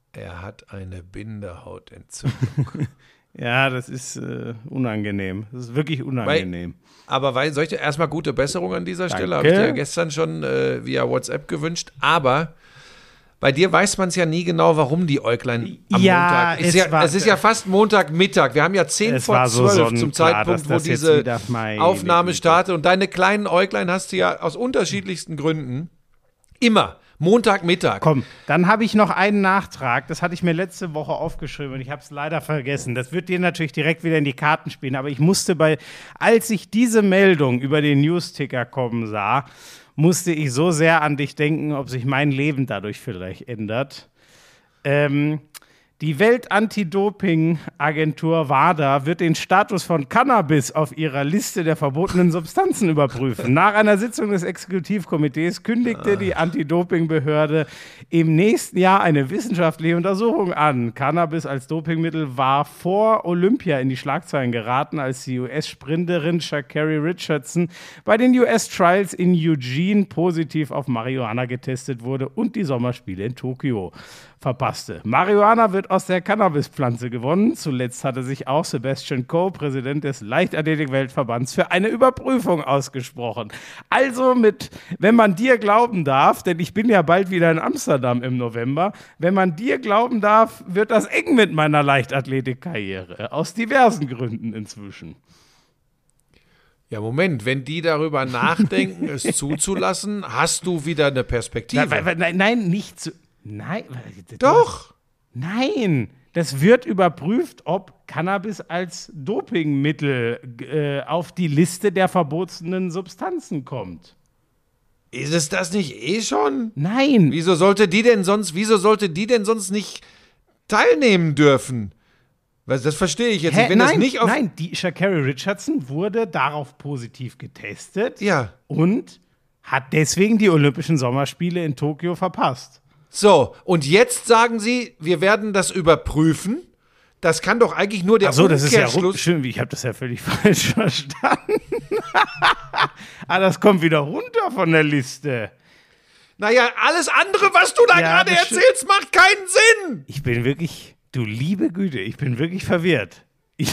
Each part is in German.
Er hat eine Bindehautentzündung. Ja, das ist unangenehm. Das ist wirklich unangenehm. Soll ich dir erstmal gute Besserung an dieser Stelle? Danke. Habe ich dir ja gestern schon via WhatsApp gewünscht. Aber bei dir weiß man es ja nie genau, warum die Äuglein am Montag. Es ist ja fast Montagmittag. Wir haben ja 10 vor 12 zum Zeitpunkt, wo diese Aufnahme startet. Und deine kleinen Äuglein hast du ja aus unterschiedlichsten Gründen immer Montagmittag. Komm, dann habe ich noch einen Nachtrag. Das hatte ich mir letzte Woche aufgeschrieben und ich habe es leider vergessen. Das wird dir natürlich direkt wieder in die Karten spielen. Aber ich musste als ich diese Meldung über den Newsticker kommen sah, musste ich so sehr an dich denken, ob sich mein Leben dadurch vielleicht ändert. Die Welt-Anti-Doping-Agentur WADA wird den Status von Cannabis auf ihrer Liste der verbotenen Substanzen überprüfen. Nach einer Sitzung des Exekutivkomitees kündigte die Anti-Doping-Behörde im nächsten Jahr eine wissenschaftliche Untersuchung an. Cannabis als Dopingmittel war vor Olympia in die Schlagzeilen geraten, als die US-Sprinterin Sha'Carri Richardson bei den US-Trials in Eugene positiv auf Marihuana getestet wurde und die Sommerspiele in Tokio verpasste. Marihuana wird aus der Cannabispflanze gewonnen. Zuletzt hatte sich auch Sebastian Coe, Präsident des Leichtathletik-Weltverbands, für eine Überprüfung ausgesprochen. Also wenn man dir glauben darf, denn ich bin ja bald wieder in Amsterdam im November, wenn man dir glauben darf, wird das eng mit meiner Leichtathletik-Karriere. Aus diversen Gründen inzwischen. Ja, Moment, wenn die darüber nachdenken, es zuzulassen, hast du wieder eine Perspektive. Nein, nicht zu... Nein. Doch. Nein. Das wird überprüft, ob Cannabis als Dopingmittel auf die Liste der verbotenen Substanzen kommt. Ist es das nicht eh schon? Nein. Wieso sollte die denn sonst nicht teilnehmen dürfen? Das verstehe ich jetzt nicht. Nein, die Sha'Carri Richardson wurde darauf positiv getestet. Ja. Und hat deswegen die Olympischen Sommerspiele in Tokio verpasst. So, und jetzt sagen sie, wir werden das überprüfen. Das kann doch eigentlich nur der Umkehrschluss. Das ist ja schön, ich habe das ja völlig falsch verstanden. Das kommt wieder runter von der Liste. Naja, alles andere, was du da gerade erzählst, macht keinen Sinn. Ich bin wirklich, du liebe Güte, ich bin wirklich verwirrt.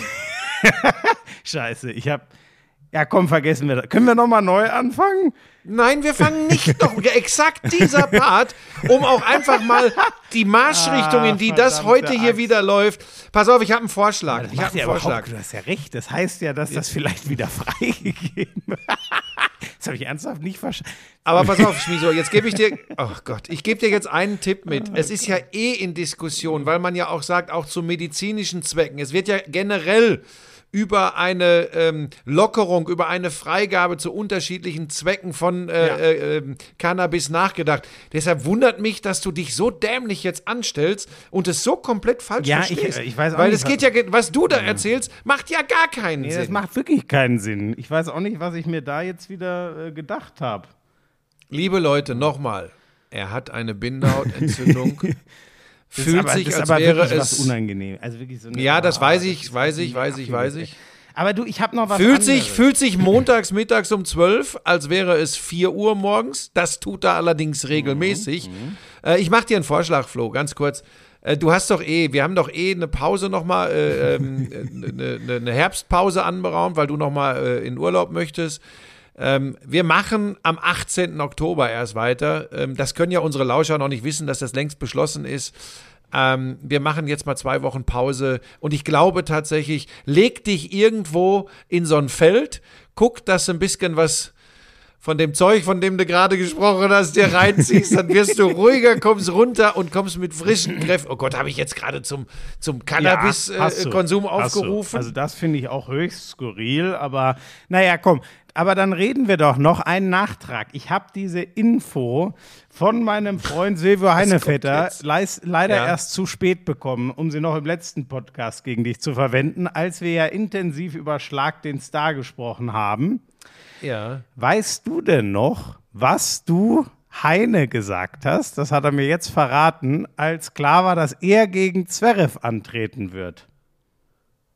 Scheiße, ja komm, vergessen wir das. Können wir nochmal neu anfangen? Nein, wir fangen nicht noch. Exakt dieser Part, um auch einfach mal die Marschrichtung, in die das heute hier wieder läuft. Pass auf, ich habe einen Vorschlag. Du hast ja recht. Das heißt ja, dass das vielleicht wieder freigegeben wird. Das habe ich ernsthaft nicht verstanden. Aber pass auf, Schmiso, jetzt gebe ich dir, ich gebe dir jetzt einen Tipp mit. Es ist ja eh in Diskussion, weil man ja auch sagt, auch zu medizinischen Zwecken. Es wird ja generell über eine Lockerung, über eine Freigabe zu unterschiedlichen Zwecken von Cannabis nachgedacht. Deshalb wundert mich, dass du dich so dämlich jetzt anstellst und es so komplett falsch verstehst. Ich weiß auch weil nicht, es geht ja, was du da erzählst, macht ja gar keinen Sinn. Das macht wirklich keinen Sinn. Ich weiß auch nicht, was ich mir da jetzt wieder gedacht habe. Liebe Leute, nochmal. Er hat eine Bindehautentzündung. Fühlt sich, als wäre es was unangenehm. Also wirklich so das weiß ich. Aber du, ich habe noch was Fühlt sich montags mittags um 12, als wäre es 4 Uhr morgens. Das tut er allerdings regelmäßig. Ich mache dir einen Vorschlag, Flo, ganz kurz. Wir haben doch eine Pause nochmal, eine Herbstpause anberaumt, weil du nochmal in Urlaub möchtest. Wir machen am 18. Oktober erst weiter. Das können ja unsere Lauscher noch nicht wissen, dass das längst beschlossen ist. Wir machen jetzt mal 2 Wochen Pause und ich glaube tatsächlich, leg dich irgendwo in so ein Feld, guck, dass du ein bisschen was von dem Zeug, von dem du gerade gesprochen hast, dir reinziehst, dann wirst du ruhiger, kommst runter und kommst mit frischen Kräften. Oh Gott, habe ich jetzt gerade zum Cannabis-Konsum aufgerufen? Also das finde ich auch höchst skurril, aber naja, komm. Aber dann reden wir doch noch einen Nachtrag. Ich habe diese Info von meinem Freund Silvio Heinevetter leider erst zu spät bekommen, um sie noch im letzten Podcast gegen dich zu verwenden, als wir ja intensiv über Schlag den Star gesprochen haben. Ja. Weißt du denn noch, was du Heine gesagt hast? Das hat er mir jetzt verraten, als klar war, dass er gegen Zverev antreten wird.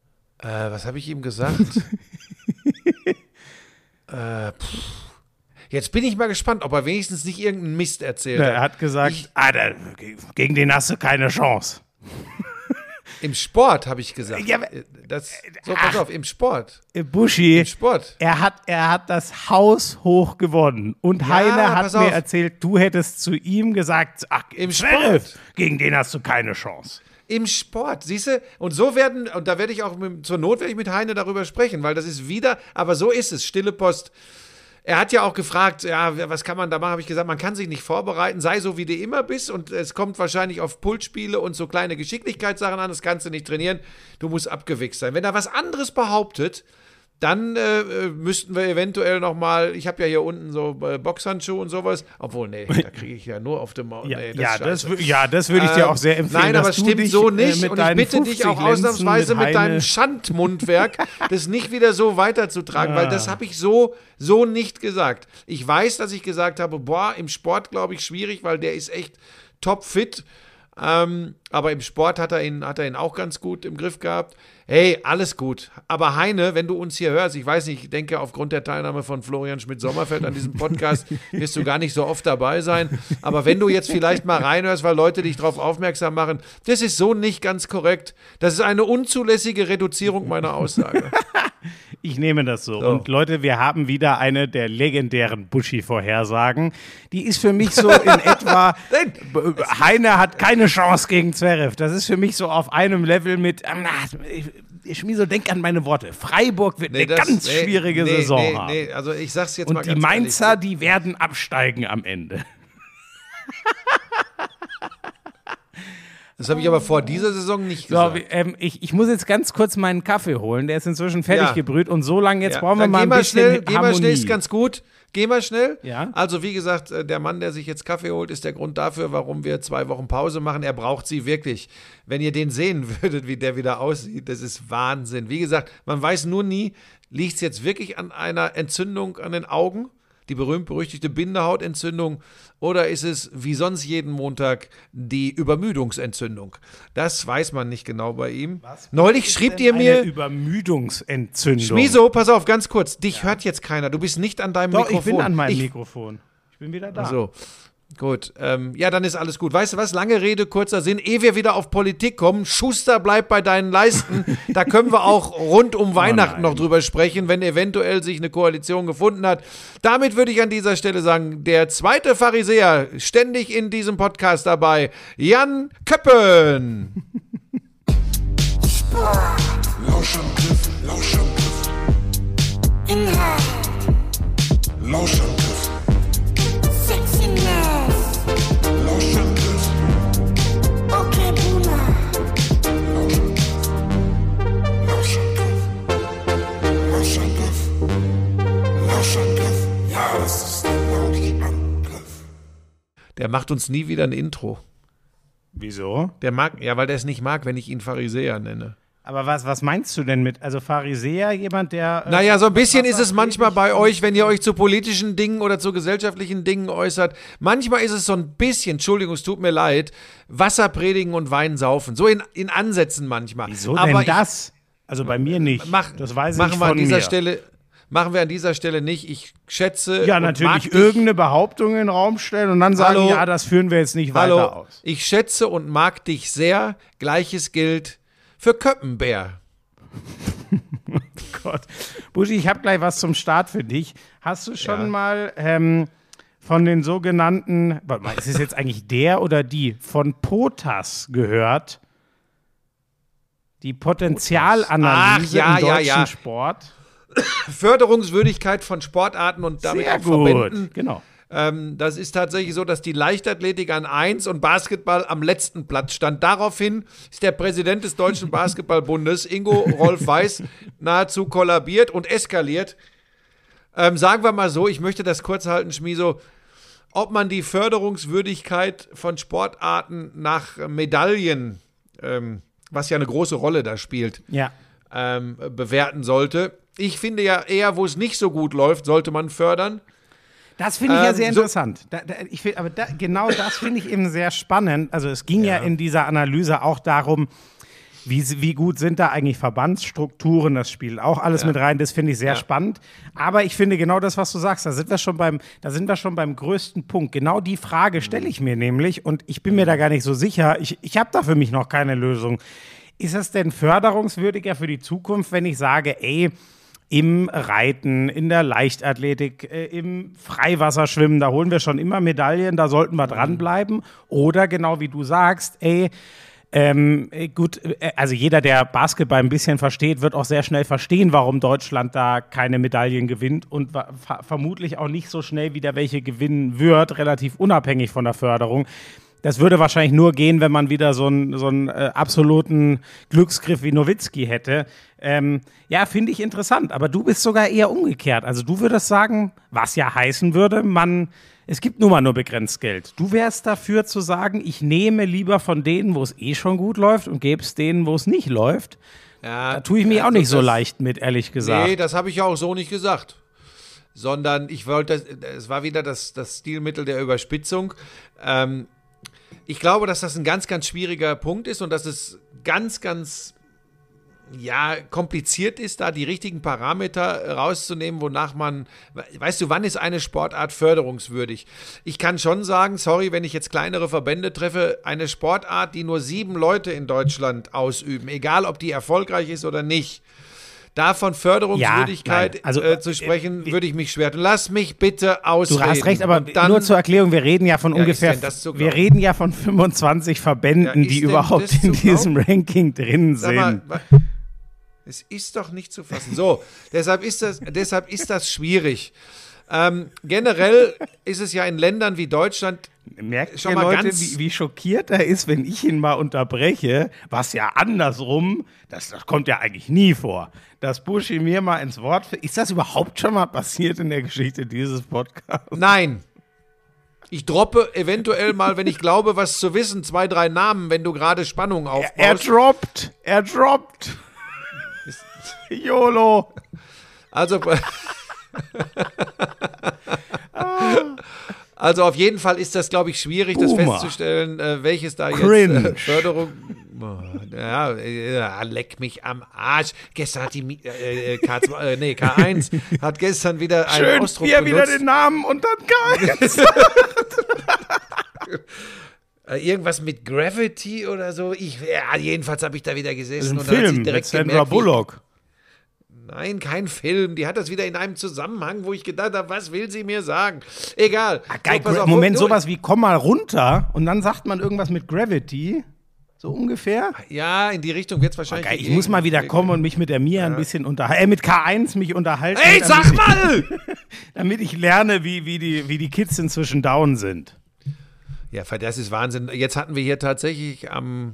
Was habe ich ihm gesagt? Jetzt bin ich mal gespannt, ob er wenigstens nicht irgendeinen Mist erzählt hat. Er hat gesagt, gegen den hast du keine Chance. Im Sport, habe ich gesagt. Ja, pass auf, im Sport. Buschi, Im Sport. er hat das Haus hoch gewonnen. Und Heine hat mir erzählt, du hättest zu ihm gesagt, im Sport. Gegen den hast du keine Chance. Im Sport, siehst du? Und da werde ich auch zur Not werde ich mit Heine darüber sprechen, weil das ist aber so ist es, stille Post. Er hat ja auch gefragt, ja, was kann man da machen? Habe ich gesagt, man kann sich nicht vorbereiten, sei so, wie du immer bist und es kommt wahrscheinlich auf Pulsspiele und so kleine Geschicklichkeitssachen an, das kannst du nicht trainieren, du musst abgewichst sein. Wenn er was anderes behauptet, dann müssten wir eventuell nochmal, ich habe ja hier unten so Boxhandschuhe und sowas, obwohl, nee, da kriege ich ja nur auf dem Maul. Nee, das würde ich dir auch sehr empfehlen. Nein, aber es stimmt so nicht und ich bitte dich auch ausnahmsweise mit deinem Schandmundwerk, das nicht wieder so weiterzutragen, weil das habe ich so nicht gesagt. Ich weiß, dass ich gesagt habe, im Sport glaube ich schwierig, weil der ist echt topfit. Aber im Sport hat er ihn auch ganz gut im Griff gehabt. Hey, alles gut. Aber Heine, wenn du uns hier hörst, ich weiß nicht, ich denke, aufgrund der Teilnahme von Florian Schmidt-Sommerfeld an diesem Podcast wirst du gar nicht so oft dabei sein. Aber wenn du jetzt vielleicht mal reinhörst, weil Leute dich darauf aufmerksam machen, das ist so nicht ganz korrekt. Das ist eine unzulässige Reduzierung meiner Aussage. Ich nehme das so. Und Leute, wir haben wieder eine der legendären Buschi-Vorhersagen. Die ist für mich so in etwa, Heine hat keine Chance gegen Zverev. Das ist für mich so auf einem Level mit, Schmieso, denk an meine Worte. Freiburg wird eine ganz schwierige Saison haben. Also ich sag's jetzt mal ganz ehrlich. Und die Mainzer, die werden absteigen am Ende. Das habe ich aber vor dieser Saison nicht gesagt. So, ich muss jetzt ganz kurz meinen Kaffee holen. Der ist inzwischen fertig gebrüht. Und so lange jetzt brauchen wir mal ein bisschen Harmonie. Geh mal schnell, ist ganz gut. Geh mal schnell. Ja. Also wie gesagt, der Mann, der sich jetzt Kaffee holt, ist der Grund dafür, warum wir 2 Wochen Pause machen. Er braucht sie wirklich. Wenn ihr den sehen würdet, wie der wieder aussieht, das ist Wahnsinn. Wie gesagt, man weiß nur nie, liegt es jetzt wirklich an einer Entzündung an den Augen? Die berühmt-berüchtigte Bindehautentzündung, oder ist es wie sonst jeden Montag die Übermüdungsentzündung? Das weiß man nicht genau bei ihm. Neulich schrieb ihr mir eine Übermüdungsentzündung. Schmieso, pass auf, ganz kurz. Dich hört jetzt keiner. Du bist nicht an deinem Mikrofon. Ich bin an meinem Mikrofon. Ich bin wieder da. Also, gut. Ja, dann ist alles gut. Weißt du was? Lange Rede, kurzer Sinn. Ehe wir wieder auf Politik kommen, Schuster, bleib bei deinen Leisten. Da können wir auch rund um Weihnachten noch drüber sprechen, wenn eventuell sich eine Koalition gefunden hat. Damit würde ich an dieser Stelle sagen, der zweite Pharisäer, ständig in diesem Podcast dabei, Jan Köppen. Lauschangriff, Lauschangriff. Inhalt. Lauschangriff. Sexiness. Lauschangriff. Okay, Boomer. Lauschangriff. Lauschangriff. Lauschangriff. Ja, das ist der Lauschangriff. Der macht uns nie wieder ein Intro. Wieso? Weil der es nicht mag, wenn ich ihn Pharisäer nenne. Aber was meinst du denn mit, also Pharisäer, jemand, der... Naja, so ein bisschen ist es manchmal bei euch, wenn ihr euch zu politischen Dingen oder zu gesellschaftlichen Dingen äußert. Manchmal ist es so ein bisschen, Entschuldigung, es tut mir leid, Wasser predigen und Wein saufen. So in Ansätzen manchmal. Wieso denn das? Also bei mir nicht. Das weiß ich von mir. Machen wir an dieser Stelle nicht. Ich schätze... Ja, natürlich irgendeine Behauptung in den Raum stellen und dann sagen, ja, das führen wir jetzt nicht weiter aus. Ich schätze und mag dich sehr. Gleiches gilt für Köppenbär. Oh Gott. Buschi, ich habe gleich was zum Start für dich. Hast du schon mal von den sogenannten, warte mal, ist es jetzt eigentlich der oder die, von POTAS gehört? Die Potenzialanalyse im deutschen Sport. Förderungswürdigkeit von Sportarten und damit auch Verbänden. Genau. Das ist tatsächlich so, dass die Leichtathletik an 1 und Basketball am letzten Platz stand. Daraufhin ist der Präsident des Deutschen Basketballbundes, Ingo Rolf Weiß, nahezu kollabiert und eskaliert. Sagen wir mal so, ich möchte das kurz halten, Schmieso, ob man die Förderungswürdigkeit von Sportarten nach Medaillen, was ja eine große Rolle da spielt, bewerten sollte. Ich finde ja eher, wo es nicht so gut läuft, sollte man fördern. Das finde ich ja sehr interessant. Genau das finde ich eben sehr spannend. Also es ging ja in dieser Analyse auch darum, Wie gut sind da eigentlich Verbandsstrukturen? Das spielt auch alles mit rein. Das finde ich sehr spannend. Aber ich finde genau das, was du sagst, da sind wir schon beim größten Punkt. Genau die Frage stelle ich mir nämlich und ich bin mir da gar nicht so sicher. Ich habe da für mich noch keine Lösung. Ist es denn förderungswürdiger für die Zukunft, wenn ich sage, ey, im Reiten, in der Leichtathletik, im Freiwasserschwimmen, da holen wir schon immer Medaillen, da sollten wir dranbleiben? Oder genau wie du sagst, ey, gut, also jeder, der Basketball ein bisschen versteht, wird auch sehr schnell verstehen, warum Deutschland da keine Medaillen gewinnt und vermutlich auch nicht so schnell wieder welche gewinnen wird, relativ unabhängig von der Förderung. Das würde wahrscheinlich nur gehen, wenn man wieder so einen absoluten Glücksgriff wie Nowitzki hätte. Ja, finde ich interessant, aber du bist sogar eher umgekehrt. Also du würdest sagen, was ja heißen würde, es gibt nun mal nur begrenzt Geld. Du wärst dafür zu sagen, ich nehme lieber von denen, wo es eh schon gut läuft und gebe es denen, wo es nicht läuft. Ja, Da tue ich mich auch nicht so leicht mit, ehrlich gesagt. Nee, das habe ich ja auch so nicht gesagt. Sondern ich wollte, es war wieder das Stilmittel der Überspitzung. Ich glaube, dass das ein ganz, ganz schwieriger Punkt ist und dass es ganz, ganz kompliziert ist, da die richtigen Parameter rauszunehmen, wonach man, weißt du, wann ist eine Sportart förderungswürdig? Ich kann schon sagen, sorry, wenn ich jetzt kleinere Verbände treffe, eine Sportart, die nur 7 Leute in Deutschland ausüben, egal ob die erfolgreich ist oder nicht, da von Förderungswürdigkeit zu sprechen, würde ich mich schwer tun. Lass mich bitte ausreden. Du hast recht, aber dann, nur zur Erklärung, wir reden ja von ungefähr, wir reden ja von 25 Verbänden, die überhaupt in diesem Ranking drin sind. Sag mal, es ist doch nicht zu fassen. So, deshalb ist das schwierig. Generell ist es ja in Ländern wie Deutschland Merkt schon ihr, mal Leute, ganz, wie schockiert er ist, wenn ich ihn mal unterbreche, was ja andersrum, das kommt ja eigentlich nie vor, dass Buschi mir mal ins Wort fällt. Ist das überhaupt schon mal passiert in der Geschichte dieses Podcasts? Nein. Ich droppe eventuell mal, wenn ich glaube, was zu wissen, 2, 3 Namen, wenn du gerade Spannung aufbaust. Er droppt. YOLO. Also auf jeden Fall ist das, glaube ich, schwierig, das festzustellen, welches da jetzt Förderung. Leck mich am Arsch. Gestern hat die K1 hat gestern wieder einen Ausdruck benutzt. Schön, wieder den Namen und dann K1. Irgendwas mit Gravity oder so. Jedenfalls habe ich da wieder gesessen. Das ist ein Film mit Sandra Bullock. Nein, kein Film. Die hat das wieder in einem Zusammenhang, wo ich gedacht habe, was will sie mir sagen? Egal. Geil, so, Moment, sowas wie komm mal runter und dann sagt man irgendwas mit Gravity. So ungefähr? Ja, in die Richtung wird es wahrscheinlich. Ich muss mal wieder kommen und mich mit der Mia ein bisschen unterhalten. Mit K1 mich unterhalten. Ey, sag mal! Damit ich lerne, wie die Kids inzwischen down sind. Ja, das ist Wahnsinn. Jetzt hatten wir hier tatsächlich wann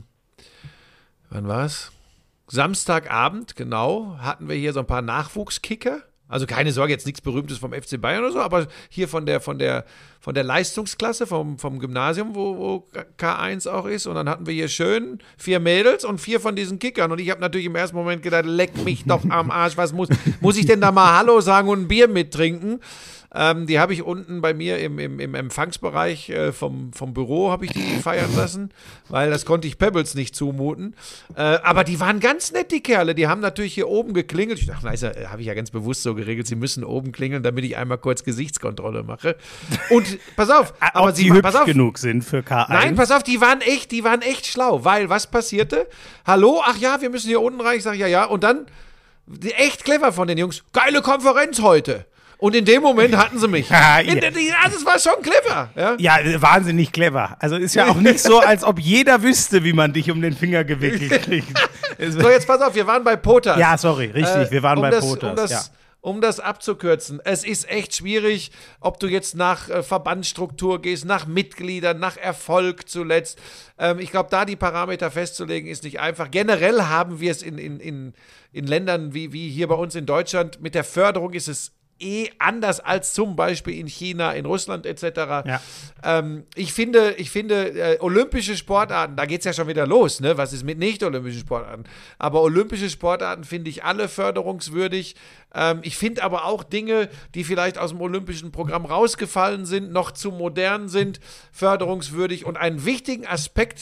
war's? Samstagabend, genau, hatten wir hier so ein paar Nachwuchskicker. Also keine Sorge, jetzt nichts Berühmtes vom FC Bayern oder so, aber hier von der Leistungsklasse, vom Gymnasium, wo K1 auch ist. Und dann hatten wir hier schön 4 Mädels und 4 von diesen Kickern. Und ich habe natürlich im ersten Moment gedacht, leck mich doch am Arsch, was muss ich denn da mal Hallo sagen und ein Bier mittrinken? Die habe ich unten bei mir im Empfangsbereich vom Büro habe ich die feiern lassen, weil das konnte ich Pebbles nicht zumuten. Aber die waren ganz nett, die Kerle. Die haben natürlich hier oben geklingelt. Ich dachte, habe ich ja ganz bewusst so geregelt, sie müssen oben klingeln, damit ich einmal kurz Gesichtskontrolle mache. Und pass auf, aber sie hübsch genug sind für K1. Nein, pass auf, die waren echt schlau, weil was passierte? Hallo, ach ja, wir müssen hier unten rein. Ich sage ja. Und dann, echt clever von den Jungs, geile Konferenz heute. Und in dem Moment hatten sie mich. Das war schon clever. Ja, wahnsinnig clever. Also ist ja auch nicht so, als ob jeder wüsste, wie man dich um den Finger gewickelt kriegt. So, jetzt pass auf, wir waren bei Potas. Ja, sorry, richtig, wir waren bei Potas. Um das abzukürzen, es ist echt schwierig, ob du jetzt nach Verbandsstruktur gehst, nach Mitgliedern, nach Erfolg zuletzt. Ich glaube, da die Parameter festzulegen, ist nicht einfach. Generell haben wir es in Ländern wie hier bei uns in Deutschland, mit der Förderung ist es anders als zum Beispiel in China, in Russland etc. Ja. Ich finde olympische Sportarten, da geht es ja schon wieder los, ne? Was ist mit nicht-olympischen Sportarten? Aber olympische Sportarten finde ich alle förderungswürdig. Ich finde aber auch Dinge, die vielleicht aus dem olympischen Programm rausgefallen sind, noch zu modern sind, förderungswürdig. Und einen wichtigen Aspekt,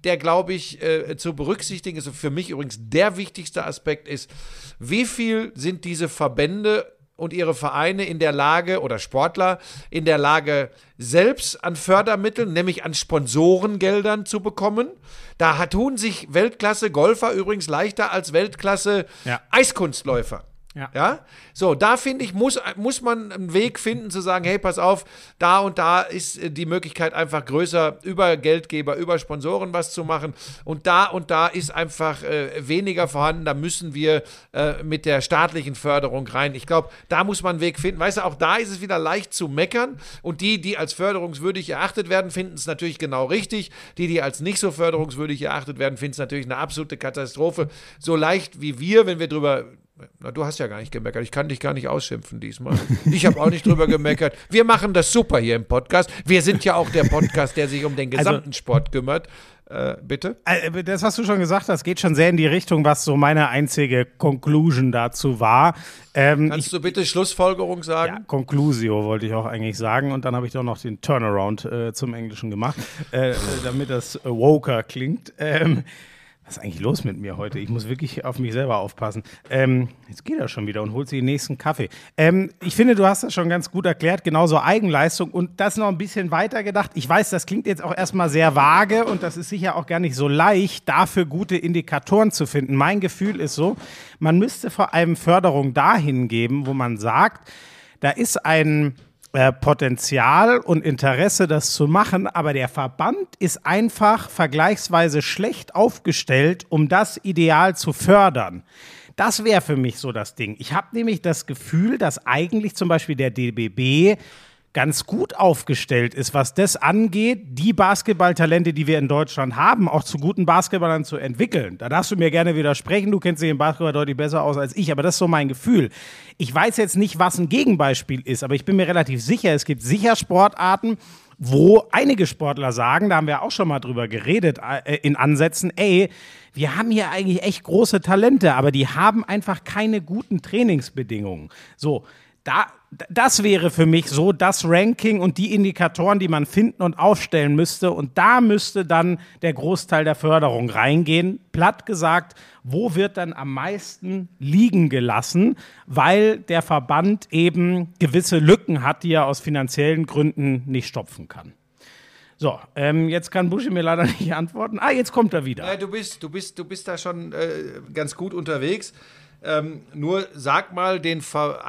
der, glaube ich, zu berücksichtigen ist, und für mich übrigens der wichtigste Aspekt ist, wie viel sind diese Verbände und ihre Vereine in der Lage, oder Sportler in der Lage, selbst an Fördermitteln, nämlich an Sponsorengeldern zu bekommen. Da tun sich Weltklasse-Golfer übrigens leichter als Weltklasse-Eiskunstläufer. Ja, so, da finde ich, muss man einen Weg finden zu sagen, hey, pass auf, da und da ist die Möglichkeit einfach größer, über Geldgeber, über Sponsoren was zu machen und da ist einfach weniger vorhanden, da müssen wir mit der staatlichen Förderung rein. Ich glaube, da muss man einen Weg finden. Weißt du, auch da ist es wieder leicht zu meckern und die als förderungswürdig erachtet werden, finden es natürlich genau richtig. Die als nicht so förderungswürdig erachtet werden, finden es natürlich eine absolute Katastrophe. So leicht wie wir, wenn wir drüber. Na, du hast ja gar nicht gemeckert. Ich kann dich gar nicht ausschimpfen diesmal. Ich habe auch nicht drüber gemeckert. Wir machen das super hier im Podcast. Wir sind ja auch der Podcast, der sich um den gesamten Sport kümmert. Bitte? Das, was du schon gesagt hast, geht schon sehr in die Richtung, was so meine einzige Conclusion dazu war. Kannst du bitte Schlussfolgerung sagen? Ja, Conclusio wollte ich auch eigentlich sagen. Und dann habe ich doch noch den Turnaround zum Englischen gemacht, damit das woker klingt. Was ist eigentlich los mit mir heute? Ich muss wirklich auf mich selber aufpassen. Jetzt geht er schon wieder und holt sich den nächsten Kaffee. Ich finde, du hast das schon ganz gut erklärt, genauso Eigenleistung und das noch ein bisschen weiter gedacht. Ich weiß, das klingt jetzt auch erstmal sehr vage und das ist sicher auch gar nicht so leicht, dafür gute Indikatoren zu finden. Mein Gefühl ist so, man müsste vor allem Förderung dahin geben, wo man sagt, da ist ein Potenzial und Interesse, das zu machen, aber der Verband ist einfach vergleichsweise schlecht aufgestellt, um das Ideal zu fördern. Das wäre für mich so das Ding. Ich habe nämlich das Gefühl, dass eigentlich zum Beispiel der DBB ganz gut aufgestellt ist, was das angeht, die Basketballtalente, die wir in Deutschland haben, auch zu guten Basketballern zu entwickeln. Da darfst du mir gerne widersprechen, du kennst dich im Basketball deutlich besser aus als ich, aber das ist so mein Gefühl. Ich weiß jetzt nicht, was ein Gegenbeispiel ist, aber ich bin mir relativ sicher, es gibt sicher Sportarten, wo einige Sportler sagen, da haben wir auch schon mal drüber geredet, in Ansätzen, wir haben hier eigentlich echt große Talente, aber die haben einfach keine guten Trainingsbedingungen. So, das wäre für mich so das Ranking und die Indikatoren, die man finden und aufstellen müsste. Und da müsste dann der Großteil der Förderung reingehen. Platt gesagt, wo wird dann am meisten liegen gelassen, weil der Verband eben gewisse Lücken hat, die er aus finanziellen Gründen nicht stopfen kann. So, jetzt kann Buschi mir leider nicht antworten. Jetzt kommt er wieder. Ja, du bist da schon ganz gut unterwegs. Nur sag mal den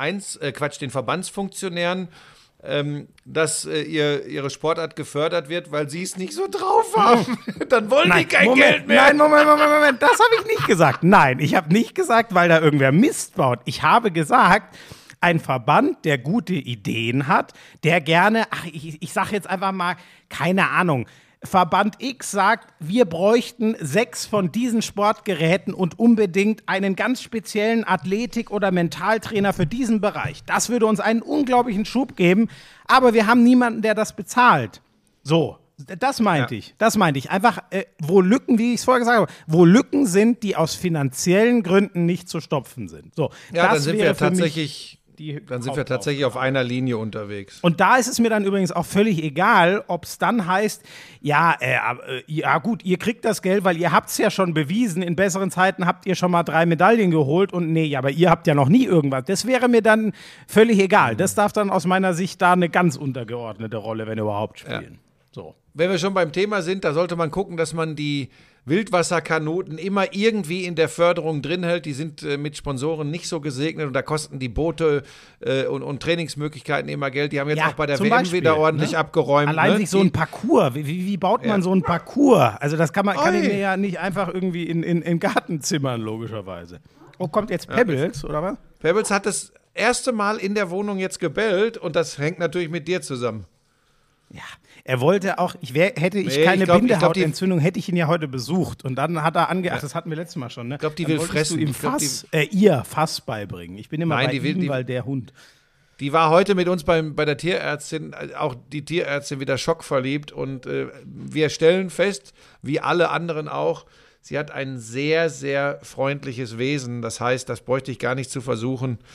Verbandsfunktionären, dass ihre Sportart gefördert wird, weil sie es nicht so drauf haben. Dann wollen die kein Geld mehr. Nein, Moment, das habe ich nicht gesagt. Nein, ich habe nicht gesagt, weil da irgendwer Mist baut. Ich habe gesagt, ein Verband, der gute Ideen hat, der gerne, ich sage jetzt einfach mal, keine Ahnung, Verband X sagt, wir bräuchten 6 von diesen Sportgeräten und unbedingt einen ganz speziellen Athletik- oder Mentaltrainer für diesen Bereich. Das würde uns einen unglaublichen Schub geben, aber wir haben niemanden, der das bezahlt. So, das meinte ich. Einfach, wo Lücken, wie ich es vorher gesagt habe, wo Lücken sind, die aus finanziellen Gründen nicht zu stopfen sind. So, ja, das dann sind wir tatsächlich... Dann sind wir tatsächlich auf einer Linie unterwegs. Und da ist es mir dann übrigens auch völlig egal, ob es dann heißt, ja gut, ihr kriegt das Geld, weil ihr habt es ja schon bewiesen, in besseren Zeiten habt ihr schon mal 3 Medaillen geholt und aber ihr habt ja noch nie irgendwas. Das wäre mir dann völlig egal. Das darf dann aus meiner Sicht da eine ganz untergeordnete Rolle, wenn überhaupt, spielen. Ja. So. Wenn wir schon beim Thema sind, da sollte man gucken, dass man die Wildwasserkanoten immer irgendwie in der Förderung drin hält. Die sind mit Sponsoren nicht so gesegnet und da kosten die Boote und Trainingsmöglichkeiten immer Geld. Die haben jetzt auch bei der WM Beispiel, wieder ordentlich abgeräumt. Allein sich so ein Parcours, wie baut man so ein Parcours? Also das kann ich mir ja nicht einfach irgendwie in Garten zimmern, logischerweise. Oh, kommt jetzt Pebbles, oder was? Pebbles hat das erste Mal in der Wohnung jetzt gebellt und das hängt natürlich mit dir zusammen. Ja, er wollte auch, hätte ich keine Bindehautentzündung, hätte ich ihn ja heute besucht. Und dann hat er das hatten wir letztes Mal schon, ne? Ich glaube, die will fressen. Du ihm ihr Fass beibringen. Ich bin immer bei ihm, weil der Hund. Die war heute mit uns bei der Tierärztin, auch die Tierärztin wieder schockverliebt. Und wir stellen fest, wie alle anderen auch, sie hat ein sehr, sehr freundliches Wesen. Das heißt, das bräuchte ich gar nicht zu versuchen.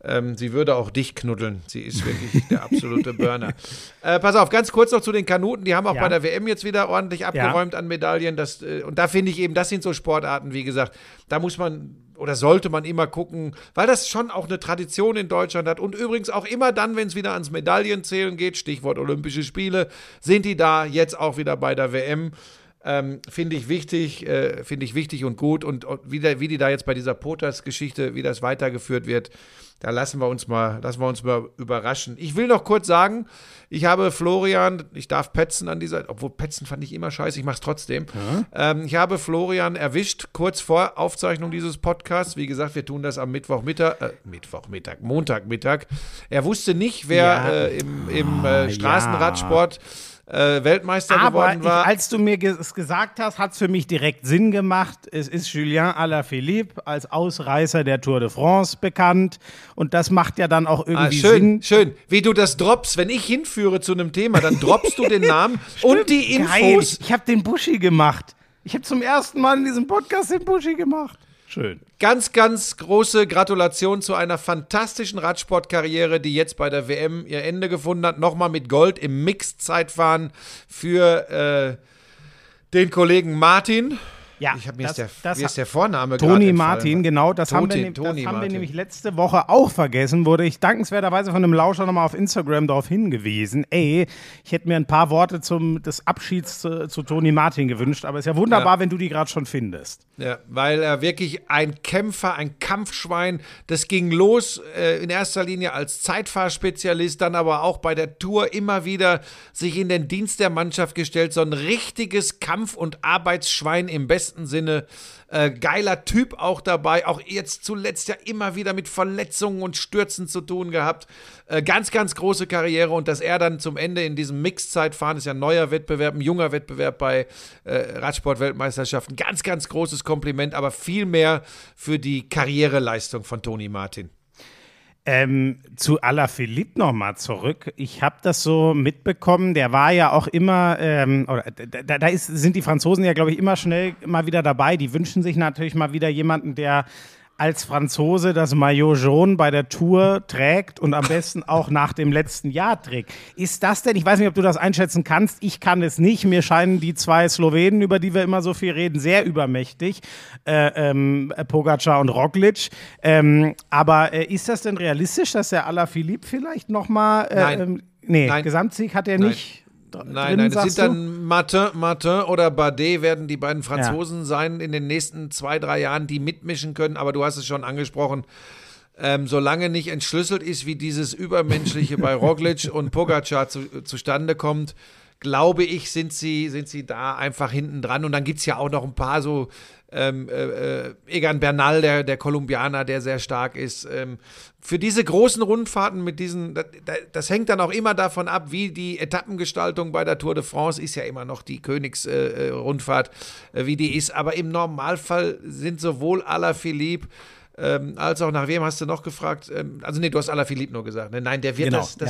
Sie würde auch dich knuddeln. Sie ist wirklich der absolute Burner. Pass auf, ganz kurz noch zu den Kanuten. Die haben auch bei der WM jetzt wieder ordentlich abgeräumt an Medaillen. Und da finde ich eben, das sind so Sportarten, wie gesagt, da muss man oder sollte man immer gucken, weil das schon auch eine Tradition in Deutschland hat. Und übrigens auch immer dann, wenn es wieder ans Medaillenzählen geht, Stichwort Olympische Spiele, sind die da jetzt auch wieder bei der WM. Finde ich wichtig und gut. Und wie die da jetzt bei dieser Potas-Geschichte, wie das weitergeführt wird, da lassen wir uns mal überraschen. Ich will noch kurz sagen, ich habe Florian, ich darf petzen an dieser, obwohl petzen fand ich immer scheiße, ich mache es trotzdem. Ich habe Florian erwischt, kurz vor Aufzeichnung dieses Podcasts. Wie gesagt, wir tun das am Montagmittag. Er wusste nicht, wer im Straßenradsport Weltmeister geworden war. Als du mir es gesagt hast, hat es für mich direkt Sinn gemacht. Es ist Julien Alaphilippe als Ausreißer der Tour de France bekannt. Und das macht ja dann auch irgendwie Sinn. Schön, wie du das droppst. Wenn ich hinführe zu einem Thema, dann droppst du den Namen und die Infos. Geil. Ich habe den Buschi gemacht. Ich habe zum ersten Mal in diesem Podcast den Buschi gemacht. Schön. Ganz, ganz große Gratulation zu einer fantastischen Radsportkarriere, die jetzt bei der WM ihr Ende gefunden hat. Nochmal mit Gold im Mixed-Zeitfahren für den Kollegen Martin. Ja, mir ist der Vorname Toni Martin, genau. Das haben wir nämlich letzte Woche auch vergessen. Wurde ich dankenswerterweise von einem Lauscher nochmal auf Instagram darauf hingewiesen. Ich hätte mir ein paar Worte des Abschieds zu Toni Martin gewünscht. Aber ist ja wunderbar, wenn du die gerade schon findest. Ja, weil er wirklich ein Kämpfer, ein Kampfschwein, das ging los in erster Linie als Zeitfahrspezialist, dann aber auch bei der Tour immer wieder sich in den Dienst der Mannschaft gestellt. So ein richtiges Kampf- und Arbeitsschwein im besten Sinne. Geiler Typ auch dabei, auch jetzt zuletzt ja immer wieder mit Verletzungen und Stürzen zu tun gehabt. Ganz, ganz große Karriere und dass er dann zum Ende in diesem Mixed-Zeitfahren, ist ja ein neuer Wettbewerb, ein junger Wettbewerb bei Radsport-Weltmeisterschaften. Ganz, ganz großes Kompliment, aber viel mehr für die Karriereleistung von Toni Martin. Zu Alaphilippe nochmal zurück. Ich habe das so mitbekommen, der war ja auch immer, sind die Franzosen ja, glaube ich, immer schnell mal wieder dabei. Die wünschen sich natürlich mal wieder jemanden, der als Franzose das Maillot jaune bei der Tour trägt und am besten auch nach dem letzten Jahr trägt. Ist das denn, ich weiß nicht, ob du das einschätzen kannst, ich kann es nicht, mir scheinen die zwei Slowenen, über die wir immer so viel reden, sehr übermächtig, Pogačar und Roglič, aber ist das denn realistisch, dass der Alaphilippe vielleicht nochmal, Nein. Gesamtsieg hat er nicht? Nein, es sind dann Martin oder Bardet werden die beiden Franzosen sein in den nächsten 2-3 Jahren, die mitmischen können, aber du hast es schon angesprochen, solange nicht entschlüsselt ist, wie dieses Übermenschliche bei Roglič und Pogačar zustande kommt, glaube ich, sind sie da einfach hinten dran. Und dann gibt es ja auch noch ein paar so Egan Bernal, der Kolumbianer, der sehr stark ist. Für diese großen Rundfahrten mit das hängt dann auch immer davon ab, wie die Etappengestaltung bei der Tour de France ist ja immer noch die Königsrundfahrt, wie die ist. Aber im Normalfall sind sowohl Alaphilippe als auch nach wem hast du noch gefragt? Du hast Alaphilippe nur gesagt. Ne? Nein, der wird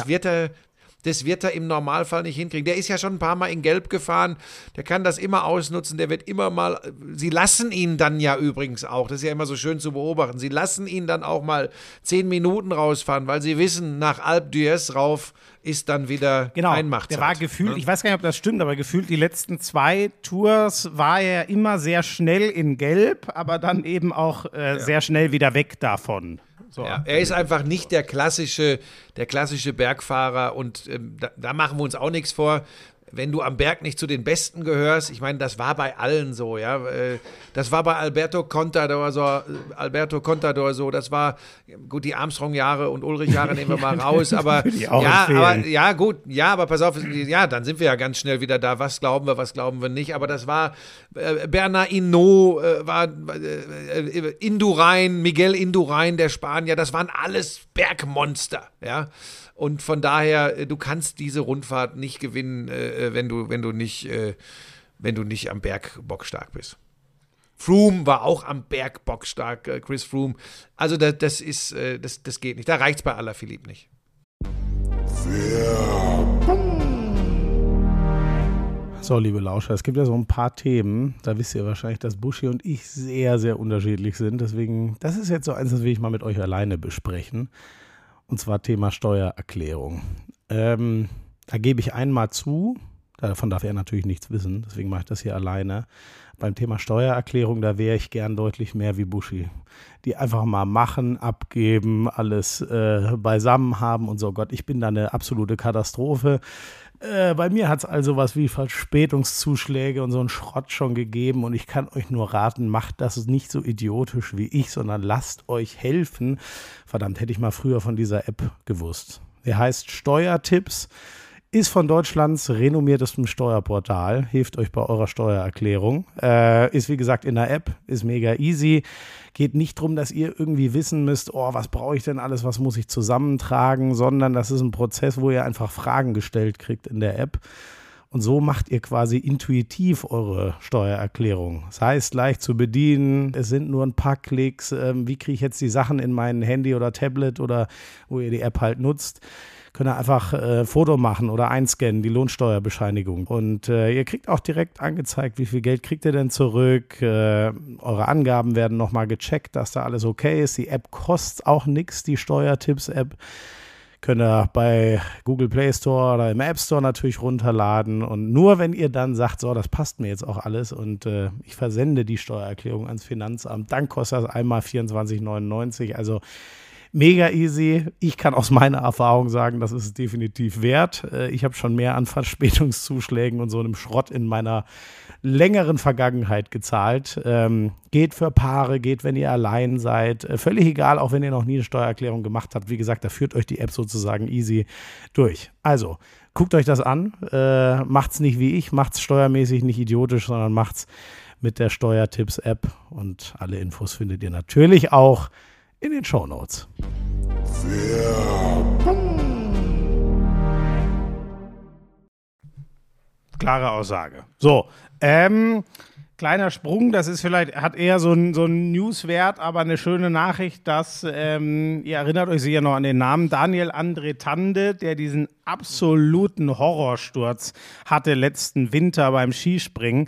das wird er im Normalfall nicht hinkriegen. Der ist ja schon ein paar Mal in Gelb gefahren. Der kann das immer ausnutzen. Der wird immer mal, sie lassen ihn dann ja übrigens auch, das ist ja immer so schön zu beobachten, sie lassen ihn dann auch mal 10 Minuten rausfahren, weil sie wissen, nach Alpe d'Huez rauf ist dann wieder Einmachtzeit. Der war gefühlt, ich weiß gar nicht, ob das stimmt, aber gefühlt die letzten 2 Tours war er immer sehr schnell in Gelb, aber dann eben auch sehr schnell wieder weg davon. So. Ja, er ist einfach nicht der klassische Bergfahrer und da machen wir uns auch nichts vor. Wenn du am Berg nicht zu den Besten gehörst, ich meine, das war bei allen so, ja. Das war bei Alberto Contador so, das war, gut, die Armstrong-Jahre und Ulrich-Jahre nehmen wir mal raus, aber aber pass auf, ja, dann sind wir ja ganz schnell wieder da, was glauben wir nicht, aber das war Bernard Hinault, Indurain, Miguel Indurain, der Spanier, das waren alles Bergmonster, ja. Und von daher, du kannst diese Rundfahrt nicht gewinnen, wenn du nicht am Berg bockstark bist. Froome war auch am Berg bockstark, Chris Froome. Also das geht nicht. Da reicht's bei Alaphilippe nicht. So, liebe Lauscher, es gibt ja so ein paar Themen, da wisst ihr wahrscheinlich, dass Buschi und ich sehr, sehr unterschiedlich sind. Deswegen, das ist jetzt so eins, das will ich mal mit euch alleine besprechen. Und zwar Thema Steuererklärung. Da gebe ich einmal zu, davon darf er natürlich nichts wissen, deswegen mache ich das hier alleine. Beim Thema Steuererklärung, da wäre ich gern deutlich mehr wie Buschi. Die einfach mal machen, abgeben, alles beisammen haben und so. Gott, ich bin da eine absolute Katastrophe. Bei mir hat es also was wie Verspätungszuschläge und so einen Schrott schon gegeben und ich kann euch nur raten, macht das nicht so idiotisch wie ich, sondern lasst euch helfen. Verdammt, hätte ich mal früher von dieser App gewusst. Der heißt Steuertipps, ist von Deutschlands renommiertestem Steuerportal, hilft euch bei eurer Steuererklärung. Ist wie gesagt in der App, ist mega easy. Geht nicht darum, dass ihr irgendwie wissen müsst, oh, was brauche ich denn alles, was muss ich zusammentragen, sondern das ist ein Prozess, wo ihr einfach Fragen gestellt kriegt in der App. Und so macht ihr quasi intuitiv eure Steuererklärung. Das heißt, leicht zu bedienen, es sind nur ein paar Klicks. Wie kriege ich jetzt die Sachen in mein Handy oder Tablet oder wo ihr die App halt nutzt? Könnt ihr einfach Foto machen oder einscannen, die Lohnsteuerbescheinigung. Und ihr kriegt auch direkt angezeigt, wie viel Geld kriegt ihr denn zurück. Eure Angaben werden nochmal gecheckt, dass da alles okay ist. Die App kostet auch nichts, die Steuertipps-App. Könnt ihr bei Google Play Store oder im App Store natürlich runterladen. Und nur wenn ihr dann sagt, so, das passt mir jetzt auch alles und ich versende die Steuererklärung ans Finanzamt, dann kostet das einmal 24,99. Also mega easy. Ich kann aus meiner Erfahrung sagen, das ist es definitiv wert. Ich habe schon mehr an Verspätungszuschlägen und so einem Schrott in meiner längeren Vergangenheit gezahlt. Geht für Paare, geht, wenn ihr allein seid. Völlig egal, auch wenn ihr noch nie eine Steuererklärung gemacht habt. Wie gesagt, da führt euch die App sozusagen easy durch. Also, guckt euch das an. Macht's nicht wie ich, macht's steuermäßig nicht idiotisch, sondern macht's mit der Steuertipps-App. Und alle Infos findet ihr natürlich auch in den Shownotes. Klare Aussage. So, kleiner Sprung, das ist vielleicht, hat eher so einen Newswert, aber eine schöne Nachricht, dass, ihr erinnert euch sicher noch an den Namen, Daniel André Tande, der diesen absoluten Horrorsturz hatte letzten Winter beim Skispringen,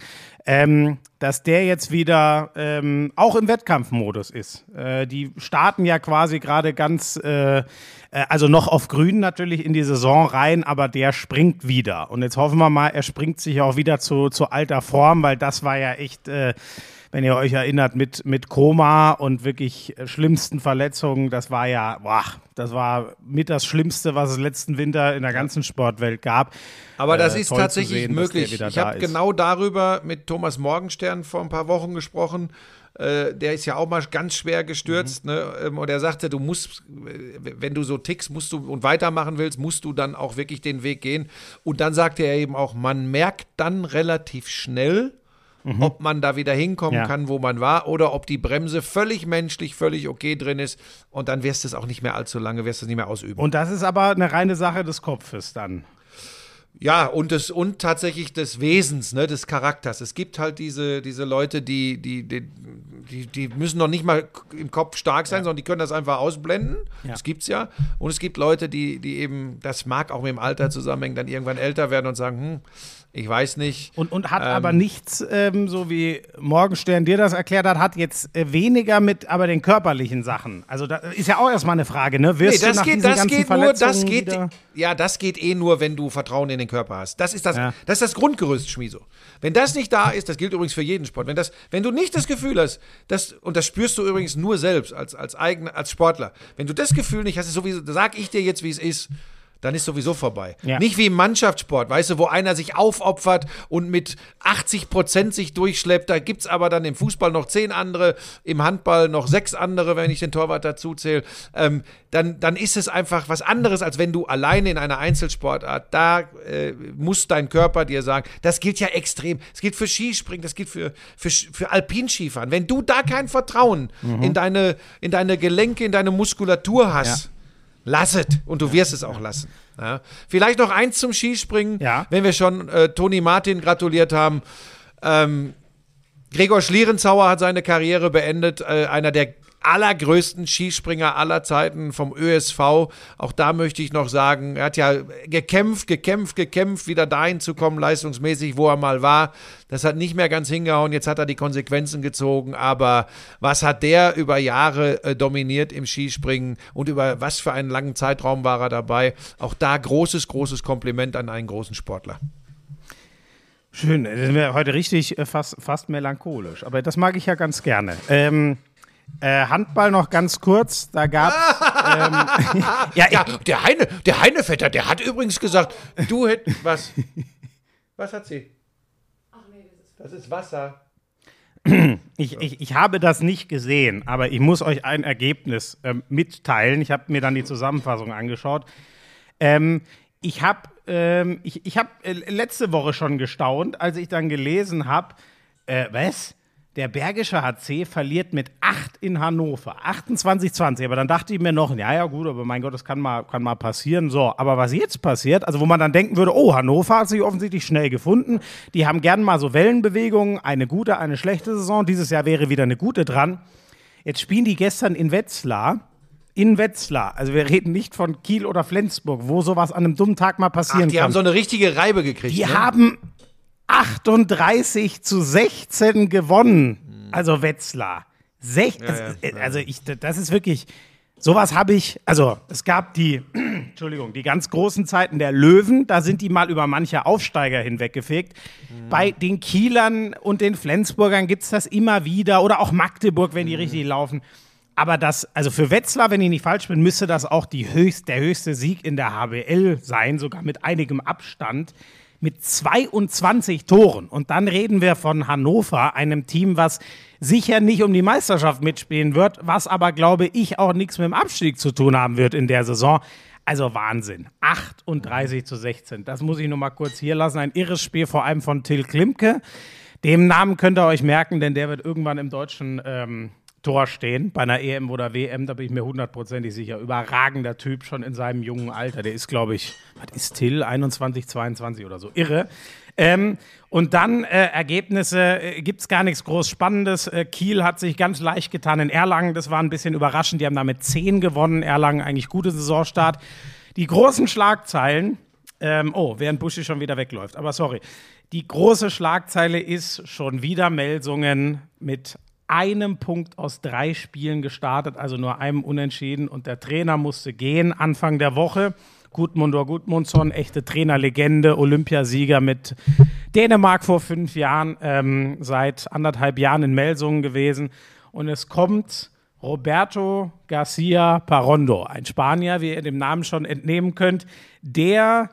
dass der jetzt wieder auch im Wettkampfmodus ist. Die starten ja quasi gerade ganz, also noch auf Grün natürlich in die Saison rein, aber der springt wieder. Und jetzt hoffen wir mal, er springt sich auch wieder zu alter Form, weil das war ja echt, wenn ihr euch erinnert, mit Koma und wirklich schlimmsten Verletzungen, das war ja, das war mit das Schlimmste, was es letzten Winter in der ganzen Sportwelt gab. Aber das ist tatsächlich sehen, möglich. Ich habe genau darüber mit Thomas Morgenstern vor ein paar Wochen gesprochen. Der ist ja auch mal ganz schwer gestürzt. Ne? Und er sagte, du musst, wenn du so tickst musst du und weitermachen willst, musst du dann auch wirklich den Weg gehen. Und dann sagte er eben auch, man merkt dann relativ schnell, ob man da wieder hinkommen kann, wo man war, oder ob die Bremse völlig menschlich, völlig okay drin ist. Und dann wirst du es auch nicht mehr allzu lange, wirst du es nicht mehr ausüben. Und das ist aber eine reine Sache des Kopfes dann. Ja, und tatsächlich des Wesens, ne, des Charakters. Es gibt halt diese Leute, die müssen noch nicht mal im Kopf stark sein, sondern die können das einfach ausblenden. Das gibt's ja. Und es gibt Leute, die eben, das mag auch mit dem Alter zusammenhängen, dann irgendwann älter werden und sagen, ich weiß nicht. Und hat aber nichts, so wie Morgenstern dir das erklärt hat jetzt weniger mit aber den körperlichen Sachen. Also das ist ja auch erstmal eine Frage, ne? Wirst du nach diesen ganzen Verletzungen wieder? Ja, das geht nur, wenn du Vertrauen in den Körper hast. Das ist das Grundgerüst, Schmieso. Wenn das nicht da ist, das gilt übrigens für jeden Sport, wenn du nicht das Gefühl hast, und das spürst du übrigens nur selbst als Sportler, wenn du das Gefühl nicht hast, ist sowieso, sag ich dir jetzt, wie es ist, dann ist sowieso vorbei. Ja. Nicht wie im Mannschaftssport, weißt du, wo einer sich aufopfert und mit 80% sich durchschleppt. Da gibt es aber dann im Fußball noch 10 andere, im Handball noch 6 andere, wenn ich den Torwart dazu zähle. Dann ist es einfach was anderes, als wenn du alleine in einer Einzelsportart, da muss dein Körper dir sagen, das gilt ja extrem. Das gilt für Skispringen, das gilt für Alpinskifahren. Wenn du da kein Vertrauen in deine Gelenke, in deine Muskulatur hast, lass es und du wirst es auch lassen. Ja. Vielleicht noch eins zum Skispringen, wenn wir schon Toni Martin gratuliert haben. Gregor Schlierenzauer hat seine Karriere beendet, einer der allergrößten Skispringer aller Zeiten vom ÖSV. Auch da möchte ich noch sagen, er hat ja gekämpft, wieder dahin zu kommen, leistungsmäßig, wo er mal war. Das hat nicht mehr ganz hingehauen, jetzt hat er die Konsequenzen gezogen, aber was hat der über Jahre dominiert im Skispringen und über was für einen langen Zeitraum war er dabei? Auch da großes Kompliment an einen großen Sportler. Schön, das wäre heute richtig fast melancholisch, aber das mag ich ja ganz gerne. Handball noch ganz kurz, da gab es... der Heinevetter, der hat übrigens gesagt, du hättest... Was hat sie? Ach nee, das ist Wasser. Ich habe das nicht gesehen, aber ich muss euch ein Ergebnis mitteilen. Ich habe mir dann die Zusammenfassung angeschaut. Ich habe letzte Woche schon gestaunt, als ich dann gelesen habe, der Bergische HC verliert mit 8 in Hannover, 28-20. Aber dann dachte ich mir noch, ja gut, aber mein Gott, das kann mal passieren. So, aber was jetzt passiert, also wo man dann denken würde, oh, Hannover hat sich offensichtlich schnell gefunden. Die haben gern mal so Wellenbewegungen, eine gute, eine schlechte Saison. Dieses Jahr wäre wieder eine gute dran. Jetzt spielen die gestern in Wetzlar. Also wir reden nicht von Kiel oder Flensburg, wo sowas an einem dummen Tag mal passieren kann. Die haben so eine richtige Reibe gekriegt. Die haben 38-16 gewonnen. Also Wetzlar. Das ist wirklich, sowas habe ich, also es gab die ganz großen Zeiten der Löwen, da sind die mal über manche Aufsteiger hinweggefegt. Bei den Kielern und den Flensburgern gibt es das immer wieder oder auch Magdeburg, wenn die richtig laufen. Aber also für Wetzlar, wenn ich nicht falsch bin, müsste das auch der höchste Sieg in der HBL sein, sogar mit einigem Abstand, mit 22 Toren. Und dann reden wir von Hannover, einem Team, was sicher nicht um die Meisterschaft mitspielen wird, was aber, glaube ich, auch nichts mit dem Abstieg zu tun haben wird in der Saison. Also Wahnsinn. 38-16. Das muss ich nur mal kurz hier lassen. Ein irres Spiel, vor allem von Till Klimke. Dem Namen könnt ihr euch merken, denn der wird irgendwann im deutschen Tor stehen, bei einer EM oder WM, da bin ich mir 100%ig sicher. Überragender Typ, schon in seinem jungen Alter. Der ist, glaube ich, was ist Till? 21, 22 oder so. Irre. Und dann Ergebnisse, gibt es gar nichts groß Spannendes. Kiel hat sich ganz leicht getan in Erlangen, das war ein bisschen überraschend. Die haben damit 10 gewonnen. Erlangen eigentlich gute Saisonstart. Die großen Schlagzeilen, während Buschi schon wieder wegläuft, aber sorry. Die große Schlagzeile ist schon wieder Melsungen mit einem Punkt aus 3 Spielen gestartet, also nur einem Unentschieden. Und der Trainer musste gehen Anfang der Woche. Gudmundsson, echte Trainerlegende, Olympiasieger mit Dänemark vor 5 Jahren, seit 1,5 Jahren in Melsungen gewesen. Und es kommt Roberto Garcia Parrondo, ein Spanier, wie ihr dem Namen schon entnehmen könnt, der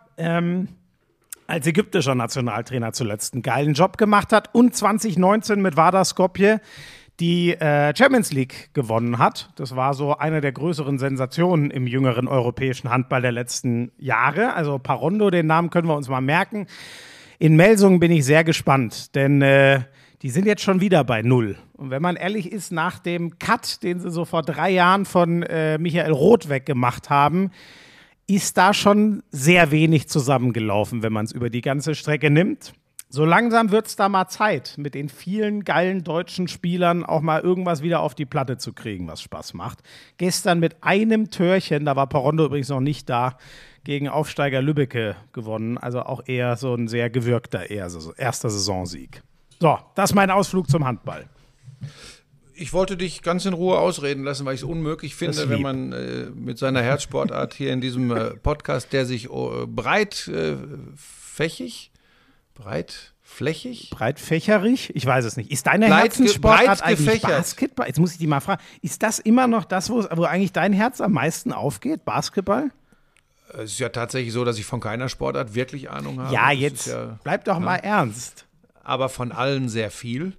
als ägyptischer Nationaltrainer zuletzt einen geilen Job gemacht hat und 2019 mit Vardar Skopje die Champions League gewonnen hat. Das war so eine der größeren Sensationen im jüngeren europäischen Handball der letzten Jahre. Also Parrondo, den Namen können wir uns mal merken. In Melsungen bin ich sehr gespannt, denn die sind jetzt schon wieder bei 0. Und wenn man ehrlich ist, nach dem Cut, den sie so vor 3 Jahren von Michael Roth weggemacht haben, ist da schon sehr wenig zusammengelaufen, wenn man es über die ganze Strecke nimmt. So langsam wird es da mal Zeit, mit den vielen geilen deutschen Spielern auch mal irgendwas wieder auf die Platte zu kriegen, was Spaß macht. Gestern mit einem Törchen, da war Parrondo übrigens noch nicht da, gegen Aufsteiger Lübbecke gewonnen. Also auch eher so ein sehr gewürgter erster Saisonsieg. So, das ist mein Ausflug zum Handball. Ich wollte dich ganz in Ruhe ausreden lassen, weil ich es unmöglich finde, wenn man mit seiner Herzsportart hier in diesem Podcast, der sich breitflächig? Ich weiß es nicht. Ist deine Herzenssportart eigentlich gefächert. Basketball? Jetzt muss ich dich mal fragen. Ist das immer noch das, wo eigentlich dein Herz am meisten aufgeht? Basketball? Es ist ja tatsächlich so, dass ich von keiner Sportart wirklich Ahnung habe. Ja, jetzt bleib doch mal ernst. Aber von allen sehr viel.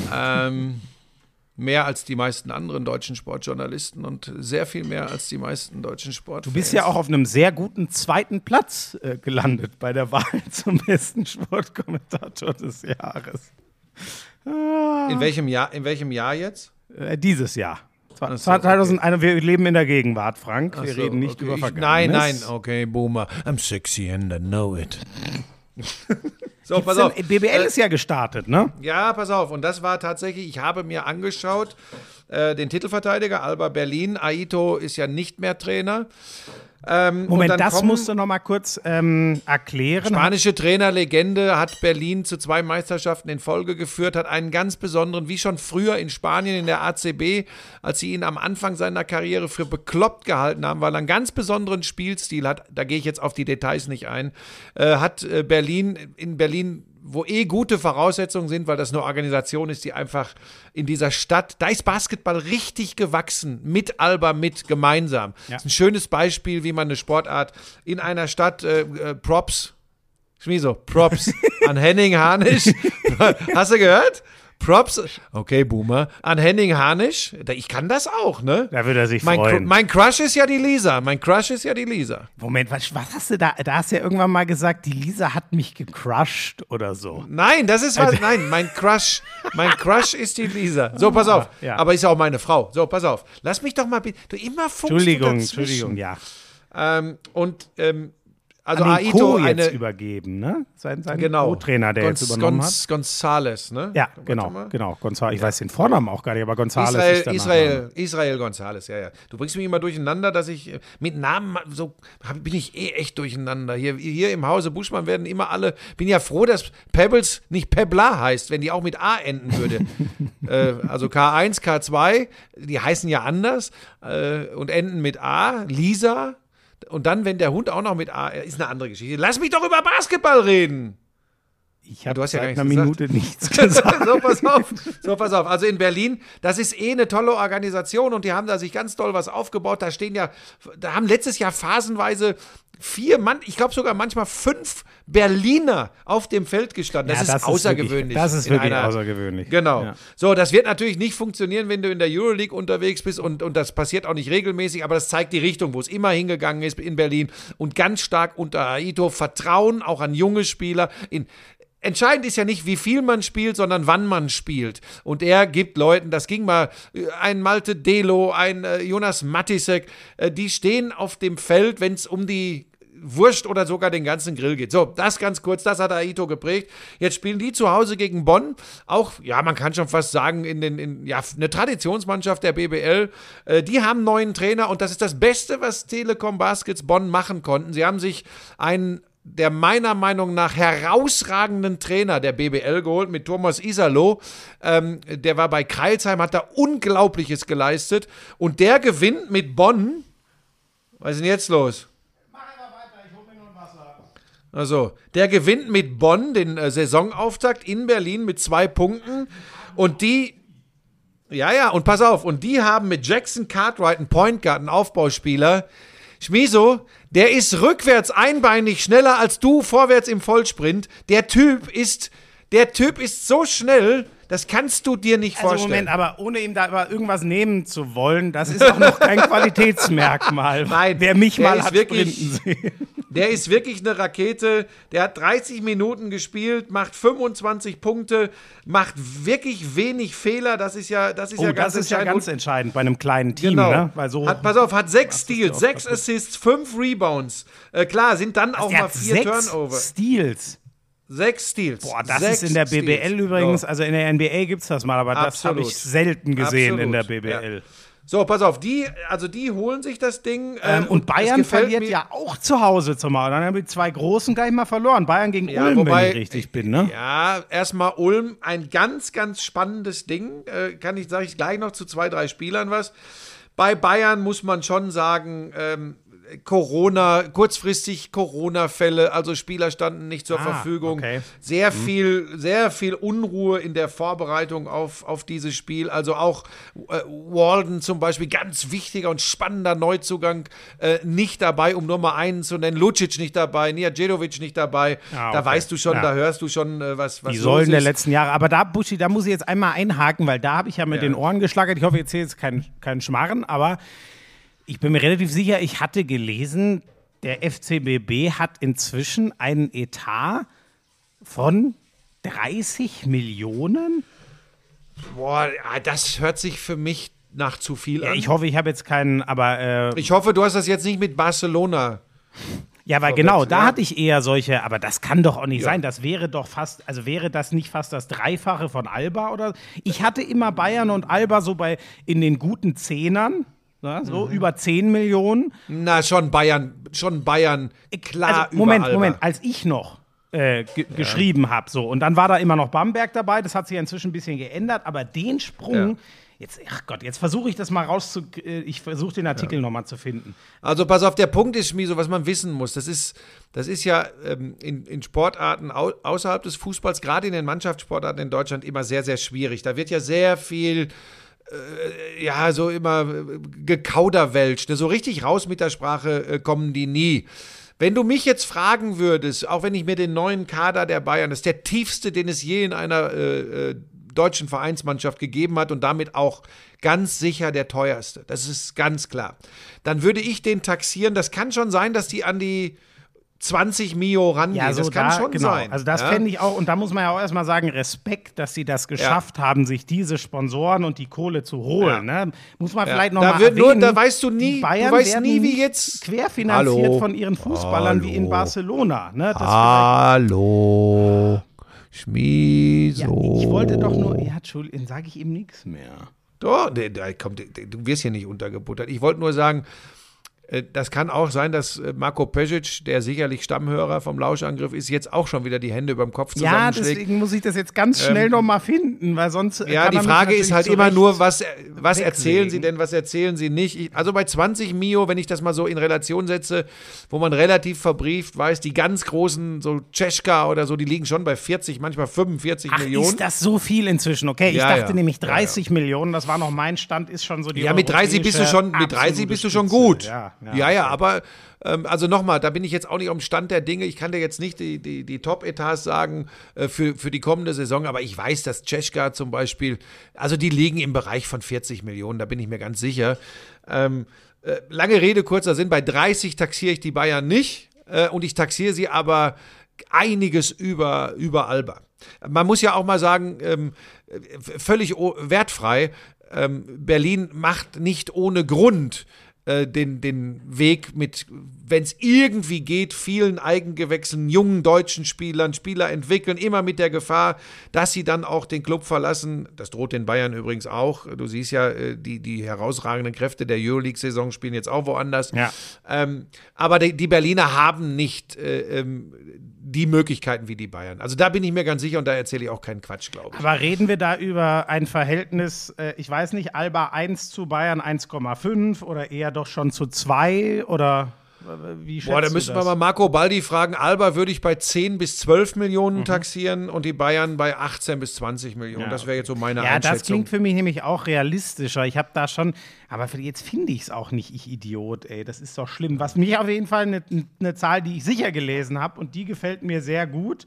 Mehr als die meisten anderen deutschen Sportjournalisten und sehr viel mehr als die meisten deutschen Sportfans. Du bist ja auch auf einem sehr guten 2. Platz gelandet bei der Wahl zum besten Sportkommentator des Jahres. In welchem Jahr jetzt? Dieses Jahr. 2001, wir leben in der Gegenwart, Frank. Wir reden nicht über Vergangenes. Nein, okay, Boomer. I'm sexy and I know it. So, pass auf. BBL ist ja gestartet, ne? Ja, pass auf. Und das war tatsächlich, ich habe mir angeschaut, den Titelverteidiger Alba Berlin. Aito ist ja nicht mehr Trainer. Moment, das musst du noch mal kurz erklären. Spanische Trainerlegende, hat Berlin zu 2 Meisterschaften in Folge geführt, hat einen ganz besonderen, wie schon früher in Spanien in der ACB, als sie ihn am Anfang seiner Karriere für bekloppt gehalten haben, weil er einen ganz besonderen Spielstil hat, da gehe ich jetzt auf die Details nicht ein, hat in Berlin, wo gute Voraussetzungen sind, weil das eine Organisation ist, die einfach in dieser Stadt, da ist Basketball richtig gewachsen, mit Alba, gemeinsam. Ja. Das ist ein schönes Beispiel, wie man eine Sportart in einer Stadt, Props an Henning Harnisch, hast du gehört? Props, okay, Boomer, an Henning Harnisch, ich kann das auch, ne? Da würde er sich freuen. Mein Crush ist ja die Lisa, Moment, was hast du da? Da hast du ja irgendwann mal gesagt, die Lisa hat mich gecrushed oder so. Nein, das ist was, nein, mein Crush ist die Lisa. So, pass auf, ja. Aber ist auch meine Frau. So, pass auf, lass mich doch mal, du immer funkst Entschuldigung, ja. Also an den Aito jetzt übergeben, ne? Sein genau. Co-Trainer, der jetzt übernommen hat. González, ne? Ja, genau. González. Ich weiß den Vornamen auch gar nicht, aber González ist der Nachname. Israel González, ja. Du bringst mich immer durcheinander, dass ich mit Namen so bin ich echt durcheinander. Hier im Hause Buschmann werden immer alle, bin ja froh, dass Pebbles nicht Pebla heißt, wenn die auch mit A enden würde. Also K1, K2, die heißen ja anders und enden mit A, Lisa. Und dann, wenn der Hund auch noch mit A, ist eine andere Geschichte. Lass mich doch über Basketball reden. Ich habe seit einer Minute nichts gesagt. So, pass auf. Also in Berlin, das ist eine tolle Organisation und die haben da sich ganz toll was aufgebaut. Da haben letztes Jahr phasenweise 4 Mann, ich glaube sogar manchmal 5 Berliner auf dem Feld gestanden. Das ist außergewöhnlich. Das ist wirklich außergewöhnlich. Genau. Ja. So, das wird natürlich nicht funktionieren, wenn du in der Euroleague unterwegs bist und das passiert auch nicht regelmäßig, aber das zeigt die Richtung, wo es immer hingegangen ist in Berlin und ganz stark unter Aito Vertrauen auch an junge Spieler. Entscheidend ist ja nicht, wie viel man spielt, sondern wann man spielt. Und er gibt Leuten, das ging mal, ein Malte Delo, ein Jonas Matisek, die stehen auf dem Feld, wenn es um die Wurst oder sogar den ganzen Grill geht. So, das ganz kurz, das hat Aito geprägt. Jetzt spielen die zu Hause gegen Bonn. Auch, ja, man kann schon fast sagen, eine Traditionsmannschaft der BBL. Die haben einen neuen Trainer und das ist das Beste, was Telekom Baskets Bonn machen konnten. Sie haben sich der meiner Meinung nach herausragenden Trainer der BBL geholt mit Thomas Isalo. Der war bei Crailsheim, hat da Unglaubliches geleistet. Und der gewinnt mit Bonn. Was ist denn jetzt los? Mach einfach weiter, ich hol mir nur ein Wasser. Also, der gewinnt mit Bonn den Saisonauftakt in Berlin mit 2 Punkten. Und und pass auf, und die haben mit Jackson Cartwright einen Point Guard, einen Aufbauspieler. Schmiso, der ist rückwärts einbeinig schneller als du vorwärts im Vollsprint. Der Typ ist so schnell, das kannst du dir nicht vorstellen. Moment, aber ohne ihm da aber irgendwas nehmen zu wollen, das ist auch noch kein Qualitätsmerkmal. Nein, wer mich mal hat sprinten sehen. Der ist wirklich eine Rakete. Der hat 30 Minuten gespielt, macht 25 Punkte, macht wirklich wenig Fehler. Das ist ja ganz entscheidend. Das ist ja ganz entscheidend bei einem kleinen Team. Genau. Ne? Weil so pass auf, hat 6 Steals, 6 Assists, 5 Rebounds. Klar, sind dann auch mal 4 Turnover. 6 Steals. Boah, das ist in der BBL übrigens, also in der NBA gibt es das mal, aber das habe ich selten gesehen in der BBL. Ja. So, pass auf, die holen sich das Ding. Und Bayern verliert ja auch zu Hause zumal. Dann haben die 2 Großen gleich mal verloren. Bayern gegen Ulm, wenn ich richtig bin, ne? Ja, erstmal Ulm, ein ganz, ganz spannendes Ding. Sage ich gleich noch zu 2, 3 Spielern was. Bei Bayern muss man schon sagen, kurzfristig Corona-Fälle, also Spieler standen nicht zur Verfügung. Okay. Sehr viel Unruhe in der Vorbereitung auf dieses Spiel. Also auch Walden zum Beispiel, ganz wichtiger und spannender Neuzugang, nicht dabei, um nur mal einen zu nennen. Lucic nicht dabei, Nijađedović nicht dabei. Okay. Da weißt du schon, da hörst du schon, was die Säulen der letzten Jahre. Aber da, Buschi, da muss ich jetzt einmal einhaken, weil da habe ich ja mit den Ohren geschlagert. Ich hoffe, jetzt hier ist kein Schmarren, aber ich bin mir relativ sicher, ich hatte gelesen, der FCBB hat inzwischen einen Etat von 30 Millionen? Boah, das hört sich für mich nach zu viel an. Ich hoffe, ich habe jetzt keinen, aber ich hoffe, du hast das jetzt nicht mit Barcelona Ja, aber genau, da hatte ich eher solche, aber das kann doch auch nicht sein. Das wäre doch fast, also wäre das nicht fast das Dreifache von Alba oder? Ich hatte immer Bayern und Alba so in den guten Zehnern, so über 10 Millionen. Na, schon Bayern, klar Also, Moment, über Alba. als ich noch geschrieben habe, so, und dann war da immer noch Bamberg dabei, das hat sich ja inzwischen ein bisschen geändert, aber den Sprung, jetzt versuche ich das mal ich versuche den Artikel nochmal zu finden. Also pass auf, der Punkt ist, Schmieso, was man wissen muss, das ist ja in Sportarten außerhalb des Fußballs, gerade in den Mannschaftssportarten in Deutschland immer sehr, sehr schwierig. Da wird ja sehr viel, so immer gekauderwelsch. Ne? So richtig raus mit der Sprache kommen die nie. Wenn du mich jetzt fragen würdest, auch wenn ich mir den neuen Kader der Bayern, das ist der tiefste, den es je in einer deutschen Vereinsmannschaft gegeben hat und damit auch ganz sicher der teuerste. Das ist ganz klar. Dann würde ich den taxieren. Das kann schon sein, dass die an die 20 Mio rangehen. Ja, so das kann schon genau. sein. Also das fände ich auch, und da muss man ja auch erstmal sagen, Respekt, dass sie das geschafft haben, sich diese Sponsoren und die Kohle zu holen. Ne? Muss man vielleicht noch mal erwähnen. Da weißt du nie, Bayern werden wie jetzt querfinanziert von ihren Fußballern wie in Barcelona. Ne? Das Hallo. Schmieso. Ja, ich wollte doch nur, Entschuldigung, sage ich ihm nichts mehr. Doch, du wirst hier nicht untergebuttert. Ich wollte nur sagen, das kann auch sein, dass Marco Pesic, der sicherlich Stammhörer vom Lauschangriff ist, jetzt auch schon wieder die Hände über dem Kopf zusammenschlägt. Ja, deswegen muss ich das jetzt ganz schnell noch mal finden, weil sonst. Ja, die Frage ist halt immer nur, was erzählen Sie denn, was erzählen Sie nicht? Also bei 20 Mio, wenn ich das mal so in Relation setze, wo man relativ verbrieft weiß, die ganz großen, so Czeska oder so, die liegen schon bei 40, manchmal 45 Millionen. Ist das so viel inzwischen? Okay, ich dachte nämlich 30 Millionen, das war noch mein Stand, ist schon so die mit 30 bist du schon gut. Ja, aber also nochmal, da bin ich jetzt auch nicht am Stand der Dinge. Ich kann dir jetzt nicht die Top-Etats sagen für die kommende Saison, aber ich weiß, dass Czeska zum Beispiel, also die liegen im Bereich von 40 Millionen, da bin ich mir ganz sicher. Lange Rede, kurzer Sinn, bei 30 taxiere ich die Bayern nicht und ich taxiere sie aber einiges über Alba. Man muss ja auch mal sagen, völlig wertfrei, Berlin macht nicht ohne Grund den Weg mit, wenn es irgendwie geht, vielen Eigengewächsen, jungen deutschen Spieler entwickeln, immer mit der Gefahr, dass sie dann auch den Club verlassen. Das droht den Bayern übrigens auch. Du siehst ja, die herausragenden Kräfte der Euroleague-Saison spielen jetzt auch woanders. Ja. Aber die Berliner haben nicht die Möglichkeiten wie die Bayern. Also da bin ich mir ganz sicher und da erzähle ich auch keinen Quatsch, glaube ich. Aber reden wir da über ein Verhältnis, ich weiß nicht, Alba 1 zu Bayern 1,5 oder eher doch schon zu 2 oder wie schätzt du das? Da müssen wir mal Marco Baldi fragen. Alba würde ich bei 10 bis 12 Millionen taxieren und die Bayern bei 18 bis 20 Millionen. Ja. Das wäre jetzt so meine Einschätzung. Ja, das klingt für mich nämlich auch realistischer. Ich habe da schon, aber jetzt finde ich es auch nicht, ich Idiot, ey. Das ist doch schlimm. Was mich auf jeden Fall eine Zahl, die ich sicher gelesen habe und die gefällt mir sehr gut.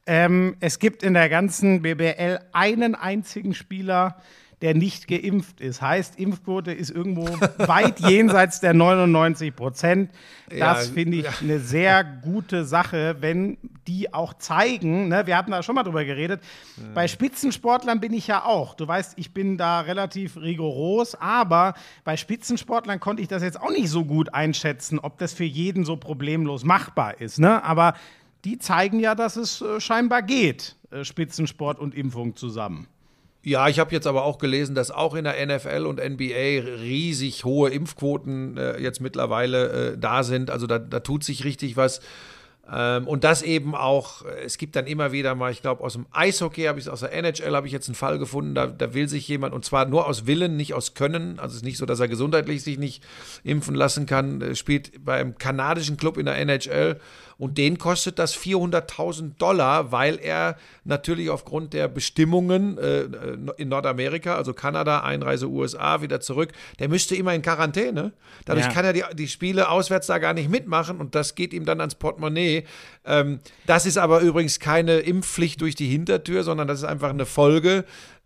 Es gibt in der ganzen BBL einen einzigen Spieler, der nicht geimpft ist. Heißt, Impfquote ist irgendwo weit jenseits der 99%. Das finde ich eine sehr gute Sache, wenn die auch zeigen, ne, wir hatten da schon mal drüber geredet, bei Spitzensportlern bin ich ja auch. Du weißt, ich bin da relativ rigoros, aber bei Spitzensportlern konnte ich das jetzt auch nicht so gut einschätzen, ob das für jeden so problemlos machbar ist. Ne? Aber die zeigen ja, dass es scheinbar geht, Spitzensport und Impfung zusammen. Ja, ich habe jetzt aber auch gelesen, dass auch in der NFL und NBA riesig hohe Impfquoten jetzt mittlerweile da sind. Also da tut sich richtig was. Und das eben auch, es gibt dann immer wieder mal, ich glaube aus dem Eishockey, aus der NHL habe ich jetzt einen Fall gefunden, da will sich jemand, und zwar nur aus Willen, nicht aus Können, also es ist nicht so, dass er gesundheitlich sich nicht impfen lassen kann, spielt beim kanadischen Club in der NHL und den kostet das $400.000, weil er natürlich aufgrund der Bestimmungen in Nordamerika, also Kanada, Einreise USA, wieder zurück, der müsste immer in Quarantäne. Dadurch kann er die Spiele auswärts da gar nicht mitmachen und das geht ihm dann ans Portemonnaie. Das ist aber übrigens keine Impfpflicht durch die Hintertür, sondern das ist einfach eine Folge,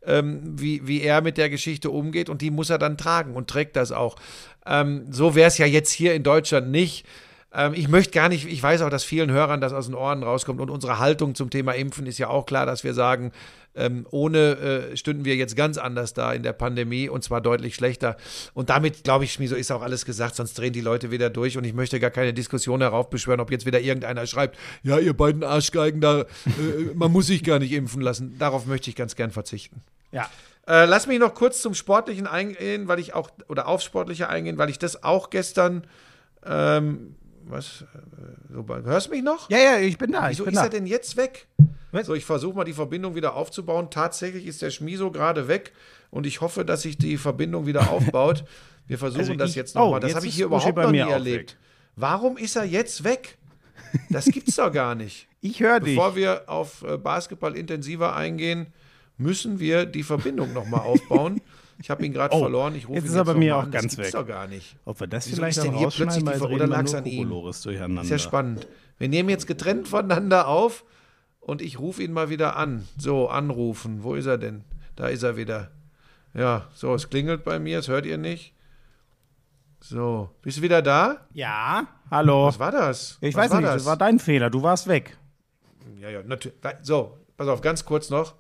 wie er mit der Geschichte umgeht und die muss er dann tragen und trägt das auch. So wäre es ja jetzt hier in Deutschland nicht. Ich möchte gar nicht, ich weiß auch, dass vielen Hörern das aus den Ohren rauskommt und unsere Haltung zum Thema Impfen ist ja auch klar, dass wir sagen, ohne stünden wir jetzt ganz anders da in der Pandemie und zwar deutlich schlechter. Und damit, glaube ich, Schmieso, ist auch alles gesagt, sonst drehen die Leute wieder durch und ich möchte gar keine Diskussion heraufbeschwören, ob jetzt wieder irgendeiner schreibt, ja, ihr beiden Arschgeigen da, man muss sich gar nicht impfen lassen. Darauf möchte ich ganz gern verzichten. Ja. Lass mich noch kurz zum Sportlichen eingehen, aufs Sportliche eingehen, weil ich das auch gestern, hörst du mich noch? Ja, ich bin da. Wieso ist er denn jetzt weg? So, ich versuche mal die Verbindung wieder aufzubauen. Tatsächlich ist der Schmieso gerade weg und ich hoffe, dass sich die Verbindung wieder aufbaut. Wir versuchen das jetzt nochmal. Das habe ich hier überhaupt noch nie erlebt. Warum ist er jetzt weg? Das gibt's doch gar nicht. Ich höre dich. Bevor wir auf Basketball intensiver eingehen, müssen wir die Verbindung nochmal aufbauen. Ich habe ihn gerade verloren. Ich rufe ihn jetzt ist er bei mir auch an. ganz Das weg. gibt's doch gar nicht. Ob wir das Wieso vielleicht ist denn auch hier plötzlich rausschneiden, oder lag es an ihm? durcheinander. Ist ja spannend. Wir nehmen jetzt getrennt voneinander auf und ich rufe ihn mal wieder an. So, anrufen. Wo ist er denn? Da ist er wieder. Ja, so, es klingelt bei mir, das hört ihr nicht. So, bist du wieder da? Ja, hallo. Was war das? Ich Was weiß nicht, das war dein Fehler, du warst weg. Ja, natürlich. So, pass auf, ganz kurz noch.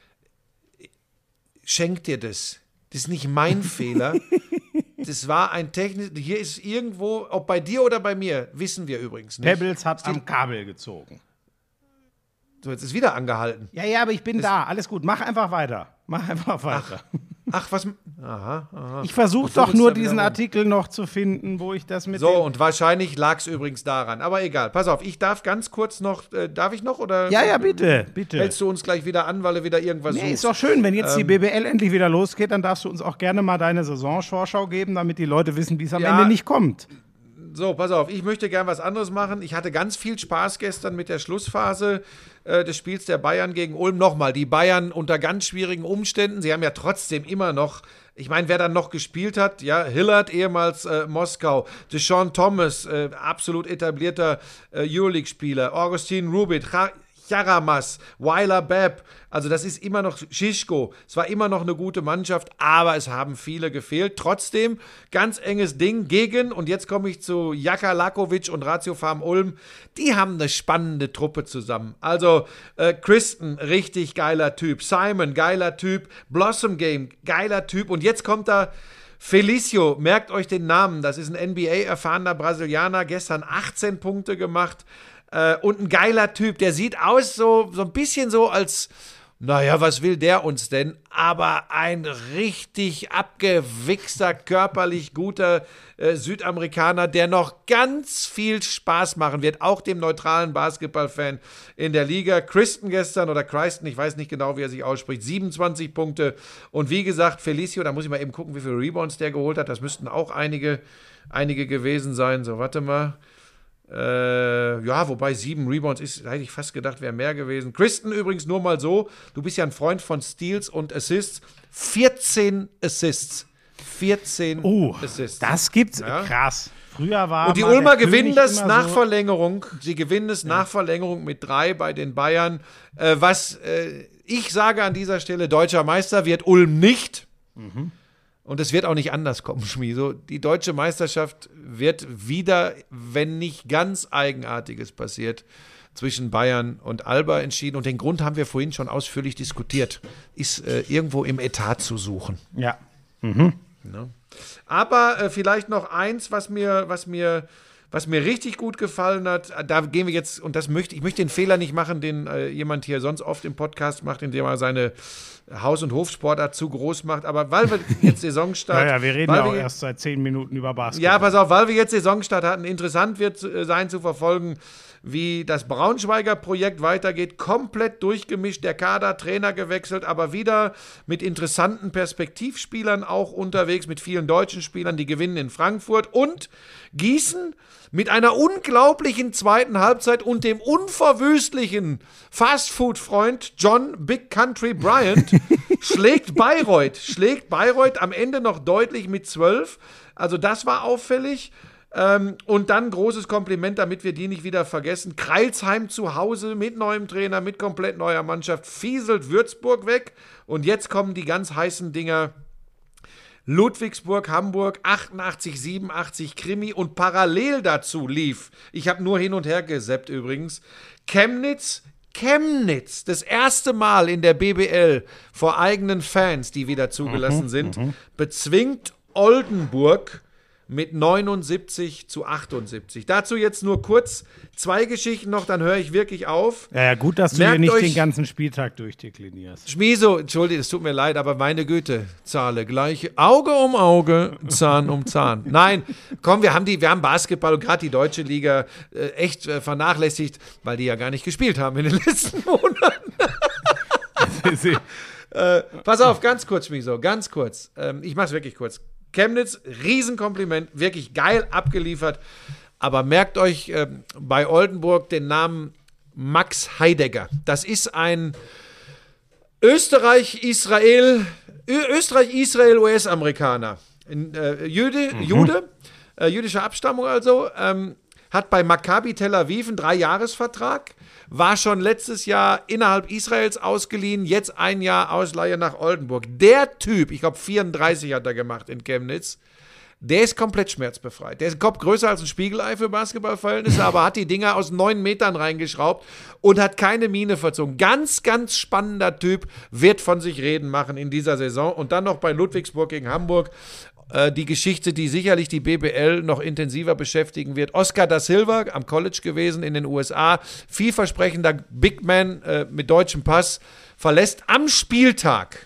Schenk dir das. Das ist nicht mein Fehler. Das war ein technisch. Hier ist irgendwo, ob bei dir oder bei mir, wissen wir übrigens nicht. Pebbles hat am Kabel gezogen. So, jetzt ist wieder angehalten. Ja, aber ich bin da. Alles gut. Mach einfach weiter. Ach, was? Aha. Ich versuche doch nur diesen Artikel noch zu finden, wo ich das mit. So, und wahrscheinlich lag es übrigens daran. Aber egal. Pass auf, ich darf ganz kurz noch. Darf ich noch? Oder Ja, bitte. Hältst du uns gleich wieder an, weil du wieder irgendwas suchst? Ist doch schön, wenn jetzt die BBL endlich wieder losgeht, dann darfst du uns auch gerne mal deine Saisonvorschau geben, damit die Leute wissen, wie es am Ende nicht kommt. So, pass auf, ich möchte gern was anderes machen. Ich hatte ganz viel Spaß gestern mit der Schlussphase des Spiels der Bayern gegen Ulm. Nochmal, die Bayern unter ganz schwierigen Umständen. Sie haben ja trotzdem immer noch, ich meine, wer dann noch gespielt hat, ja, Hillard, ehemals Moskau, Deshaun Thomas, absolut etablierter Euroleague-Spieler, Augustin Rubit, Jaramas, Weiler Bepp, also das ist immer noch Schischko, es war immer noch eine gute Mannschaft, aber es haben viele gefehlt. Trotzdem, ganz enges Ding gegen, und jetzt komme ich zu Jaka Lakovic und Ratio Farm Ulm, die haben eine spannende Truppe zusammen. Also Kristen, richtig geiler Typ, Simon, geiler Typ, Blossom Game, geiler Typ, und jetzt kommt da Felicio, merkt euch den Namen, das ist ein NBA-erfahrener Brasilianer, gestern 18 Punkte gemacht, und ein geiler Typ, der sieht aus so ein bisschen so als, naja, was will der uns denn? Aber ein richtig abgewichster, körperlich guter Südamerikaner, der noch ganz viel Spaß machen wird, auch dem neutralen Basketballfan in der Liga. Kristen gestern, oder Christen, ich weiß nicht genau, wie er sich ausspricht, 27 Punkte. Und wie gesagt, Felicio, da muss ich mal eben gucken, wie viele Rebounds der geholt hat. Das müssten auch einige gewesen sein. So, warte mal. Ja, wobei 7 Rebounds ist, hätte ich fast gedacht, wäre mehr gewesen. Kristen übrigens nur mal so, du bist ja ein Freund von Steals und Assists. 14 Assists. 14 Assists. Das gibt's, krass. Früher war und die Ulmer gewinnen das nach Verlängerung. Sie gewinnen es nach Verlängerung mit 3 bei den Bayern. Ich sage an dieser Stelle, deutscher Meister wird Ulm nicht. Und es wird auch nicht anders kommen, Schmieso. Die deutsche Meisterschaft wird wieder, wenn nicht ganz Eigenartiges passiert, zwischen Bayern und Alba entschieden. Und den Grund haben wir vorhin schon ausführlich diskutiert. Ist irgendwo im Etat zu suchen. Ja. Ne? Aber vielleicht noch eins, was mir richtig gut gefallen hat. Da gehen wir jetzt, und ich möchte den Fehler nicht machen, den jemand hier sonst oft im Podcast macht, indem er seine Haus- und Hofsportart zu groß macht. Aber weil wir jetzt Saisonstart... Ja, wir reden ja auch erst seit 10 Minuten über Basketball. Ja, pass auf, weil wir jetzt Saisonstart hatten, interessant wird sein zu verfolgen, wie das Braunschweiger Projekt weitergeht. Komplett durchgemischt, der Kader, Trainer gewechselt, aber wieder mit interessanten Perspektivspielern auch unterwegs, mit vielen deutschen Spielern, die gewinnen in Frankfurt. Und Gießen mit einer unglaublichen zweiten Halbzeit und dem unverwüstlichen Fastfood-Freund John Big Country Bryant schlägt Bayreuth am Ende noch deutlich mit 12. Also das war auffällig. Und dann großes Kompliment, damit wir die nicht wieder vergessen. Crailsheim zu Hause mit neuem Trainer, mit komplett neuer Mannschaft, fieselt Würzburg weg. Und jetzt kommen die ganz heißen Dinger. Ludwigsburg, Hamburg, 88, 87 Krimi und parallel dazu lief, ich habe nur hin und her gesappt übrigens, Chemnitz, das erste Mal in der BBL vor eigenen Fans, die wieder zugelassen sind, bezwingt Oldenburg mit 79-78. Dazu jetzt nur kurz 2 Geschichten noch, dann höre ich wirklich auf. Ja, gut, dass du hier nicht den ganzen Spieltag durchdeklinierst. Schmieso, entschuldige, es tut mir leid, aber meine Güte, Zahle gleich, Auge um Auge, Zahn um Zahn. Nein, komm, wir haben Basketball und gerade die deutsche Liga echt vernachlässigt, weil die ja gar nicht gespielt haben in den letzten Monaten. Pass auf, ganz kurz, Schmieso, ganz kurz. Ich mach's wirklich kurz. Chemnitz, Riesenkompliment, wirklich geil abgeliefert. Aber merkt euch bei Oldenburg den Namen Max Heidegger. Das ist ein Österreich-Israel-US-Amerikaner. Jude, jüdischer Abstammung also, hat bei Maccabi Tel Aviv einen 3-Jahres-Vertrag, war schon letztes Jahr innerhalb Israels ausgeliehen, jetzt 1 Jahr Ausleihe nach Oldenburg. Der Typ, ich glaube 34 hat er gemacht in Chemnitz, der ist komplett schmerzbefreit. Der ist ein Kopf größer als ein Spiegelei für Basketballverhältnisse, aber hat die Dinger aus 9 Metern reingeschraubt und hat keine Miene verzogen. Ganz, ganz spannender Typ, wird von sich reden machen in dieser Saison. Und dann noch bei Ludwigsburg gegen Hamburg. Die Geschichte, die sicherlich die BBL noch intensiver beschäftigen wird. Oscar da Silva, am College gewesen in den USA, vielversprechender Big Man mit deutschem Pass, verlässt am Spieltag,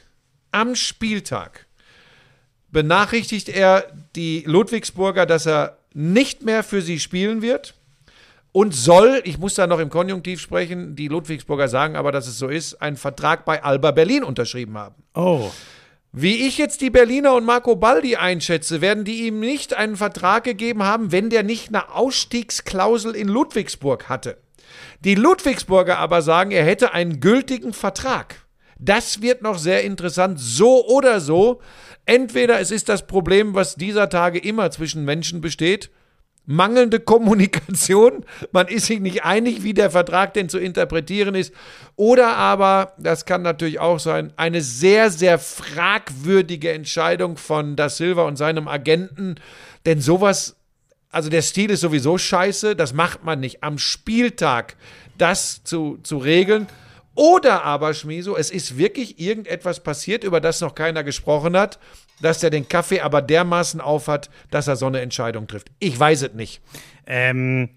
benachrichtigt er die Ludwigsburger, dass er nicht mehr für sie spielen wird und soll, ich muss da noch im Konjunktiv sprechen, die Ludwigsburger sagen aber, dass es so ist, einen Vertrag bei Alba Berlin unterschrieben haben. Oh. Wie ich jetzt die Berliner und Marco Baldi einschätze, werden die ihm nicht einen Vertrag gegeben haben, wenn der nicht eine Ausstiegsklausel in Ludwigsburg hatte. Die Ludwigsburger aber sagen, er hätte einen gültigen Vertrag. Das wird noch sehr interessant, so oder so. Entweder es ist das Problem, was dieser Tage immer zwischen Menschen besteht, mangelnde Kommunikation, man ist sich nicht einig, wie der Vertrag denn zu interpretieren ist, oder aber, das kann natürlich auch sein, eine sehr, sehr fragwürdige Entscheidung von Da Silva und seinem Agenten, denn sowas, also der Stil ist sowieso scheiße, das macht man nicht, am Spieltag das zu regeln. Oder aber, Schmieso, es ist wirklich irgendetwas passiert, über das noch keiner gesprochen hat, dass der den Kaffee aber dermaßen aufhat, dass er so eine Entscheidung trifft. Ich weiß es nicht. Also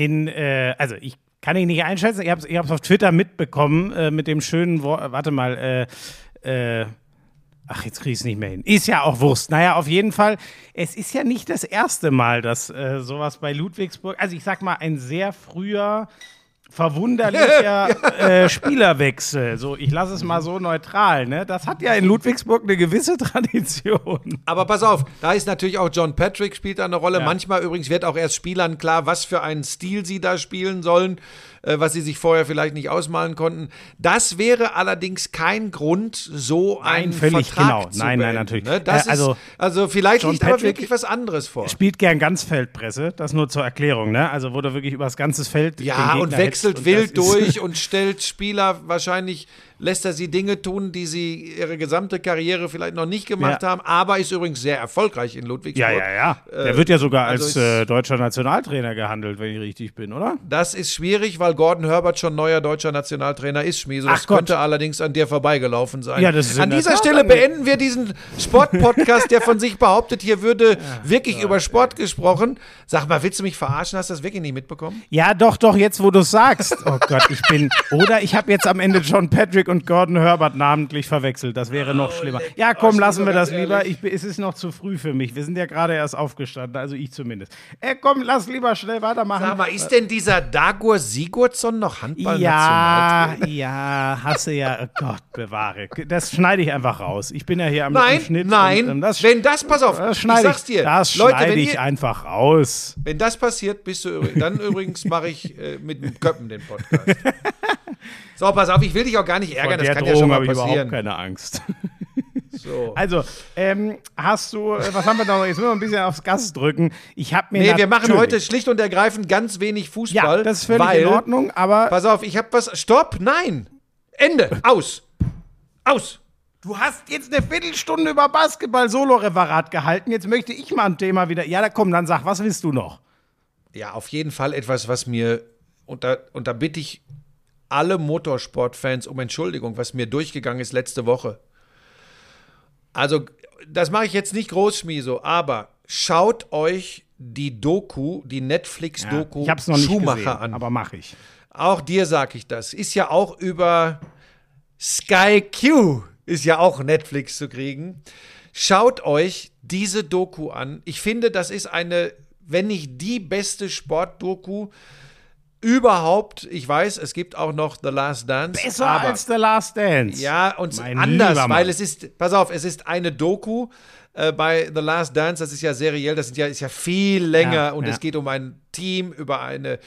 ich kann ihn nicht einschätzen. Ich hab's auf Twitter mitbekommen mit dem schönen Wort, warte mal, jetzt krieg ich es nicht mehr hin. Ist ja auch Wurst. Naja, auf jeden Fall, es ist ja nicht das erste Mal, dass sowas bei Ludwigsburg, also ich sag mal, ein sehr früher verwunderlicher Spielerwechsel. So, ich lasse es mal so neutral, ne? Das hat ja in Ludwigsburg eine gewisse Tradition. Aber pass auf, da ist natürlich auch John Patrick spielt da eine Rolle. Ja. Manchmal übrigens wird auch erst Spielern klar, was für einen Stil sie da spielen sollen, was sie sich vorher vielleicht nicht ausmalen konnten. Das wäre allerdings kein Grund, so einen Vertrag zu beenden. Nein, natürlich. Ne? Das ist, also vielleicht John liegt Patrick aber wirklich was anderes vor. Spielt gern Ganzfeldpresse, das nur zur Erklärung, ne? Also wo du wirklich über das ganze Feld ja, und wechselt wild durch und stellt Spieler wahrscheinlich, lässt er sie Dinge tun, die sie ihre gesamte Karriere vielleicht noch nicht gemacht haben, aber ist übrigens sehr erfolgreich in Ludwigsburg. Ja. Der wird ja sogar als deutscher Nationaltrainer gehandelt, wenn ich richtig bin, oder? Das ist schwierig, weil Gordon Herbert schon neuer deutscher Nationaltrainer ist, Schmieso. Das könnte allerdings an dir vorbeigelaufen sein. Ja, das ist an dieser Stelle beenden wir diesen Sportpodcast, der von sich behauptet, hier würde wirklich über Sport gesprochen. Sag mal, willst du mich verarschen? Hast du das wirklich nicht mitbekommen? Ja, doch, jetzt wo du es sagst. Oh Gott, ich habe jetzt am Ende John Patrick und Gordon Herbert namentlich verwechselt. Das wäre noch schlimmer. Ja, komm, lassen wir das lieber. Es ist noch zu früh für mich. Wir sind ja gerade erst aufgestanden, also ich zumindest. Komm, lass lieber schnell weitermachen. Sag mal, ist denn dieser Dagur Sigurdsson noch Handball-Nationaltrainer? Ja, hasse ja, oh Gott, bewahre. Das schneide ich einfach raus. Ich bin ja hier am Schnitt. Nein, wenn das, pass auf, ich sag's dir. Das schneide ich einfach raus. Wenn das passiert, dann übrigens mache ich mit dem Köppen den Podcast. So, pass auf, ich will dich auch gar nicht ärgern, das kann ja schon mal passieren. Ich habe überhaupt keine Angst. So. Also, hast du, was haben wir da noch? Jetzt müssen wir ein bisschen aufs Gas drücken. Wir machen heute schlicht und ergreifend ganz wenig Fußball. Ja, das ist völlig in Ordnung, aber... Pass auf, ich habe was... Stopp, nein! Ende, aus! Du hast jetzt eine Viertelstunde über Basketball-Solo-Referat gehalten. Jetzt möchte ich mal ein Thema wieder. Ja, komm, dann sag, was willst du noch? Ja, auf jeden Fall etwas, was mir, und da bitte ich alle Motorsportfans um Entschuldigung, was mir durchgegangen ist letzte Woche. Also, das mache ich jetzt nicht groß, Schmieso, aber schaut euch die Netflix-Doku ich hab's noch nicht Schumacher gesehen, an. aber mache ich. Auch dir sage ich das. Ist ja auch über Sky Q, ist ja auch Netflix zu kriegen. Schaut euch diese Doku an. Ich finde, das ist eine, wenn nicht die beste Sportdoku überhaupt. Ich weiß, es gibt auch noch The Last Dance. Besser als The Last Dance. Ja, und Mein anders, lieber Mann. weil es ist, pass auf, es ist eine Doku bei The Last Dance, das ist ja seriell, das ist ja viel länger und es geht um ein Team, über eine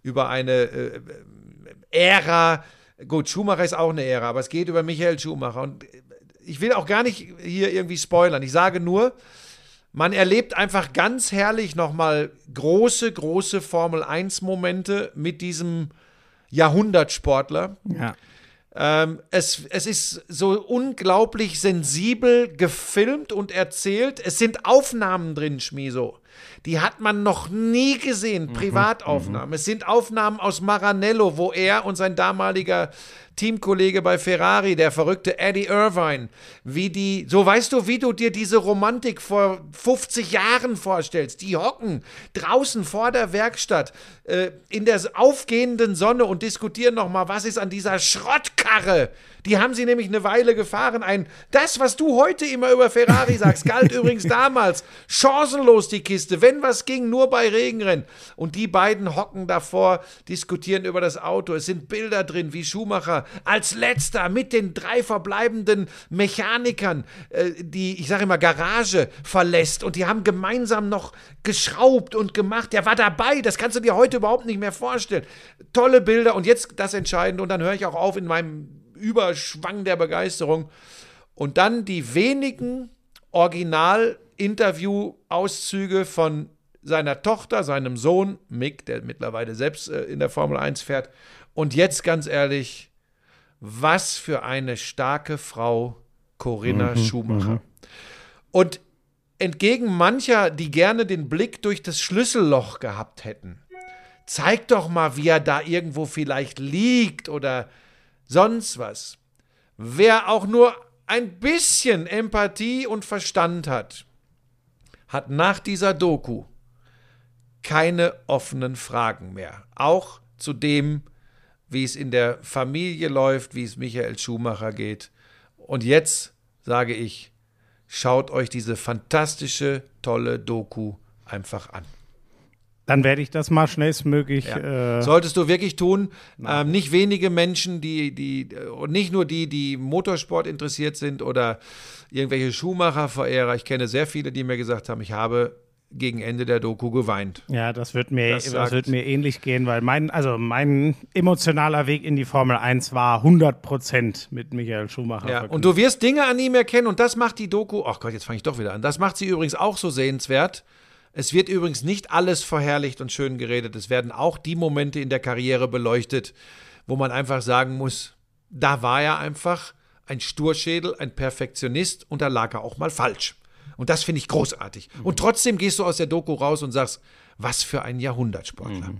Ära. Gut, Schumacher ist auch eine Ära, aber es geht über Michael Schumacher. Und ich will auch gar nicht hier irgendwie spoilern. Ich sage nur, man erlebt einfach ganz herrlich nochmal große Formel-1-Momente mit diesem Jahrhundertsportler. Ja. Es ist so unglaublich sensibel gefilmt und erzählt. Es sind Aufnahmen drin, Schmieso. Die hat man noch nie gesehen, Privataufnahmen. Es sind Aufnahmen aus Maranello, wo er und sein damaliger Teamkollege bei Ferrari, der verrückte Eddie Irvine, weißt du, wie du dir diese Romantik vor 50 Jahren vorstellst. Die hocken draußen vor der Werkstatt in der aufgehenden Sonne und diskutieren nochmal, was ist an dieser Schrottkarre. Die haben sie nämlich eine Weile gefahren. Das, was du heute immer über Ferrari sagst, galt übrigens damals. Chancenlos die Kiste, wenn was ging, nur bei Regenrennen. Und die beiden hocken davor, diskutieren über das Auto. Es sind Bilder drin, wie Schumacher als letzter mit den 3 verbleibenden Mechanikern die, ich sage immer, Garage verlässt. Und die haben gemeinsam noch geschraubt und gemacht. Der war dabei, das kannst du dir heute überhaupt nicht mehr vorstellen. Tolle Bilder und jetzt das Entscheidende. Und dann höre ich auch auf in meinem Überschwang der Begeisterung. Und dann die wenigen Original-Interview-Auszüge von seiner Tochter, seinem Sohn Mick, der mittlerweile selbst in der Formel 1 fährt. Und jetzt ganz ehrlich, was für eine starke Frau Corinna Schumacher. Und entgegen mancher, die gerne den Blick durch das Schlüsselloch gehabt hätten, zeig doch mal, wie er da irgendwo vielleicht liegt oder sonst was. Wer auch nur ein bisschen Empathie und Verstand hat, hat nach dieser Doku keine offenen Fragen mehr. Auch zu dem, wie es in der Familie läuft, wie es Michael Schumacher geht. Und jetzt sage ich, schaut euch diese fantastische, tolle Doku einfach an. Dann werde ich das mal schnellstmöglich. Ja. Solltest du wirklich tun. Nicht wenige Menschen, und nicht nur die Motorsport interessiert sind oder irgendwelche Schumacher-Verehrer. Ich kenne sehr viele, die mir gesagt haben, ich habe gegen Ende der Doku geweint. Ja, das wird mir ähnlich gehen, weil mein emotionaler Weg in die Formel 1 war 100% mit Michael Schumacher. Ja, und du wirst Dinge an ihm erkennen und das macht die Doku, ach Gott, jetzt fange ich doch wieder an, das macht sie übrigens auch so sehenswert. Es wird übrigens nicht alles verherrlicht und schön geredet. Es werden auch die Momente in der Karriere beleuchtet, wo man einfach sagen muss, da war er einfach ein Sturschädel, ein Perfektionist und da lag er auch mal falsch. Und das finde ich großartig. Und trotzdem gehst du aus der Doku raus und sagst, was für ein Jahrhundertsportler.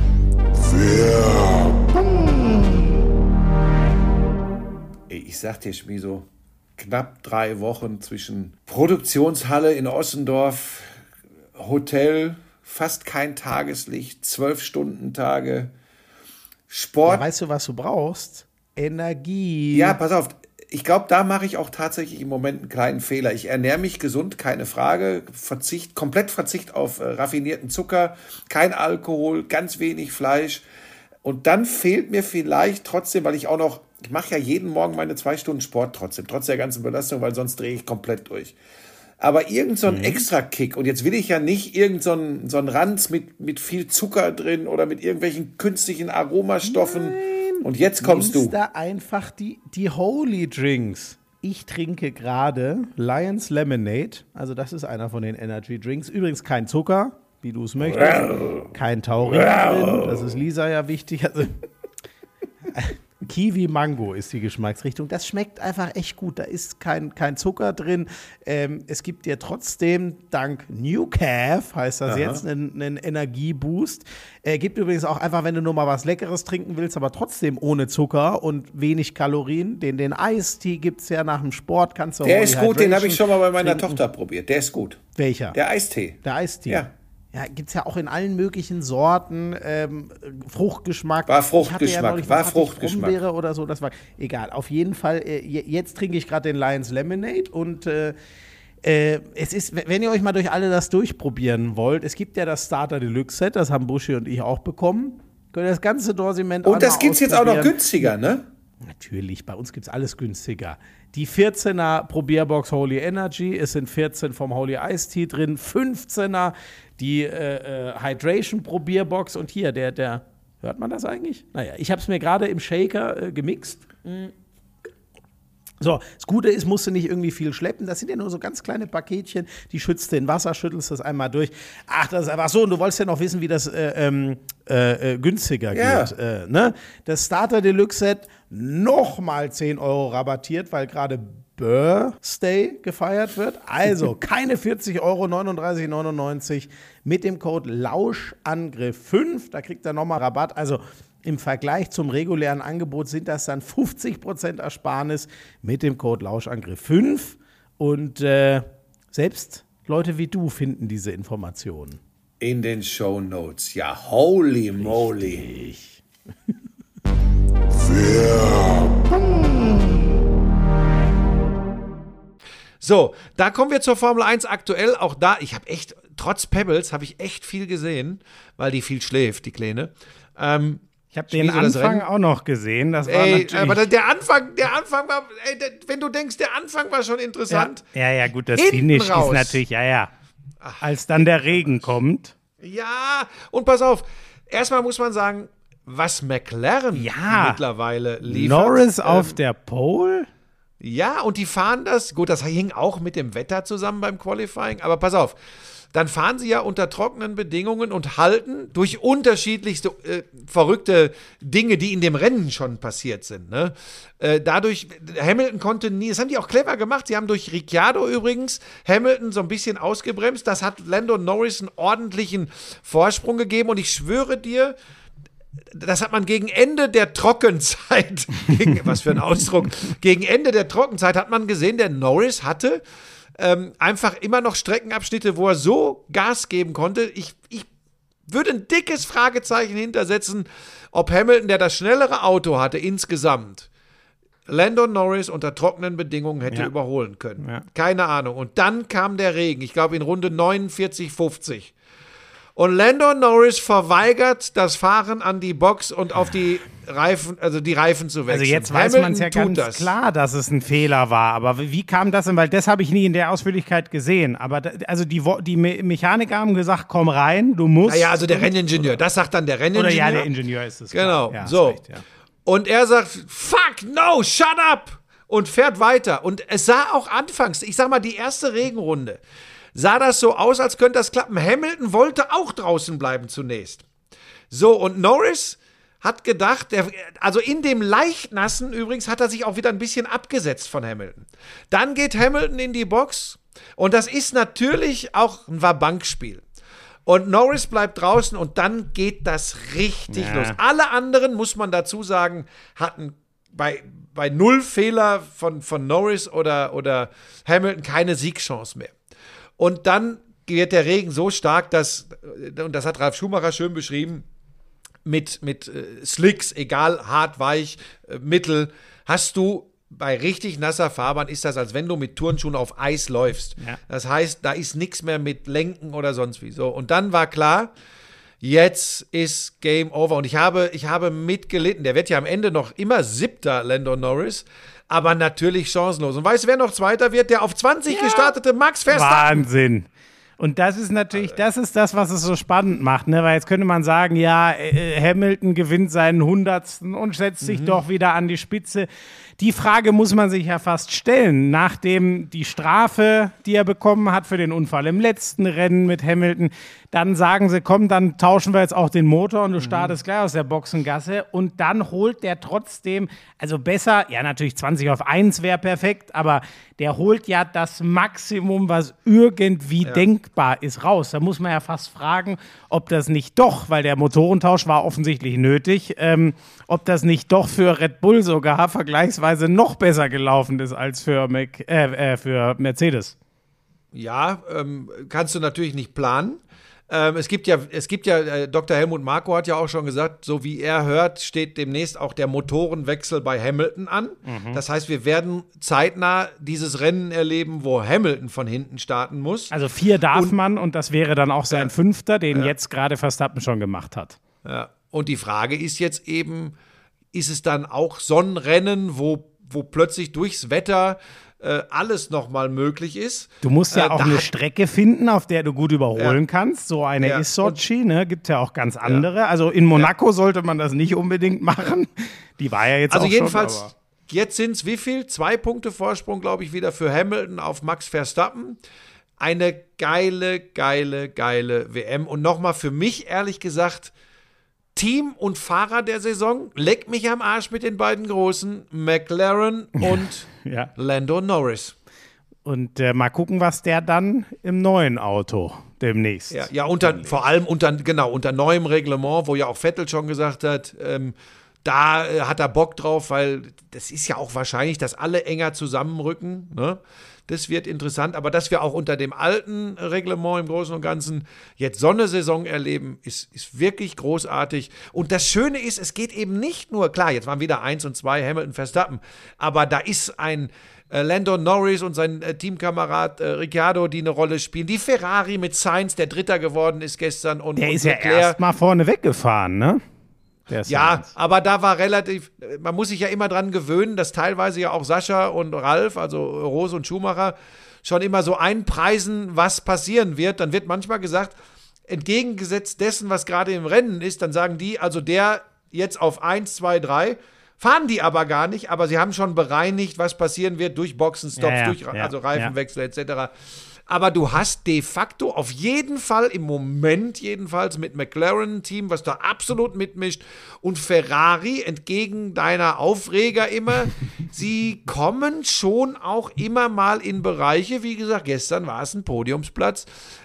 Ich sag dir, Schmieso, knapp 3 Wochen zwischen Produktionshalle in Ossendorf, Hotel, fast kein Tageslicht, 12-Stunden-Tage, Sport. Ja, weißt du, was du brauchst? Energie. Ja, pass auf. Ich glaube, da mache ich auch tatsächlich im Moment einen kleinen Fehler. Ich ernähre mich gesund, keine Frage. Komplett Verzicht auf raffinierten Zucker, kein Alkohol, ganz wenig Fleisch. Und dann fehlt mir vielleicht trotzdem, weil ich mache ja jeden Morgen meine 2 Stunden Sport trotz der ganzen Belastung, weil sonst drehe ich komplett durch. Aber irgend so ein Extra-Kick. Und jetzt will ich ja nicht irgend so ein Ranz mit viel Zucker drin oder mit irgendwelchen künstlichen Aromastoffen. Nein. Und jetzt kommst du. Da einfach die Holy Drinks. Ich trinke gerade Lions Lemonade. Also das ist einer von den Energy Drinks. Übrigens kein Zucker, wie du es möchtest. Kein Taurin drin. Das ist Lisa ja wichtig. Also Kiwi-Mango ist die Geschmacksrichtung. Das schmeckt einfach echt gut. Da ist kein Zucker drin. Es gibt dir trotzdem, dank New Calf, heißt das jetzt, einen Energieboost. Gibt übrigens auch einfach, wenn du nur mal was Leckeres trinken willst, aber trotzdem ohne Zucker und wenig Kalorien. Den Eistee gibt es ja nach dem Sport. Kannst du Der ist gut, den habe ich schon mal bei meiner Tochter probiert. Der ist gut. Welcher? Der Eistee. Der Eistee. Ja. Ja, gibt es ja auch in allen möglichen Sorten. Fruchtgeschmack. War Fruchtgeschmack, Ich hatte ja neulich, war was hatte ich, Fruchtgeschmack. Brombeere oder so, das war egal. Auf jeden Fall, jetzt trinke ich gerade den Lions Lemonade und es ist, wenn ihr euch mal durch alle das durchprobieren wollt, es gibt ja das Starter Deluxe Set, das haben Buschi und ich auch bekommen. Könnt ihr das ganze Dorsiment Und das gibt's jetzt auch noch günstiger, ne? Natürlich, bei uns gibt es alles günstiger. Die 14er Probierbox Holy Energy, es sind 14 vom Holy Ice Tea drin, 15er die Hydration Probierbox und hier, der hört man das eigentlich? Naja, ich habe es mir gerade im Shaker gemixt. So, das Gute ist, musst du nicht irgendwie viel schleppen. Das sind ja nur so ganz kleine Paketchen. Die schützt du in Wasser, schüttelst das einmal durch. Ach, das ist einfach so. Und du wolltest ja noch wissen, wie das günstiger geht. Ne? Das Starter Deluxe Set nochmal 10 € rabattiert, weil gerade Birthday gefeiert wird. Also keine 40 €, 39,99 mit dem Code Lauschangriff5. Da kriegt ihr nochmal Rabatt. Also im Vergleich zum regulären Angebot sind das dann 50% Ersparnis mit dem Code Lauschangriff5. Und selbst Leute wie du finden diese Informationen. In den Shownotes. Ja, holy moly. So, da kommen wir zur Formel 1 aktuell. Auch da, ich habe echt, trotz Pebbles, habe ich echt viel gesehen, weil die viel schläft, die Kleine. Ich habe den Anfang auch noch gesehen. Das war natürlich aber der Anfang war, wenn du denkst, der Anfang war schon interessant. Ja, gut, das Hinten Finish raus. ist natürlich, als dann der Regen kommt. Ja, und pass auf, erstmal muss man sagen, was McLaren mittlerweile liefert. Norris auf der Pole? Ja, und die fahren das, gut, das hing auch mit dem Wetter zusammen beim Qualifying, aber pass auf, dann fahren sie ja unter trockenen Bedingungen und halten durch unterschiedlichste verrückte Dinge, die in dem Rennen schon passiert sind. Ne? Dadurch, Hamilton konnte nie, das haben die auch clever gemacht, sie haben durch Ricciardo übrigens Hamilton so ein bisschen ausgebremst, das hat Lando Norris einen ordentlichen Vorsprung gegeben und ich schwöre dir, das hat man gegen Ende der Trockenzeit, was für ein Ausdruck, gegen Ende der Trockenzeit hat man gesehen, der Norris hatte einfach immer noch Streckenabschnitte, wo er so Gas geben konnte. Ich würde ein dickes Fragezeichen hintersetzen, ob Hamilton, der das schnellere Auto hatte insgesamt, Lando Norris unter trockenen Bedingungen hätte überholen können. Ja. Keine Ahnung. Und dann kam der Regen, ich glaube in Runde 49,50. Und Lando Norris verweigert das Fahren an die Box und auf die Reifen, also die Reifen zu wechseln. Also jetzt weiß man es ja ganz klar, dass es ein Fehler war. Aber wie kam das denn? Weil das habe ich nie in der Ausführlichkeit gesehen. Aber die Mechaniker haben gesagt, komm rein, du musst. Naja, also der Renningenieur, das sagt dann der Renningenieur. Oder der Ingenieur ist es. Genau, ja, so. recht, ja. Und er sagt, fuck, no, shut up! Und fährt weiter. Und es sah auch anfangs, ich sag mal, die erste Regenrunde, sah das so aus, als könnte das klappen. Hamilton wollte auch draußen bleiben zunächst. So, und Norris hat gedacht, also in dem Leichtnassen übrigens hat er sich auch wieder ein bisschen abgesetzt von Hamilton. Dann geht Hamilton in die Box und das ist natürlich auch ein Wabankspiel. Und Norris bleibt draußen und dann geht das richtig los. Alle anderen, muss man dazu sagen, hatten bei 0 Fehler von Norris oder Hamilton keine Siegchance mehr. Und dann wird der Regen so stark, dass, und das hat Ralf Schumacher schön beschrieben, mit Slicks, egal, hart, weich, mittel, hast du bei richtig nasser Fahrbahn, ist das, als wenn du mit Turnschuhen auf Eis läufst. Ja. Das heißt, da ist nichts mehr mit Lenken oder sonst wie. So. Und dann war klar, jetzt ist Game Over. Und ich habe mitgelitten. Der wird ja am Ende noch immer 7. Lando Norris, aber natürlich chancenlos. Und weißt du, wer noch Zweiter wird? Der auf 20 gestartete Max Verstappen. Wahnsinn. Und das ist natürlich, das ist das, was es so spannend macht, ne? Weil jetzt könnte man sagen, ja, Hamilton gewinnt seinen 100. und setzt sich doch wieder an die Spitze. Die Frage muss man sich ja fast stellen, nachdem die Strafe, die er bekommen hat für den Unfall im letzten Rennen mit Hamilton, dann sagen sie, komm, dann tauschen wir jetzt auch den Motor und du startest gleich aus der Boxengasse und dann holt der trotzdem, also besser, ja natürlich 20/1 wäre perfekt, aber der holt ja das Maximum, was irgendwie denkbar ist, raus. Da muss man ja fast fragen, ob das nicht doch, weil der Motorentausch war offensichtlich nötig, ob das nicht doch für Red Bull sogar vergleichsweise noch besser gelaufen ist als für Mercedes. Ja, kannst du natürlich nicht planen. Es gibt ja, Dr. Helmut Marko hat ja auch schon gesagt, so wie er hört, steht demnächst auch der Motorenwechsel bei Hamilton an. Das heißt, wir werden zeitnah dieses Rennen erleben, wo Hamilton von hinten starten muss. Also 4 darf man und das wäre dann auch sein 5., den jetzt gerade Verstappen schon gemacht hat. Ja. Und die Frage ist jetzt eben, ist es dann auch so ein Rennen, wo plötzlich durchs Wetter alles nochmal möglich ist. Du musst ja auch eine Strecke finden, auf der du gut überholen kannst. So eine ist Sochi, ne? Gibt ja auch ganz andere. Also in Monaco sollte man das nicht unbedingt machen. Die war ja jetzt also auch jedenfalls, schon. jetzt sind es wie viel? 2 Punkte Vorsprung, glaube ich, wieder für Hamilton auf Max Verstappen. Eine geile WM. Und nochmal für mich, ehrlich gesagt, Team und Fahrer der Saison, leck mich am Arsch mit den beiden Großen, McLaren und Lando Norris. Und mal gucken, was der dann im neuen Auto demnächst. Vor allem unter neuem Reglement, wo ja auch Vettel schon gesagt hat, da hat er Bock drauf, weil das ist ja auch wahrscheinlich, dass alle enger zusammenrücken, ne? Das wird interessant, aber dass wir auch unter dem alten Reglement im Großen und Ganzen jetzt so eine Saison erleben, ist wirklich großartig. Und das Schöne ist, es geht eben nicht nur, klar, jetzt waren wieder 1 und 2 Hamilton, Verstappen, aber da ist ein Lando Norris und sein Teamkamerad Ricciardo, die eine Rolle spielen. Die Ferrari mit Sainz, der Dritter geworden ist gestern. Und der ist ja erst mal vorne weggefahren, ne? Ja, aber da war man muss sich ja immer dran gewöhnen, dass teilweise ja auch Sascha und Ralf, also Rose und Schumacher, schon immer so einpreisen, was passieren wird. Dann wird manchmal gesagt, entgegengesetzt dessen, was gerade im Rennen ist, dann sagen die, also der jetzt auf 1, 2, 3, fahren die aber gar nicht, aber sie haben schon bereinigt, was passieren wird durch Boxenstops, also Reifenwechsel etc. Aber du hast de facto auf jeden Fall im Moment jedenfalls mit McLaren ein Team, was da absolut mitmischt, und Ferrari, entgegen deiner Aufreger immer, sie kommen schon auch immer mal in Bereiche, wie gesagt, gestern war es ein Podiumsplatz,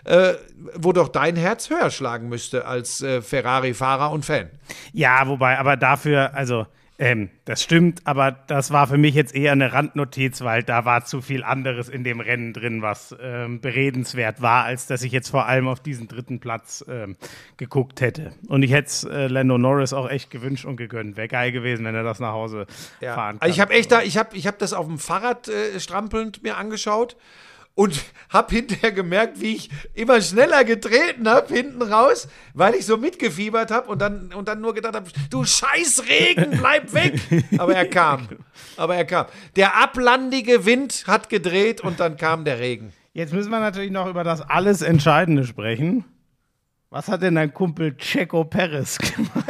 wo doch dein Herz höher schlagen müsste als Ferrari-Fahrer und Fan. Ja, wobei, aber dafür, also das stimmt, aber das war für mich jetzt eher eine Randnotiz, weil da war zu viel anderes in dem Rennen drin, was beredenswert war, als dass ich jetzt vor allem auf diesen 3. Platz geguckt hätte. Und ich hätte es Lando Norris auch echt gewünscht und gegönnt. Wäre geil gewesen, wenn er das nach Hause fahren kann. Also ich habe das auf dem Fahrrad strampelnd mir angeschaut und habe hinterher gemerkt, wie ich immer schneller getreten habe, hinten raus, weil ich so mitgefiebert habe und dann nur gedacht habe, du scheiß Regen, bleib weg. Aber er kam. Der ablandige Wind hat gedreht und dann kam der Regen. Jetzt müssen wir natürlich noch über das alles Entscheidende sprechen. Was hat denn dein Kumpel Checo Perez gemacht?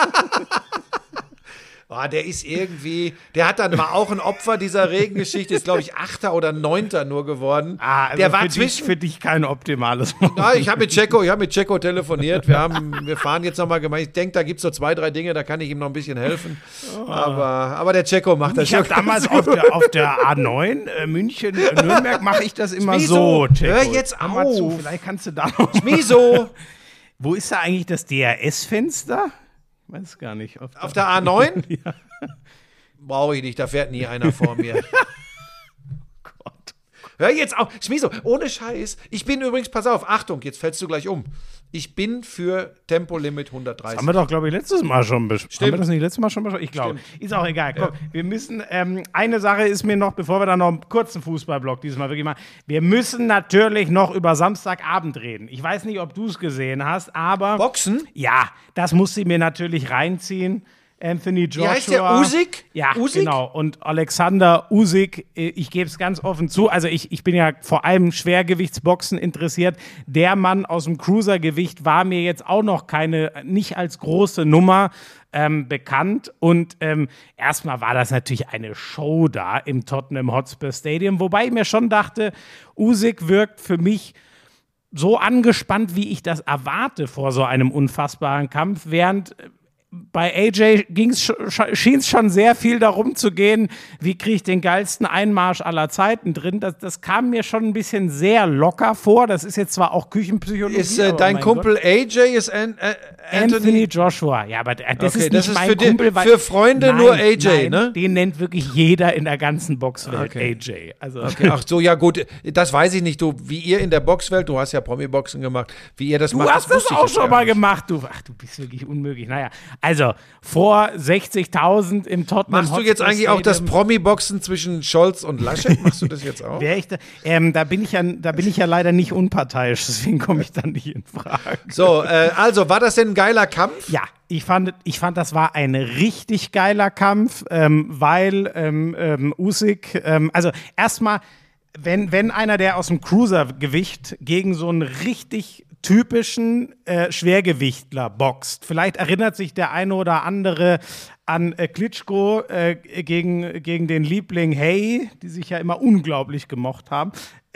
Der ist irgendwie, war auch ein Opfer dieser Regengeschichte, ist glaube ich 8. oder 9. nur geworden. Also der war für dich kein optimales Moment. Ja, ich habe mit Checo telefoniert, wir fahren jetzt nochmal gemeinsam, ich denke, da gibt es so 2, 3 Dinge, da kann ich ihm noch ein bisschen helfen, aber der Checo macht das schon. Ich habe damals auf der A9 München, Nürnberg mache ich das immer Schmiso, so, Checo. Hör jetzt auf. Zu, vielleicht kannst du da noch Schmiso. Wo ist da eigentlich das DRS-Fenster? Ich weiß gar nicht. Auf der A9? Ja. Brauche ich nicht, da fährt nie einer vor mir. Gott. Hör jetzt auf. Schmieso, ohne Scheiß. Ich bin übrigens, pass auf, Achtung, jetzt fällst du gleich um. Ich bin für Tempolimit 130. Das haben wir doch, glaube ich, letztes Mal schon besprochen. Haben wir das nicht letztes Mal schon besprochen? Ich glaube. Ist auch egal. Komm, wir müssen, eine Sache ist mir noch, bevor wir dann noch einen kurzen Fußballblock dieses Mal wirklich machen, wir müssen natürlich noch über Samstagabend reden. Ich weiß nicht, ob du es gesehen hast, aber... Boxen? Ja, das muss sie mir natürlich reinziehen. Anthony Joshua. Wie heißt der? Usyk? Ja, Usyk? genau. Und Alexander Usyk, ich gebe es ganz offen zu, also ich bin ja vor allem Schwergewichtsboxen interessiert. Der Mann aus dem Cruisergewicht war mir jetzt auch noch nicht als große Nummer bekannt. Und erstmal war das natürlich eine Show da im Tottenham Hotspur Stadium, wobei ich mir schon dachte, Usyk wirkt für mich so angespannt, wie ich das erwarte vor so einem unfassbaren Kampf, während bei AJ schien es schon sehr viel darum zu gehen, wie kriege ich den geilsten Einmarsch aller Zeiten drin. Das kam mir schon ein bisschen sehr locker vor. Das ist jetzt zwar auch Küchenpsychologie. Ist dein Kumpel AJ ist Anthony Joshua. Ja, aber das ist nicht das ist mein für Kumpel. für Freunde nur AJ, ne? Den nennt wirklich jeder in der ganzen Boxwelt Okay. AJ. Also Ach so, ja gut, das weiß ich nicht. Du, wie ihr in der Boxwelt, du hast ja Promi-Boxen gemacht, wie ihr das Du macht. hast das wusste ich auch jetzt schon gar mal nicht. gemacht. Du bist wirklich unmöglich. Naja, also vor 60.000 im Tottenham Machst du jetzt Hotspur eigentlich auch das Stadium. Promi-Boxen zwischen Scholz und Laschet? Machst du das jetzt auch? Da bin ich ja leider nicht unparteiisch, deswegen komme ich dann nicht in Frage. So, also, war das denn ein geiler Kampf? Ja, ich fand, das war ein richtig geiler Kampf, weil Usyk, also erstmal, wenn einer, der aus dem Cruisergewicht gegen so einen richtig typischen Schwergewichtler boxt, vielleicht erinnert sich der eine oder andere an Klitschko gegen den Liebling Hey, die sich ja immer unglaublich gemocht haben.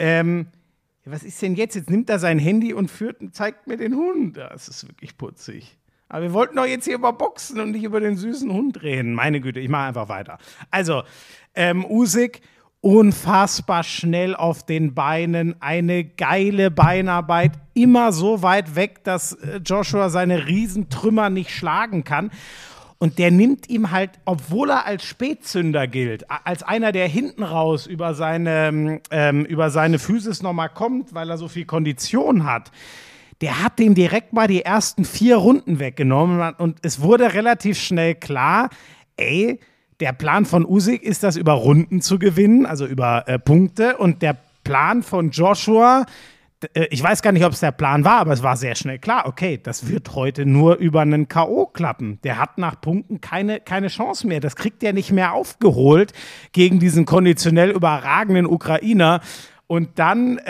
Was ist denn jetzt? Jetzt nimmt er sein Handy und zeigt mir den Hund. Das ist wirklich putzig. Aber wir wollten doch jetzt hier über Boxen und nicht über den süßen Hund reden. Meine Güte, ich mache einfach weiter. Also, Usyk, unfassbar schnell auf den Beinen, eine geile Beinarbeit, immer so weit weg, dass Joshua seine Riesentrümmer nicht schlagen kann. Und der nimmt ihm halt, obwohl er als Spätzünder gilt, als einer, der hinten raus über seine Physis nochmal kommt, weil er so viel Kondition hat, der hat dem direkt mal die ersten 4 Runden weggenommen. Und es wurde relativ schnell klar, der Plan von Usyk ist, das über Runden zu gewinnen, also über Punkte. Und der Plan von Joshua, ich weiß gar nicht, ob es der Plan war, aber es war sehr schnell klar, okay, das wird heute nur über einen K.O. klappen. Der hat nach Punkten keine Chance mehr. Das kriegt er nicht mehr aufgeholt gegen diesen konditionell überragenden Ukrainer. Und dann,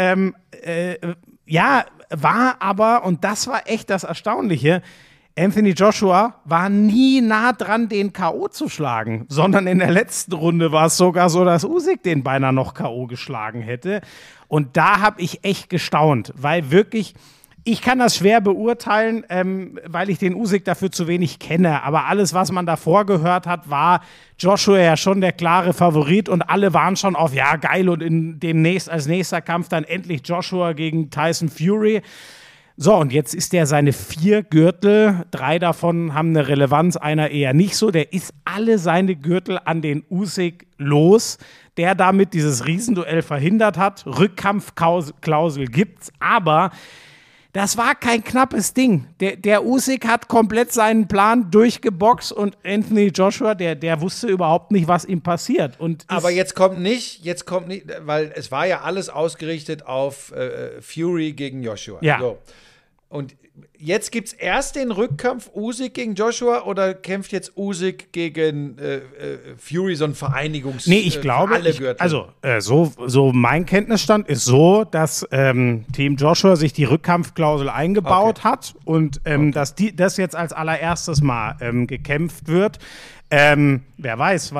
war aber, und das war echt das Erstaunliche, Anthony Joshua war nie nah dran, den K.O. zu schlagen, sondern in der letzten Runde war es sogar so, dass Usyk den beinahe noch K.O. geschlagen hätte. Und da habe ich echt gestaunt, weil wirklich, ich kann das schwer beurteilen, weil ich den Usyk dafür zu wenig kenne. Aber alles, was man davor gehört hat, war Joshua ja schon der klare Favorit und alle waren schon auf, ja geil, und als nächster Kampf dann endlich Joshua gegen Tyson Fury. So, und jetzt ist der seine 4 Gürtel, 3 davon haben eine Relevanz, einer eher nicht so. Der ist alle seine Gürtel an den Usyk los, der damit dieses Riesenduell verhindert hat. Rückkampfklausel gibt's, aber das war kein knappes Ding. Der Usyk hat komplett seinen Plan durchgeboxt und Anthony Joshua, der wusste überhaupt nicht, was ihm passiert. Aber jetzt kommt nicht, weil es war ja alles ausgerichtet auf Fury gegen Joshua. Ja. So. Und jetzt gibt es erst den Rückkampf Usyk gegen Joshua oder kämpft jetzt Usyk gegen Fury, so ein Nee, ich glaube, so mein Kenntnisstand ist so, dass Team Joshua sich die Rückkampfklausel eingebaut hat und dass das jetzt als allererstes mal gekämpft wird. Wer weiß,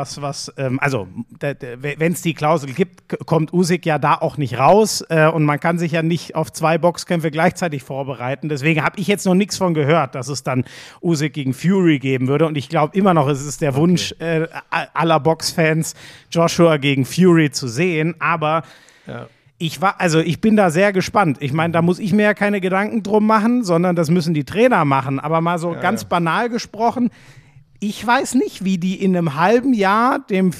wenn es die Klausel gibt, kommt Usyk ja da auch nicht raus und man kann sich ja nicht auf 2 Boxkämpfe gleichzeitig vorbereiten. Deswegen habe ich jetzt noch nichts von gehört, dass es dann Usyk gegen Fury geben würde und ich glaube immer noch, es ist der Wunsch aller Boxfans, Joshua gegen Fury zu sehen, aber ich bin da sehr gespannt. Ich meine, da muss ich mir ja keine Gedanken drum machen, sondern das müssen die Trainer machen, aber mal so ganz banal gesprochen, ich weiß nicht, wie die in einem halben Jahr dem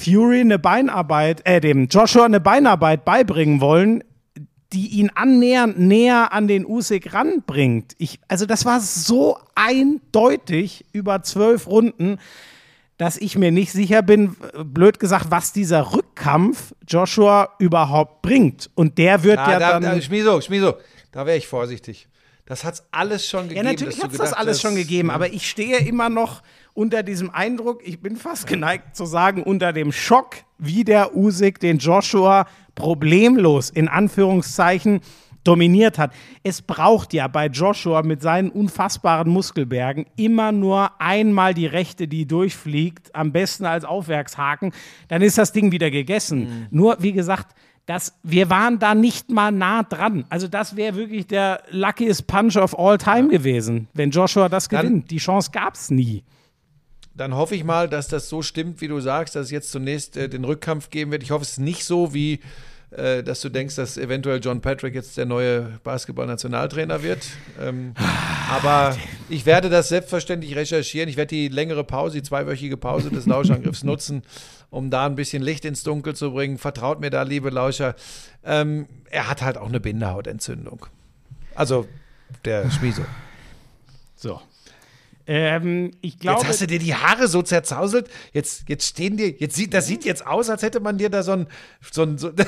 Joshua eine Beinarbeit beibringen wollen, die ihn annähernd näher an den Usyk ranbringt. Das war so eindeutig über 12 Runden, dass ich mir nicht sicher bin, blöd gesagt, was dieser Rückkampf Joshua überhaupt bringt. Und der wird Schmieso, da wäre ich vorsichtig. Das hat's alles schon gegeben. Ja, natürlich hat es das alles schon gegeben, aber ich stehe immer noch unter diesem Eindruck, ich bin fast geneigt zu sagen, unter dem Schock, wie der Usyk den Joshua problemlos, in Anführungszeichen, dominiert hat. Es braucht ja bei Joshua mit seinen unfassbaren Muskelbergen immer nur einmal die Rechte, die durchfliegt, am besten als Aufwärtshaken, dann ist das Ding wieder gegessen. Nur, wie gesagt, wir waren da nicht mal nah dran. Also das wäre wirklich der luckiest Punch of all time gewesen, wenn Joshua das gewinnt. Die Chance gab es nie. Dann hoffe ich mal, dass das so stimmt, wie du sagst, dass es jetzt zunächst den Rückkampf geben wird. Ich hoffe, es ist nicht so, wie dass du denkst, dass eventuell John Patrick jetzt der neue Basketball-Nationaltrainer wird. Aber ich werde das selbstverständlich recherchieren. Ich werde die längere Pause, die 2-wöchige Pause des Lauschangriffs nutzen, um da ein bisschen Licht ins Dunkel zu bringen. Vertraut mir da, liebe Lauscher. Er hat halt auch eine Bindehautentzündung. Also der Schmieso. So. Ich glaube, jetzt hast du dir die Haare so zerzauselt. Jetzt stehen dir, das sieht jetzt aus, als hätte man dir da so so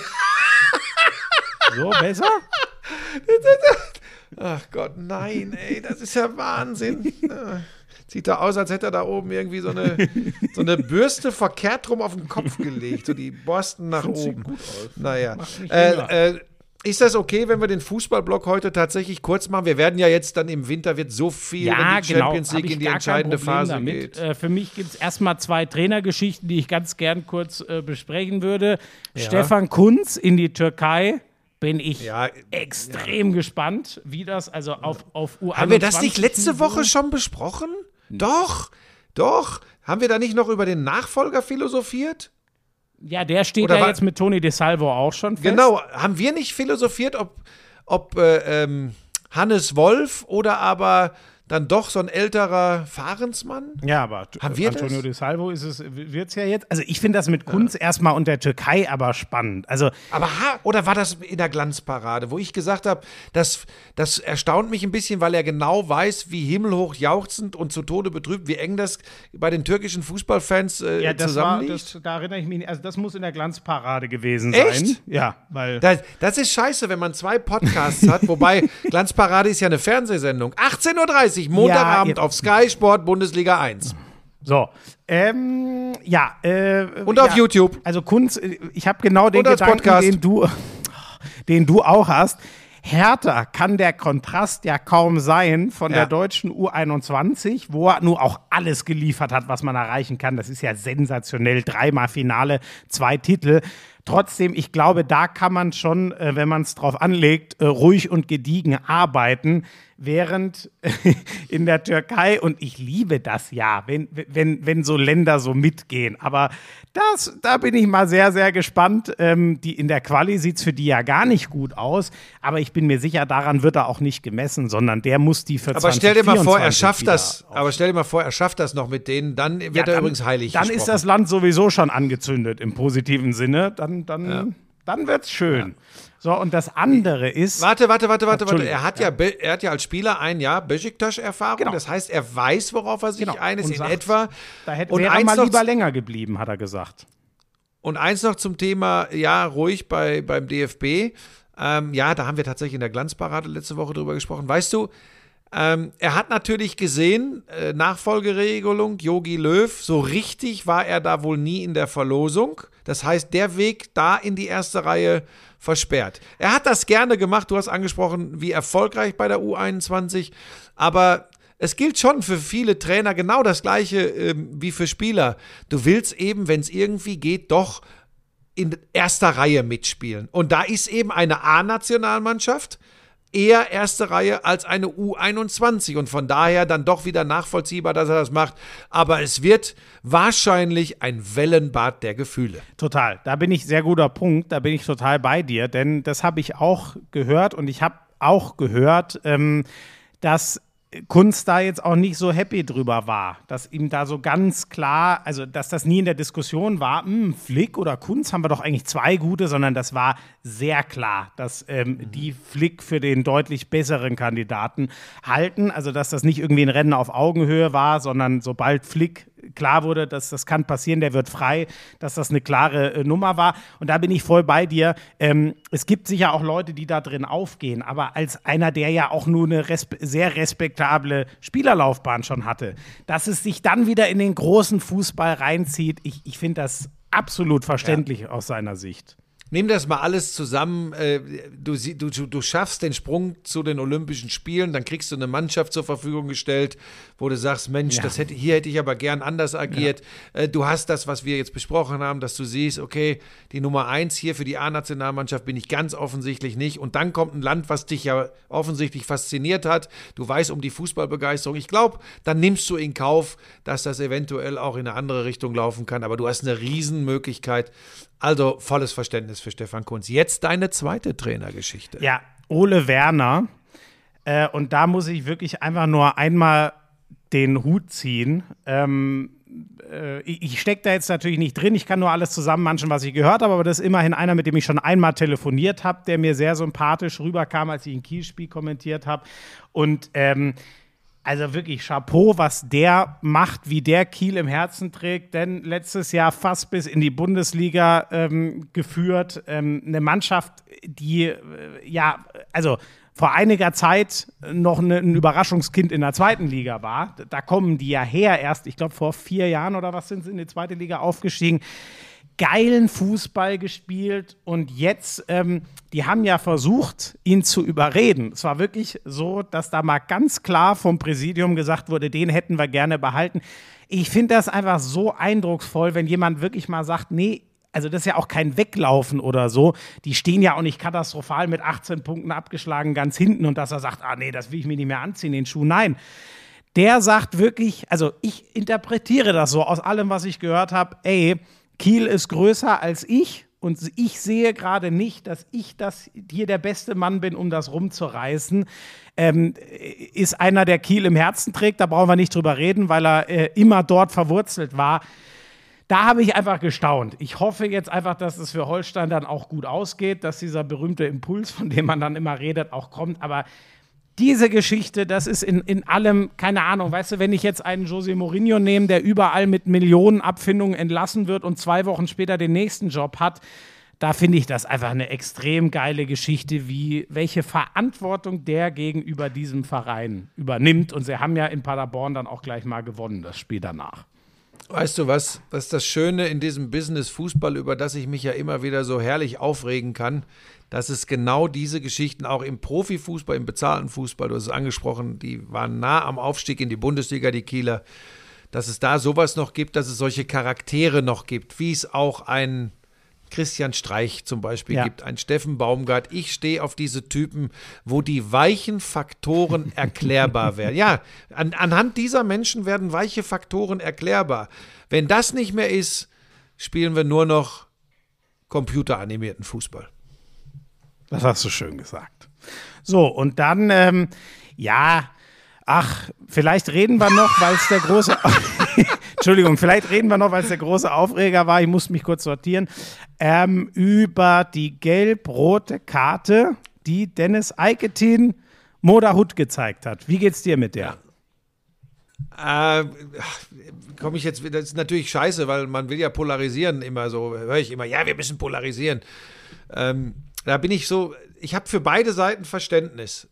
besser? Ach Gott, nein, ey, das ist ja Wahnsinn. Sieht da aus, als hätte er da oben irgendwie so eine Bürste verkehrt rum auf den Kopf gelegt. So die Borsten nach oben. Sieht gut aus. Naja. Ist das okay, wenn wir den Fußballblock heute tatsächlich kurz machen? Wir werden ja jetzt dann im Winter, wird so viel, wenn die Champions League in die entscheidende Phase geht. Für mich gibt es erstmal 2 Trainergeschichten, die ich ganz gern kurz besprechen würde. Ja. Stefan Kuntz in die Türkei. Bin ich extrem gespannt, wie das, also auf U21. Haben wir das nicht letzte Woche schon besprochen? Doch. Haben wir da nicht noch über den Nachfolger philosophiert? Ja, der steht ja jetzt mit Toni De Salvo auch schon fest. Genau, haben wir nicht philosophiert, ob Hannes Wolf oder aber dann doch so ein älterer Fahrensmann? Ja, aber haben wir Antonio De Salvo wird es ja jetzt. Also ich finde das mit Kuntz erstmal und der Türkei aber spannend. Also, oder war das in der Glanzparade, wo ich gesagt habe, das erstaunt mich ein bisschen, weil er genau weiß, wie himmelhoch jauchzend und zu Tode betrübt, wie eng das bei den türkischen Fußballfans zusammenliegt. Da erinnere ich mich nicht. Also das muss in der Glanzparade gewesen sein. Echt? Ja, weil das ist scheiße, wenn man 2 Podcasts hat, wobei Glanzparade ist ja eine Fernsehsendung. 18:30 Uhr, Montagabend auf Sky Sport Bundesliga 1. So, und auf YouTube. Also Kunz, ich habe genau den Gedanken, den du auch hast. Härter kann der Kontrast ja kaum sein von der deutschen U21, wo er nur auch alles geliefert hat, was man erreichen kann. Das ist ja sensationell. 3-mal Finale, 2 Titel. Trotzdem, ich glaube, da kann man schon, wenn man es drauf anlegt, ruhig und gediegen arbeiten, während in der Türkei, und ich liebe das ja, wenn so Länder so mitgehen, aber da bin ich mal sehr, sehr gespannt. In der Quali sieht es für die ja gar nicht gut aus, aber ich bin mir sicher, daran wird er auch nicht gemessen, sondern der muss die für 2024 Aber stell dir mal vor, er schafft das. Aber stell dir mal vor, er schafft das noch mit denen, dann wird er übrigens heilig Dann gesprochen. Ist das Land sowieso schon angezündet im positiven Sinne, dann wird's schön. Ja. So, und das andere ist. Warte. Er hat ja als Spieler ein Jahr Besiktas-Erfahrung. Genau. Das heißt, er weiß, worauf er sich eines in etwa. Da wäre er mal lieber länger geblieben, hat er gesagt. Und eins noch zum Thema, ruhig beim DFB. Da haben wir tatsächlich in der Glanzparade letzte Woche drüber gesprochen. Weißt du, er hat natürlich gesehen, Nachfolgeregelung, Jogi Löw, so richtig war er da wohl nie in der Verlosung. Das heißt, der Weg da in die erste Reihe versperrt. Er hat das gerne gemacht, du hast angesprochen, wie erfolgreich bei der U21, aber es gilt schon für viele Trainer genau das Gleiche wie für Spieler. Du willst eben, wenn es irgendwie geht, doch in erster Reihe mitspielen. Und da ist eben eine A-Nationalmannschaft eher erste Reihe als eine U21 und von daher dann doch wieder nachvollziehbar, dass er das macht. Aber es wird wahrscheinlich ein Wellenbad der Gefühle. Total, da bin ich sehr guter Punkt, da bin ich total bei dir, denn das habe ich auch gehört und ich habe auch gehört, dass Kunz da jetzt auch nicht so happy drüber war, dass ihm da so ganz klar, also dass das nie in der Diskussion war, Flick oder Kunz haben wir doch eigentlich 2 gute, sondern das war sehr klar, dass die Flick für den deutlich besseren Kandidaten halten, also dass das nicht irgendwie ein Rennen auf Augenhöhe war, sondern sobald Flick klar wurde, dass das kann passieren, der wird frei, dass das eine klare Nummer war. Und da bin ich voll bei dir. Es gibt sicher auch Leute, die da drin aufgehen, aber als einer, der ja auch nur eine sehr respektable Spielerlaufbahn schon hatte, dass es sich dann wieder in den großen Fußball reinzieht, ich finde das absolut verständlich aus seiner Sicht. Nimm das mal alles zusammen. Du schaffst den Sprung zu den Olympischen Spielen, dann kriegst du eine Mannschaft zur Verfügung gestellt, wo du sagst, Mensch, hier hätte ich aber gern anders agiert. Ja. Du hast das, was wir jetzt besprochen haben, dass du siehst, okay, die Nummer 1 hier für die A-Nationalmannschaft bin ich ganz offensichtlich nicht. Und dann kommt ein Land, was dich ja offensichtlich fasziniert hat. Du weißt um die Fußballbegeisterung. Ich glaube, dann nimmst du in Kauf, dass das eventuell auch in eine andere Richtung laufen kann. Aber du hast eine Riesenmöglichkeit. Also volles Verständnis für Stefan Kuntz. Jetzt deine zweite Trainergeschichte. Ja, Ole Werner. Und da muss ich wirklich einfach nur einmal den Hut ziehen. Ich stecke da jetzt natürlich nicht drin. Ich kann nur alles zusammenmanschen, was ich gehört habe. Aber das ist immerhin einer, mit dem ich schon einmal telefoniert habe, der mir sehr sympathisch rüberkam, als ich ein Kiel-Spiel kommentiert habe. Und also wirklich Chapeau, was der macht, wie der Kiel im Herzen trägt, denn letztes Jahr fast bis in die Bundesliga geführt. Eine Mannschaft, die also vor einiger Zeit noch ein Überraschungskind in der zweiten Liga war. Da kommen die ja her erst, ich glaube vor 4 Jahren oder was sind sie in die zweite Liga aufgestiegen. Geilen Fußball gespielt und jetzt, die haben ja versucht, ihn zu überreden. Es war wirklich so, dass da mal ganz klar vom Präsidium gesagt wurde, den hätten wir gerne behalten. Ich finde das einfach so eindrucksvoll, wenn jemand wirklich mal sagt, nee, also das ist ja auch kein Weglaufen oder so. Die stehen ja auch nicht katastrophal mit 18 Punkten abgeschlagen ganz hinten und dass er sagt, nee, das will ich mir nicht mehr anziehen, den Schuh. Nein, der sagt wirklich, also ich interpretiere das so aus allem, was ich gehört habe, Kiel ist größer als ich und ich sehe gerade nicht, dass ich hier der beste Mann bin, um das rumzureißen. Ist einer, der Kiel im Herzen trägt, da brauchen wir nicht drüber reden, weil er immer dort verwurzelt war. Da habe ich einfach gestaunt. Ich hoffe jetzt einfach, dass es für Holstein dann auch gut ausgeht, dass dieser berühmte Impuls, von dem man dann immer redet, auch kommt. Aber diese Geschichte, das ist in allem, keine Ahnung, weißt du, wenn ich jetzt einen José Mourinho nehme, der überall mit Millionen Abfindungen entlassen wird und 2 Wochen später den nächsten Job hat, da finde ich das einfach eine extrem geile Geschichte, welche Verantwortung der gegenüber diesem Verein übernimmt. Und sie haben ja in Paderborn dann auch gleich mal gewonnen, das Spiel danach. Weißt du was ist das Schöne in diesem Business Fußball, über das ich mich ja immer wieder so herrlich aufregen kann, dass es genau diese Geschichten auch im Profifußball, im bezahlten Fußball, du hast es angesprochen, die waren nah am Aufstieg in die Bundesliga, die Kieler, dass es da sowas noch gibt, dass es solche Charaktere noch gibt, wie es auch ein Christian Streich zum Beispiel gibt, ein Steffen Baumgart. Ich stehe auf diese Typen, wo die weichen Faktoren erklärbar werden. Ja, anhand dieser Menschen werden weiche Faktoren erklärbar. Wenn das nicht mehr ist, spielen wir nur noch computeranimierten Fußball. Das hast du schön gesagt. So, und dann, vielleicht reden wir noch, weil es der große... Entschuldigung, vielleicht reden wir noch, weil es der große Aufreger war, ich muss mich kurz sortieren, über die gelb-rote Karte, die Dennis Eiketin Moderhut gezeigt hat. Wie geht's dir mit der? Komme ich jetzt wieder, das ist natürlich scheiße, weil man will ja polarisieren immer so, höre ich immer, ja, wir müssen polarisieren. Da bin ich so, ich habe für beide Seiten Verständnis.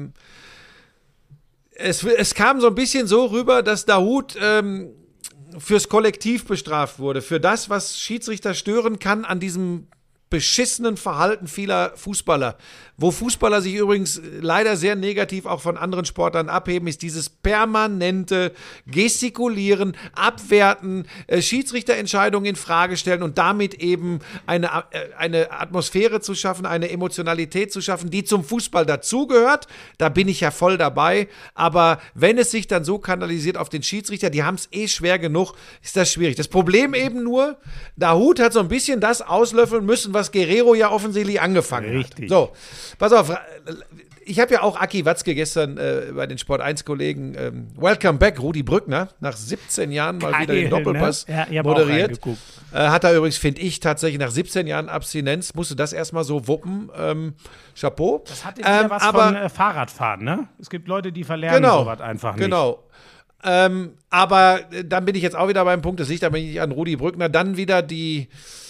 Es kam so ein bisschen so rüber, dass Dahoud fürs Kollektiv bestraft wurde, für das, was Schiedsrichter stören kann an diesem beschissenen Verhalten vieler Fußballer. Wo Fußballer sich übrigens leider sehr negativ auch von anderen Sportlern abheben, ist dieses permanente Gestikulieren, Abwerten, Schiedsrichterentscheidungen in Frage stellen und damit eben eine Atmosphäre zu schaffen, eine Emotionalität zu schaffen, die zum Fußball dazugehört. Da bin ich ja voll dabei. Aber wenn es sich dann so kanalisiert auf den Schiedsrichter, die haben es schwer genug, ist das schwierig. Das Problem eben nur, Dahoud hat so ein bisschen das auslöffeln müssen, was Guerrero ja offensichtlich angefangen hat. So, pass auf, ich habe ja auch Aki Watzke gestern bei den Sport1-Kollegen Welcome Back, Rudi Brückner, nach 17 Jahren mal wieder den Doppelpass moderiert. Hat er übrigens, finde ich, tatsächlich nach 17 Jahren Abstinenz, musste das erstmal so wuppen. Chapeau. Das hatte wieder was von Fahrradfahren, ne? Es gibt Leute, die verlernen sowas einfach nicht. Genau. Aber dann bin ich jetzt auch wieder beim Punkt, das liegt aber nicht an Rudi Brückner, dann wieder die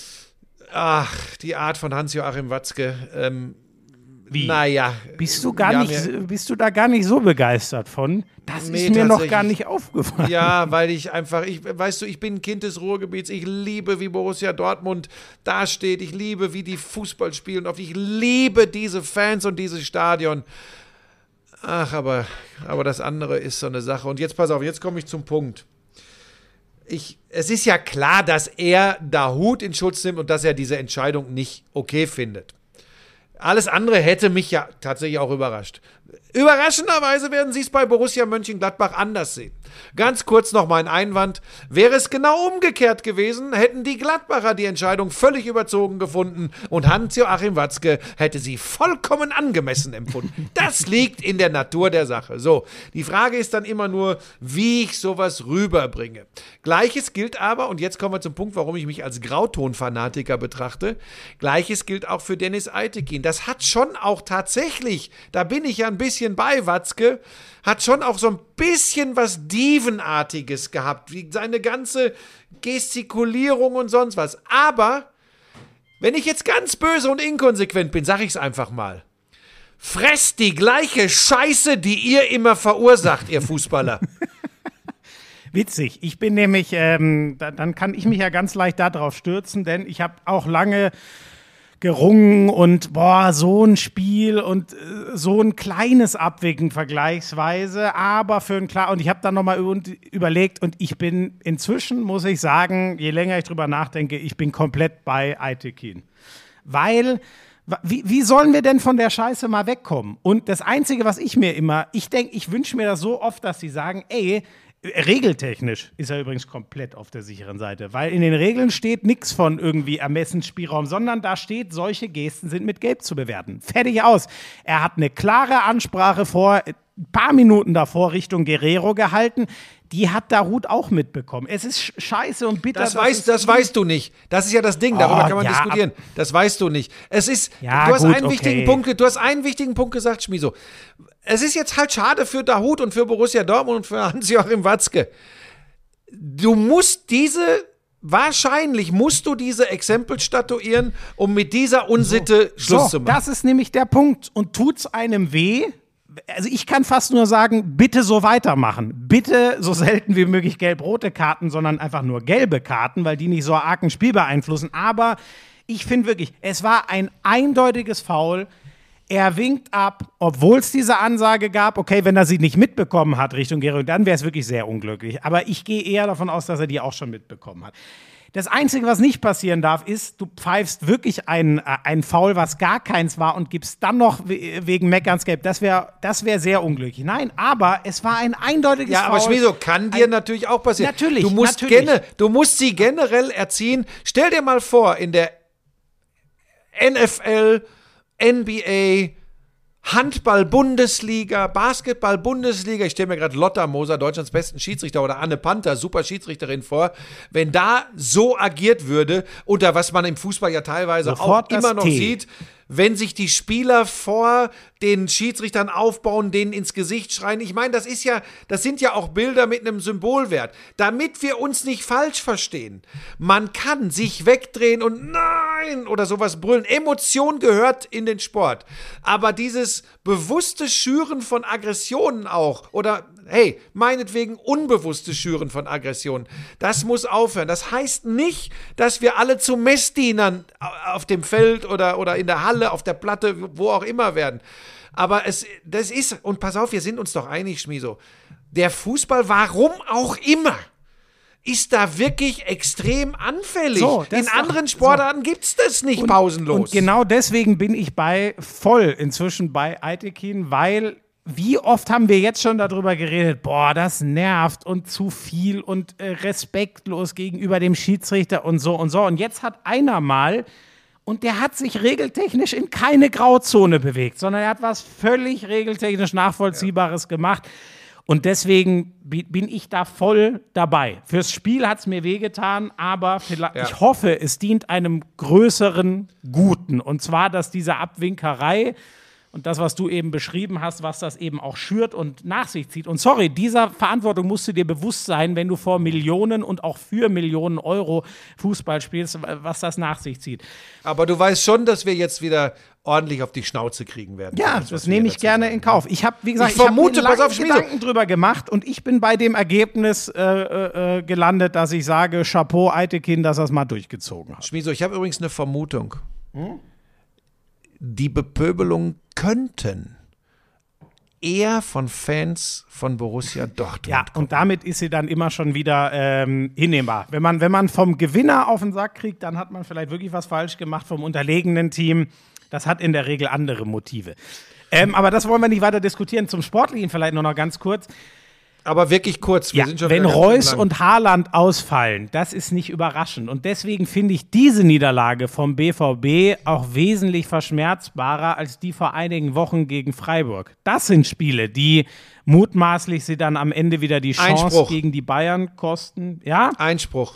Art von Hans-Joachim Watzke. Wie? Naja. Bist du da gar nicht so begeistert von? Das ist mir noch gar nicht aufgefallen. Ja, weil ich bin ein Kind des Ruhrgebiets. Ich liebe, wie Borussia Dortmund dasteht. Ich liebe, wie die Fußball spielen. Ich liebe diese Fans und dieses Stadion. Ach, aber das andere ist so eine Sache. Und jetzt pass auf, jetzt komme ich zum Punkt. Es ist ja klar, dass er Dahoud in Schutz nimmt und dass er diese Entscheidung nicht okay findet. Alles andere hätte mich ja tatsächlich auch überrascht. Überraschenderweise werden sie es bei Borussia Mönchengladbach anders sehen. Ganz kurz noch mein Einwand. Wäre es genau umgekehrt gewesen, hätten die Gladbacher die Entscheidung völlig überzogen gefunden und Hans-Joachim Watzke hätte sie vollkommen angemessen empfunden. Das liegt in der Natur der Sache. So, die Frage ist dann immer nur, wie ich sowas rüberbringe. Gleiches gilt aber, und jetzt kommen wir zum Punkt, warum ich mich als Grauton-Fanatiker betrachte, Gleiches gilt auch für Dennis Eitekin. Das hat schon auch tatsächlich, da bin ich ja ein bisschen bei Watzke, hat schon auch so ein bisschen was Dievenartiges gehabt, wie seine ganze Gestikulierung und sonst was. Aber, wenn ich jetzt ganz böse und inkonsequent bin, sag ich's einfach mal. Fresst die gleiche Scheiße, die ihr immer verursacht, ihr Fußballer. Witzig. Ich bin nämlich, dann kann ich mich ja ganz leicht darauf stürzen, denn ich habe auch lange gerungen und so ein Spiel und so ein kleines Abwägen vergleichsweise, aber und ich habe dann nochmal überlegt und ich bin inzwischen, muss ich sagen, je länger ich drüber nachdenke, ich bin komplett bei Eitekin. Weil, wie sollen wir denn von der Scheiße mal wegkommen? Und das Einzige, was ich wünsche mir das so oft, dass sie sagen, regeltechnisch ist er übrigens komplett auf der sicheren Seite, weil in den Regeln steht nichts von irgendwie Ermessensspielraum, sondern da steht, solche Gesten sind mit Gelb zu bewerten. Fertig aus. Er hat eine klare Ansprache ein paar Minuten davor Richtung Guerrero gehalten. Die hat Dahoud auch mitbekommen. Es ist scheiße und bitter. Das weißt du nicht. Das ist ja das Ding, darüber kann man diskutieren. Das weißt du nicht. Du hast einen wichtigen Punkt gesagt, Schmiso. Es ist jetzt halt schade für Dahoud und für Borussia Dortmund und für Hans-Joachim Watzke. Wahrscheinlich musst du diese Exempel statuieren, um mit dieser Unsitte Schluss zu machen. Das ist nämlich der Punkt. Und tut's einem weh? Also ich kann fast nur sagen, bitte so weitermachen. Bitte so selten wie möglich gelb-rote Karten, sondern einfach nur gelbe Karten, weil die nicht so arg ein Spiel beeinflussen. Aber ich finde wirklich, es war ein eindeutiges Foul. Er winkt ab, obwohl es diese Ansage gab. Okay, wenn er sie nicht mitbekommen hat Richtung Guerrero, dann wäre es wirklich sehr unglücklich. Aber ich gehe eher davon aus, dass er die auch schon mitbekommen hat. Das Einzige, was nicht passieren darf, ist, du pfeifst wirklich ein Foul, was gar keins war und gibst dann noch wegen Meckerns gelb. Das wär sehr unglücklich. Nein, aber es war ein eindeutiges Foul. Ja, aber Schmieso, kann dir natürlich auch passieren. Natürlich, Du musst sie generell erziehen. Stell dir mal vor, in der NFL, NBA, Handball-Bundesliga, Basketball-Bundesliga, ich stelle mir gerade Lotta Moser, Deutschlands besten Schiedsrichter, oder Anne Panther, super Schiedsrichterin vor, wenn da so agiert würde, oder was man im Fußball ja teilweise sofort auch immer noch sieht, wenn sich die Spieler vor den Schiedsrichtern aufbauen, denen ins Gesicht schreien. Ich meine, das sind ja auch Bilder mit einem Symbolwert. Damit wir uns nicht falsch verstehen. Man kann sich wegdrehen und nein oder sowas brüllen. Emotion gehört in den Sport. Aber dieses bewusste Schüren von Aggressionen auch oder meinetwegen unbewusste Schüren von Aggressionen, das muss aufhören. Das heißt nicht, dass wir alle zu Messdienern auf dem Feld oder in der Halle, auf der Platte, wo auch immer werden. Aber das ist, und pass auf, wir sind uns doch einig, Schmiso, der Fußball, warum auch immer, ist da wirklich extrem anfällig. In anderen Sportarten gibt es das nicht pausenlos. Und genau deswegen bin ich voll inzwischen bei Eitekin, weil wie oft haben wir jetzt schon darüber geredet, das nervt und zu viel und respektlos gegenüber dem Schiedsrichter und so und so. Und jetzt hat einer mal, und der hat sich regeltechnisch in keine Grauzone bewegt, sondern er hat was völlig regeltechnisch Nachvollziehbares gemacht. Und deswegen bin ich da voll dabei. Fürs Spiel hat es mir wehgetan, aber ich hoffe, es dient einem größeren Guten. Und zwar, dass diese Abwinkerei Und das, was du eben beschrieben hast, was das eben auch schürt und nach sich zieht. Und sorry, dieser Verantwortung musst du dir bewusst sein, wenn du vor Millionen und auch für Millionen Euro Fußball spielst, was das nach sich zieht. Aber du weißt schon, dass wir jetzt wieder ordentlich auf die Schnauze kriegen werden. Ja, das nehme ich gerne in Kauf. Ich habe, wie gesagt, Ich vermute, ich hab mir pass auf, lange Gedanken drüber gemacht und ich bin bei dem Ergebnis gelandet, dass ich sage, Chapeau Eitekin, dass er es mal durchgezogen hat. Schmieso, ich habe übrigens eine Vermutung. Die Bepöbelung könnten eher von Fans von Borussia Dortmund Ja, kommen. und damit ist sie dann immer schon wieder hinnehmbar. Wenn man vom Gewinner auf den Sack kriegt, dann hat man vielleicht wirklich was falsch gemacht vom unterlegenen Team. Das hat in der Regel andere Motive. Aber das wollen wir nicht weiter diskutieren. Zum Sportlichen vielleicht nur noch ganz kurz. Aber wirklich kurz. Ja, wenn Reus und Haaland ausfallen, das ist nicht überraschend. Und deswegen finde ich diese Niederlage vom BVB auch wesentlich verschmerzbarer als die vor einigen Wochen gegen Freiburg. Das sind Spiele, die mutmaßlich sie dann am Ende wieder die Chance Einspruch. gegen die Bayern kosten. Ja? Einspruch.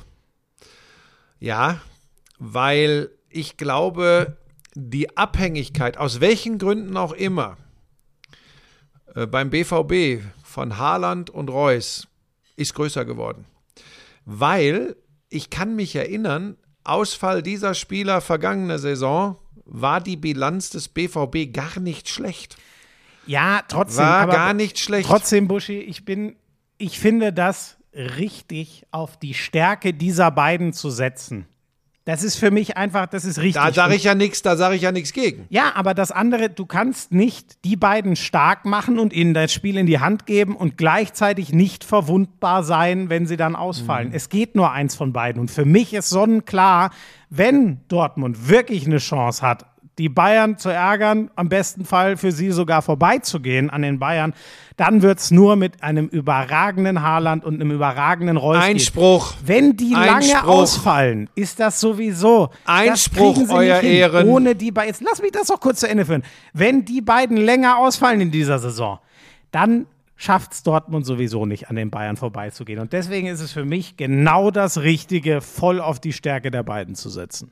Ja, weil ich glaube, die Abhängigkeit, aus welchen Gründen auch immer, beim BVB von Haaland und Reus ist größer geworden. Weil, ich kann mich erinnern, Ausfall dieser Spieler vergangene Saison war die Bilanz des BVB gar nicht schlecht. Ja, trotzdem. War aber gar nicht schlecht. Trotzdem, Buschi, ich finde das richtig, auf die Stärke dieser beiden zu setzen. Das ist für mich einfach, das ist richtig. Da sage ich ja nichts gegen. Ja, aber das andere, du kannst nicht die beiden stark machen und ihnen das Spiel in die Hand geben und gleichzeitig nicht verwundbar sein, wenn sie dann ausfallen. Es geht nur eins von beiden. Und für mich ist sonnenklar, wenn Dortmund wirklich eine Chance hat, die Bayern zu ärgern, am besten Fall für sie sogar vorbeizugehen an den Bayern, dann wird es nur mit einem überragenden Haaland und einem überragenden Reus gehen. Einspruch. Wenn die lange Einspruch. ausfallen, ist das sowieso. Einspruch, das kriegen sie Euer nicht hin, Ehren. ohne die beiden. Jetzt lass mich das doch kurz zu Ende führen. Wenn die beiden länger ausfallen in dieser Saison, dann schafft es Dortmund sowieso nicht, an den Bayern vorbeizugehen. Und deswegen ist es für mich genau das Richtige, voll auf die Stärke der beiden zu setzen.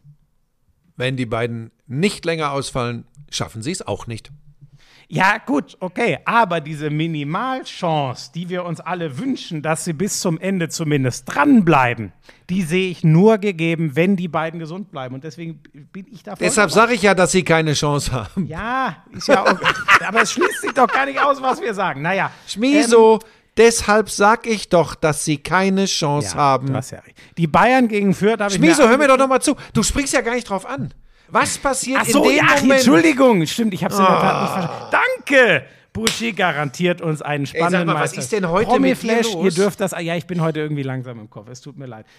Wenn die beiden nicht länger ausfallen, schaffen sie es auch nicht. Ja, gut, okay, aber diese Minimalchance, die wir uns alle wünschen, dass sie bis zum Ende zumindest dranbleiben, die sehe ich nur gegeben, wenn die beiden gesund bleiben. Und deswegen bin ich davon. Deshalb sage ich ja, dass sie keine Chance haben. Ja, ist ja auch. Aber es schließt sich doch gar nicht aus, was wir sagen. Naja. Schmieso, deshalb sag ich doch, dass sie keine Chance haben. Du hast ja recht. Die Bayern gegen Fürth habe ich Schmieso, hör mir doch noch mal zu. Du springst ja gar nicht drauf an. Was passiert Ach so, in dem ja, Moment? Entschuldigung. Stimmt, ich habe es in der Tat nicht verstanden. Danke! Buschi garantiert uns einen spannenden sag mal, was Meister. ist denn heute Promi-Flash, mit dir ihr los? dürft das. Ja, ich bin heute irgendwie langsam im Kopf. Es tut mir leid.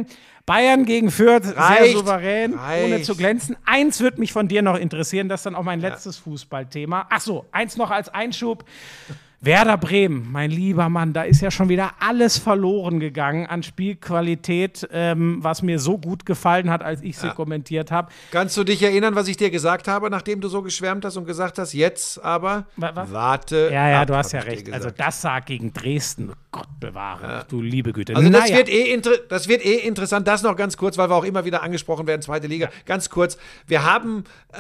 Bayern gegen Fürth, sehr Reicht, souverän, reicht. ohne zu glänzen. Eins wird mich von dir noch interessieren, das ist dann auch mein letztes Fußballthema. Ach so, eins noch als Einschub. Werder Bremen, mein lieber Mann, da ist ja schon wieder alles verloren gegangen an Spielqualität, was mir so gut gefallen hat, als ich sie kommentiert habe. Kannst du dich erinnern, was ich dir gesagt habe, nachdem du so geschwärmt hast und gesagt hast, jetzt aber Was? warte Ja, ab, du hast ja hab ich dir recht. Also gesagt. das sah gegen Dresden, Gott bewahre, du liebe Güte. Also das, Naja. das wird interessant, das noch ganz kurz, weil wir auch immer wieder angesprochen werden, zweite Liga, ganz kurz. Wir haben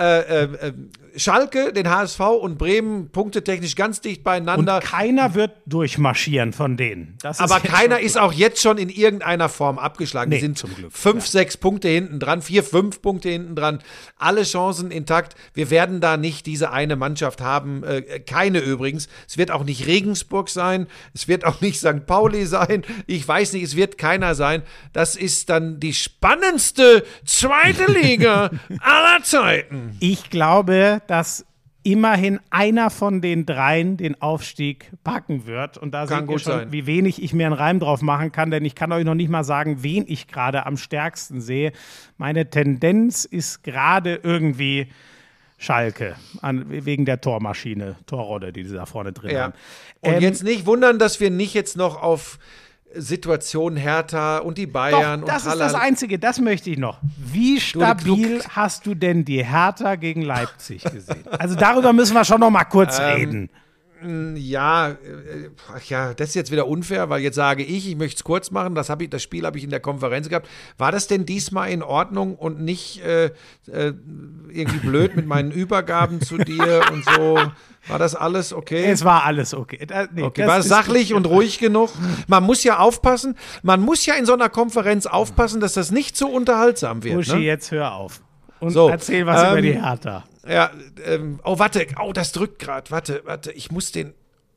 Schalke, den HSV und Bremen punktetechnisch ganz dicht beieinander. Und keiner wird durchmarschieren von denen. Das ist Aber jetzt keiner schon ist auch jetzt schon in irgendeiner Form abgeschlagen. Nee, Die sind zum Glück, 5, 6 Punkte hinten dran, 4, 5 Punkte hinten dran. Alle Chancen intakt. Wir werden da nicht diese eine Mannschaft haben. Keine übrigens. Es wird auch nicht Regensburg sein. Es wird auch nicht St. Pauli sein. Ich weiß nicht, es wird keiner sein. Das ist dann die spannendste zweite Liga aller Zeiten. Ich glaube, dass immerhin einer von den dreien den Aufstieg packen wird. Und da Kann seht ihr gut schon, sein. wie wenig ich mir einen Reim drauf machen kann, denn ich kann euch noch nicht mal sagen, wen ich gerade am stärksten sehe. Meine Tendenz ist gerade irgendwie Schalke, wegen der Tormaschine, Torrolle, die sie da vorne drin haben. Und jetzt nicht wundern, dass wir nicht jetzt noch auf Situation Hertha und die Bayern Doch, das und ist das Einzige, das möchte ich noch. Wie stabil hast du denn die Hertha gegen Leipzig gesehen? Also darüber müssen wir schon noch mal kurz reden. Ja, das ist jetzt wieder unfair, weil jetzt sage ich möchte es kurz machen, das Spiel habe ich in der Konferenz gehabt. War das denn diesmal in Ordnung und nicht irgendwie blöd mit meinen Übergaben zu dir und so? War das alles okay? Es war alles okay. War es sachlich und ruhig genug? Man muss ja aufpassen, man muss ja in so einer Konferenz aufpassen, dass das nicht zu unterhaltsam wird. Uschi, Ne? jetzt hör auf und So, erzähl was über die Hertha. Ja, warte, das drückt gerade. Warte, ich muss den.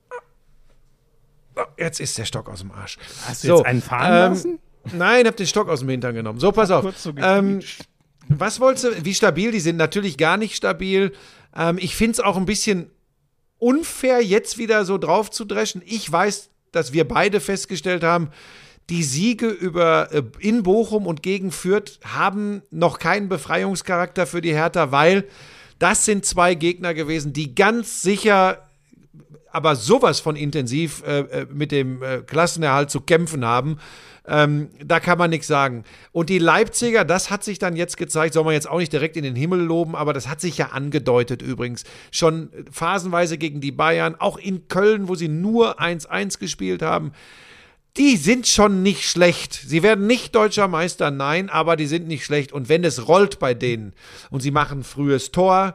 Oh, jetzt ist der Stock aus dem Arsch. Hast du jetzt einen fahren lassen? Nein, hab den Stock aus dem Hintern genommen. So, pass auf. Kurz so Was wolltest du? Wie stabil? Die sind natürlich gar nicht stabil. Ich finde es auch ein bisschen unfair, jetzt wieder so drauf zu dreschen. Ich weiß, dass wir beide festgestellt haben, die Siege in Bochum und gegen Fürth haben noch keinen Befreiungscharakter für die Hertha, weil das sind zwei Gegner gewesen, die ganz sicher, aber sowas von intensiv mit dem Klassenerhalt zu kämpfen haben. Da kann man nichts sagen. Und die Leipziger, das hat sich dann jetzt gezeigt, soll man jetzt auch nicht direkt in den Himmel loben, aber das hat sich ja angedeutet übrigens. Schon phasenweise gegen die Bayern, auch in Köln, wo sie nur 1-1 gespielt haben. Die sind schon nicht schlecht. Sie werden nicht deutscher Meister, nein, aber die sind nicht schlecht. Und wenn es rollt bei denen und sie machen frühes Tor,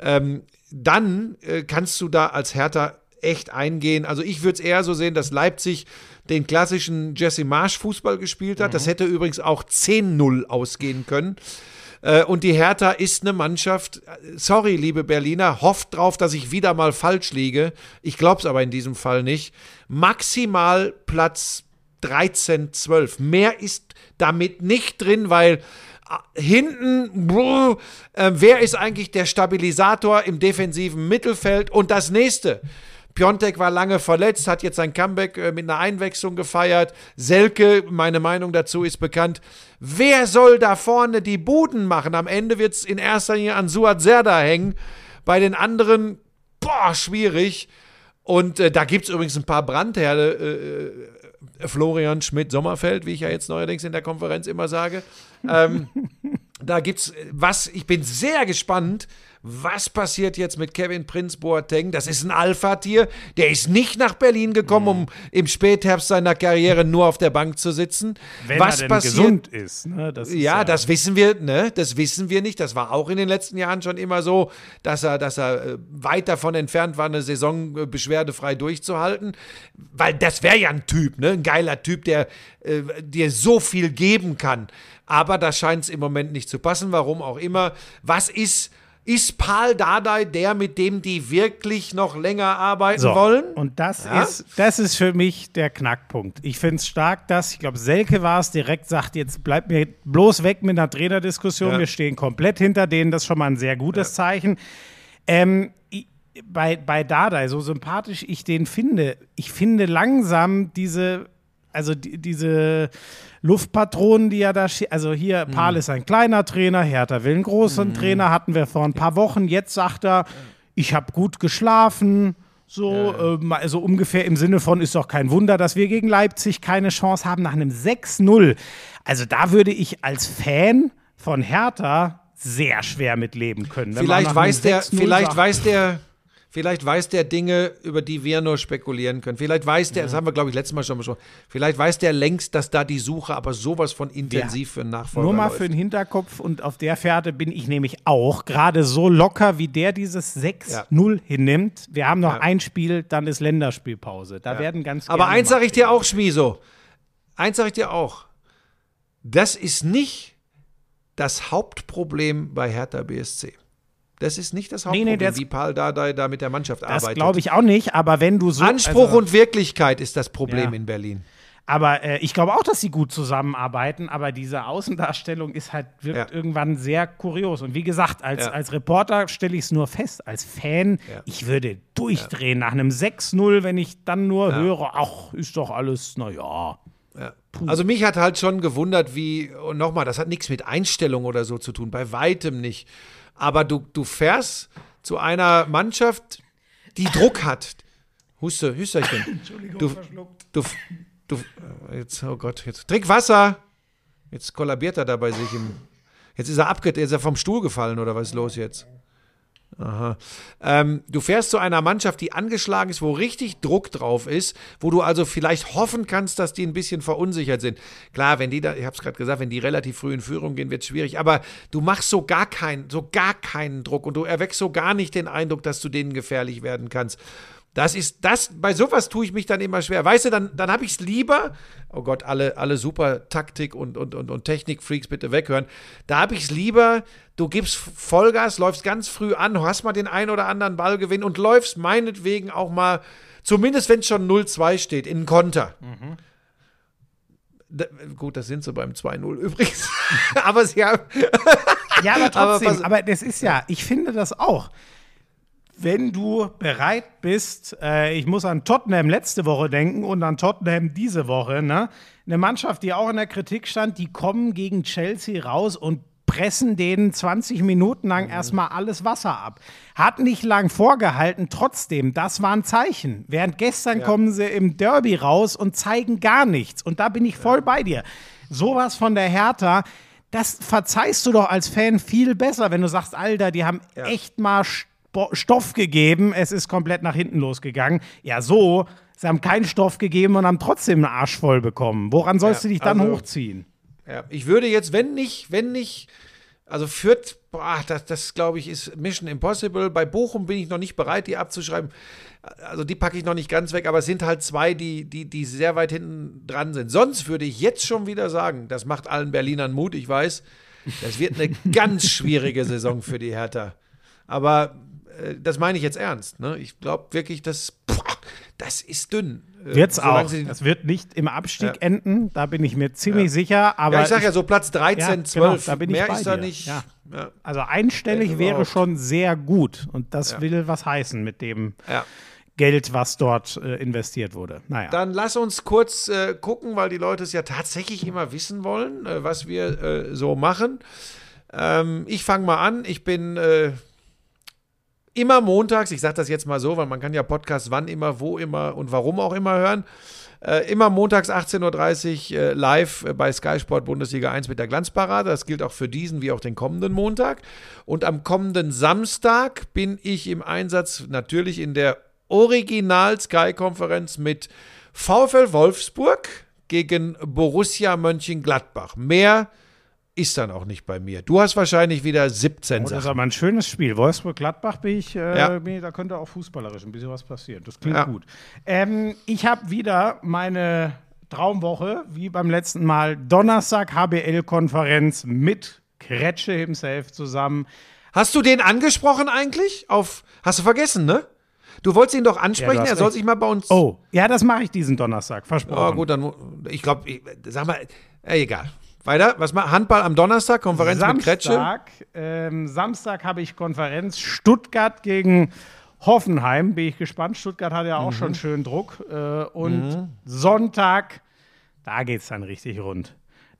dann kannst du da als Hertha echt eingehen. Also ich würde es eher so sehen, dass Leipzig den klassischen Jesse Marsch Fußball gespielt hat. Das hätte übrigens auch 10-0 ausgehen können. Und die Hertha ist eine Mannschaft, sorry, liebe Berliner, hofft drauf, dass ich wieder mal falsch liege. Ich glaube es aber in diesem Fall nicht. Maximal Platz 13, 12. Mehr ist damit nicht drin, weil hinten, wer ist eigentlich der Stabilisator im defensiven Mittelfeld? Und das nächste. Piontek war lange verletzt, hat jetzt sein Comeback mit einer Einwechslung gefeiert. Selke, meine Meinung dazu ist bekannt. Wer soll da vorne die Buden machen? Am Ende wird es in erster Linie an Suat Serdar hängen. Bei den anderen, schwierig. Und da gibt es übrigens ein paar Brandherde. Florian Schmidt-Sommerfeld, wie ich ja jetzt neuerdings in der Konferenz immer sage. Da gibt's ich bin sehr gespannt, was passiert jetzt mit Kevin Prince Boateng. Das ist ein Alpha-Tier, der ist nicht nach Berlin gekommen, um im Spätherbst seiner Karriere nur auf der Bank zu sitzen. Wenn was er denn passiert, gesund ist. Ne? Das ist das wissen wir, ne? Das wissen wir nicht. Das war auch in den letzten Jahren schon immer so, dass er weit davon entfernt war, eine Saison beschwerdefrei durchzuhalten. Weil das wäre ja ein Typ, ne? Ein geiler Typ, der dir so viel geben kann. Aber da scheint es im Moment nicht zu passen, warum auch immer. Was ist Pal Dardai der, mit dem die wirklich noch länger arbeiten wollen? Und das ist für mich der Knackpunkt. Ich finde es stark, dass, ich glaube, Selke war es, direkt sagt, jetzt bleibt mir bloß weg mit einer Trainerdiskussion. Ja. Wir stehen komplett hinter denen. Das ist schon mal ein sehr gutes Zeichen. Bei Dardai, so sympathisch ich den finde, ich finde langsam diese Luftpatronen, die ja da also hier, Pal ist ein kleiner Trainer, Hertha will einen großen Trainer, hatten wir vor ein paar Wochen. Jetzt sagt er, ich habe gut geschlafen, also ungefähr im Sinne von, ist doch kein Wunder, dass wir gegen Leipzig keine Chance haben nach einem 6-0. Also da würde ich als Fan von Hertha sehr schwer mit leben können. Vielleicht weiß der Dinge, über die wir nur spekulieren können. Vielleicht weiß der, das haben wir, glaube ich, letztes Mal schon besprochen, vielleicht weiß der längst, dass da die Suche aber sowas von intensiv für einen Nachfolger Nur mal läuft. für den Hinterkopf, und auf der Fährte bin ich nämlich auch, gerade so locker, wie der dieses 6-0 hinnimmt. Wir haben noch ein Spiel, dann ist Länderspielpause. Da werden ganz Aber eins sage ich dir auch, Schmieso. Eins sage ich dir auch. Das ist nicht das Hauptproblem bei Hertha BSC. Das ist nicht das Hauptproblem, wie Pal Dardai da mit der Mannschaft arbeitet. Das glaube ich auch nicht, aber wenn du so... Anspruch und Wirklichkeit ist das Problem in Berlin. Aber ich glaube auch, dass sie gut zusammenarbeiten, aber diese Außendarstellung wirkt irgendwann sehr kurios. Und wie gesagt, als Reporter stelle ich es nur fest, als Fan, ich würde durchdrehen nach einem 6-0, wenn ich dann nur höre, ach, ist doch alles, naja. Ja. Also mich hat halt schon gewundert, und nochmal, das hat nichts mit Einstellung oder so zu tun, bei weitem nicht. Aber du fährst zu einer Mannschaft, die Druck hat. Hüsterchen. Entschuldigung, verschluckt. Jetzt, oh Gott, jetzt trink Wasser. Jetzt kollabiert er da bei sich. Jetzt ist er vom Stuhl gefallen, oder was ist los jetzt? Aha. Du fährst zu einer Mannschaft, die angeschlagen ist, wo richtig Druck drauf ist, wo du also vielleicht hoffen kannst, dass die ein bisschen verunsichert sind. Klar, wenn die da, ich habe es gerade gesagt, wenn die relativ früh in Führung gehen, wird es schwierig, aber du machst so gar keinen Druck und du erweckst so gar nicht den Eindruck, dass du denen gefährlich werden kannst. Bei sowas tue ich mich dann immer schwer. Weißt du, dann habe ich es lieber, oh Gott, alle super Taktik und Technik-Freaks bitte weghören. Da habe ich es lieber, du gibst Vollgas, läufst ganz früh an, hast mal den einen oder anderen Ballgewinn und läufst meinetwegen auch mal, zumindest wenn es schon 0-2 steht, in einen Konter. Gut, das sind sie beim 2-0 übrigens. Aber sie haben. Ja, aber trotzdem, aber das ist ja, ich finde das auch. Wenn du bereit bist, ich muss an Tottenham letzte Woche denken und an Tottenham diese Woche, ne? Eine Mannschaft, die auch in der Kritik stand, die kommen gegen Chelsea raus und pressen denen 20 Minuten lang erstmal alles Wasser ab. Hat nicht lang vorgehalten, trotzdem, das war ein Zeichen. Während gestern kommen sie im Derby raus und zeigen gar nichts. Und da bin ich voll bei dir. Sowas von der Hertha, das verzeihst du doch als Fan viel besser, wenn du sagst, Alter, die haben echt mal Stoff gegeben, es ist komplett nach hinten losgegangen. Ja, so, sie haben keinen Stoff gegeben und haben trotzdem einen Arsch voll bekommen. Woran sollst du dich dann hochziehen? Ja, ich würde jetzt, wenn nicht, also Fürth, das glaube ich, ist Mission Impossible. Bei Bochum bin ich noch nicht bereit, die abzuschreiben. Also die packe ich noch nicht ganz weg, aber es sind halt zwei, die sehr weit hinten dran sind. Sonst würde ich jetzt schon wieder sagen, das macht allen Berlinern Mut, ich weiß, das wird eine ganz schwierige Saison für die Hertha. Aber das meine ich jetzt ernst. Ne? Ich glaube wirklich, das ist dünn. Wird's auch. Das wird nicht im Abstieg enden, da bin ich mir ziemlich sicher. Aber ich sage ja so Platz 13, 12, genau, da bin ich mehr bei ist da dir. nicht. Ja. Also einstellig wäre schon sehr gut und das will was heißen mit dem Geld, was dort investiert wurde. Naja. Dann lass uns kurz gucken, weil die Leute es ja tatsächlich immer wissen wollen, was wir so machen. Ich fange mal an. Ich bin immer montags, ich sage das jetzt mal so, weil man kann ja Podcasts wann immer, wo immer und warum auch immer hören. Immer montags 18.30 Uhr live bei Sky Sport Bundesliga 1 mit der Glanzparade. Das gilt auch für diesen wie auch den kommenden Montag. Und am kommenden Samstag bin ich im Einsatz natürlich in der Original-Sky-Konferenz mit VfL Wolfsburg gegen Borussia Mönchengladbach. Mehr ist dann auch nicht bei mir. Du hast wahrscheinlich wieder 17 Das Sachen. ist aber ein schönes Spiel. Wolfsburg-Gladbach da könnte auch fußballerisch ein bisschen was passieren. Das klingt gut. Ich habe wieder meine Traumwoche, wie beim letzten Mal. Donnerstag HBL-Konferenz mit Kretsche himself zusammen. Hast du den angesprochen eigentlich? Hast du vergessen, ne? Du wolltest ihn doch ansprechen, er soll sich mal bei uns... Oh, ja, das mache ich diesen Donnerstag, versprochen. Oh, gut, dann, ich glaube, sag mal, egal. Weiter, was mal Handball am Donnerstag, Konferenz mit Kretsche? Samstag habe ich Konferenz Stuttgart gegen Hoffenheim, bin ich gespannt. Stuttgart hat ja auch schon schön Druck. Und Sonntag, da geht es dann richtig rund.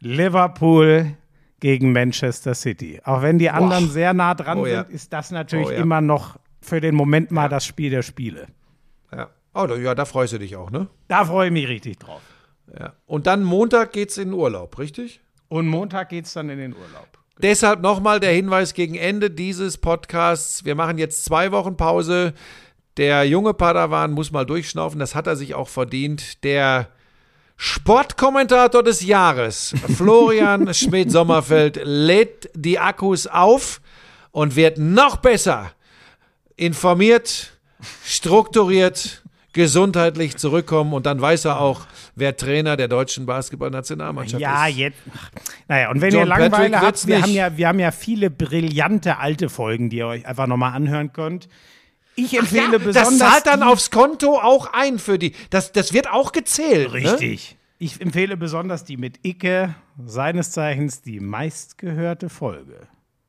Liverpool gegen Manchester City. Auch wenn die anderen sehr nah dran sind, ist das natürlich immer noch für den Moment mal das Spiel der Spiele. Ja. Oh, ja, da freust du dich auch, ne? Da freue ich mich richtig drauf. Ja. Und dann Montag geht's in den Urlaub, richtig? Und Montag geht's dann in den Urlaub. Deshalb nochmal der Hinweis gegen Ende dieses Podcasts. Wir machen jetzt 2 Wochen Pause. Der junge Padawan muss mal durchschnaufen. Das hat er sich auch verdient. Der Sportkommentator des Jahres, Florian Schmidt-Sommerfeld, lädt die Akkus auf und wird noch besser informiert, strukturiert, gesundheitlich zurückkommen und dann weiß er auch, wer Trainer der deutschen Basketballnationalmannschaft ist. Jetzt. Naja, und wenn ihr Langeweile habt, wir haben ja viele brillante alte Folgen, die ihr euch einfach nochmal anhören könnt. Ich empfehle besonders. Das zahlt dann aufs Konto auch ein für die. Das wird auch gezählt. Richtig. Ne? Ich empfehle besonders die mit Icke, seines Zeichens die meistgehörte Folge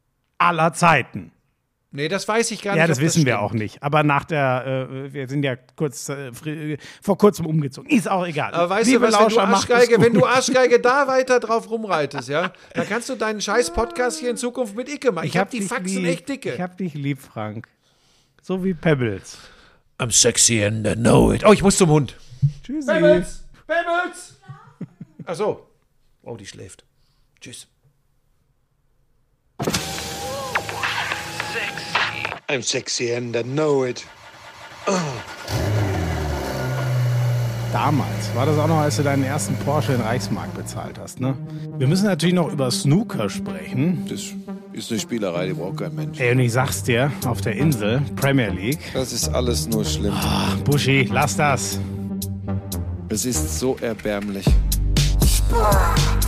aller Zeiten. Nee, das weiß ich gar nicht. Ja, das wissen wir auch nicht. Aber wir sind ja vor kurzem umgezogen. Ist auch egal. Aber weißt du was, wenn du Arschgeige da weiter drauf rumreitest, ja, dann kannst du deinen scheiß Podcast hier in Zukunft mit Icke machen. Ich hab die Faxen echt dicke. Ich hab dich lieb, Frank. So wie Pebbles. I'm sexy and I know it. Oh, ich muss zum Hund. Tschüssi. Pebbles! Ach so. Oh, die schläft. Tschüss. Sexy I'm sexy and I know it. Damals war das auch noch, als du deinen ersten Porsche in Reichsmark bezahlt hast, ne? Wir müssen natürlich noch über Snooker sprechen. Das ist eine Spielerei, die braucht kein Mensch. Ey, und ich sag's dir, auf der Insel, Premier League. Das ist alles nur schlimm. Buschi, lass das. Es ist so erbärmlich.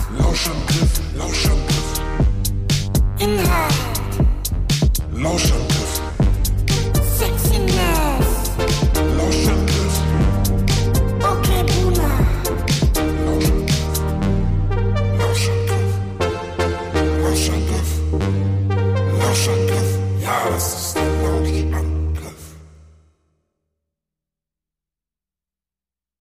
Lauschangriff, Lauschangriff. Inhalt. Lauschangriff.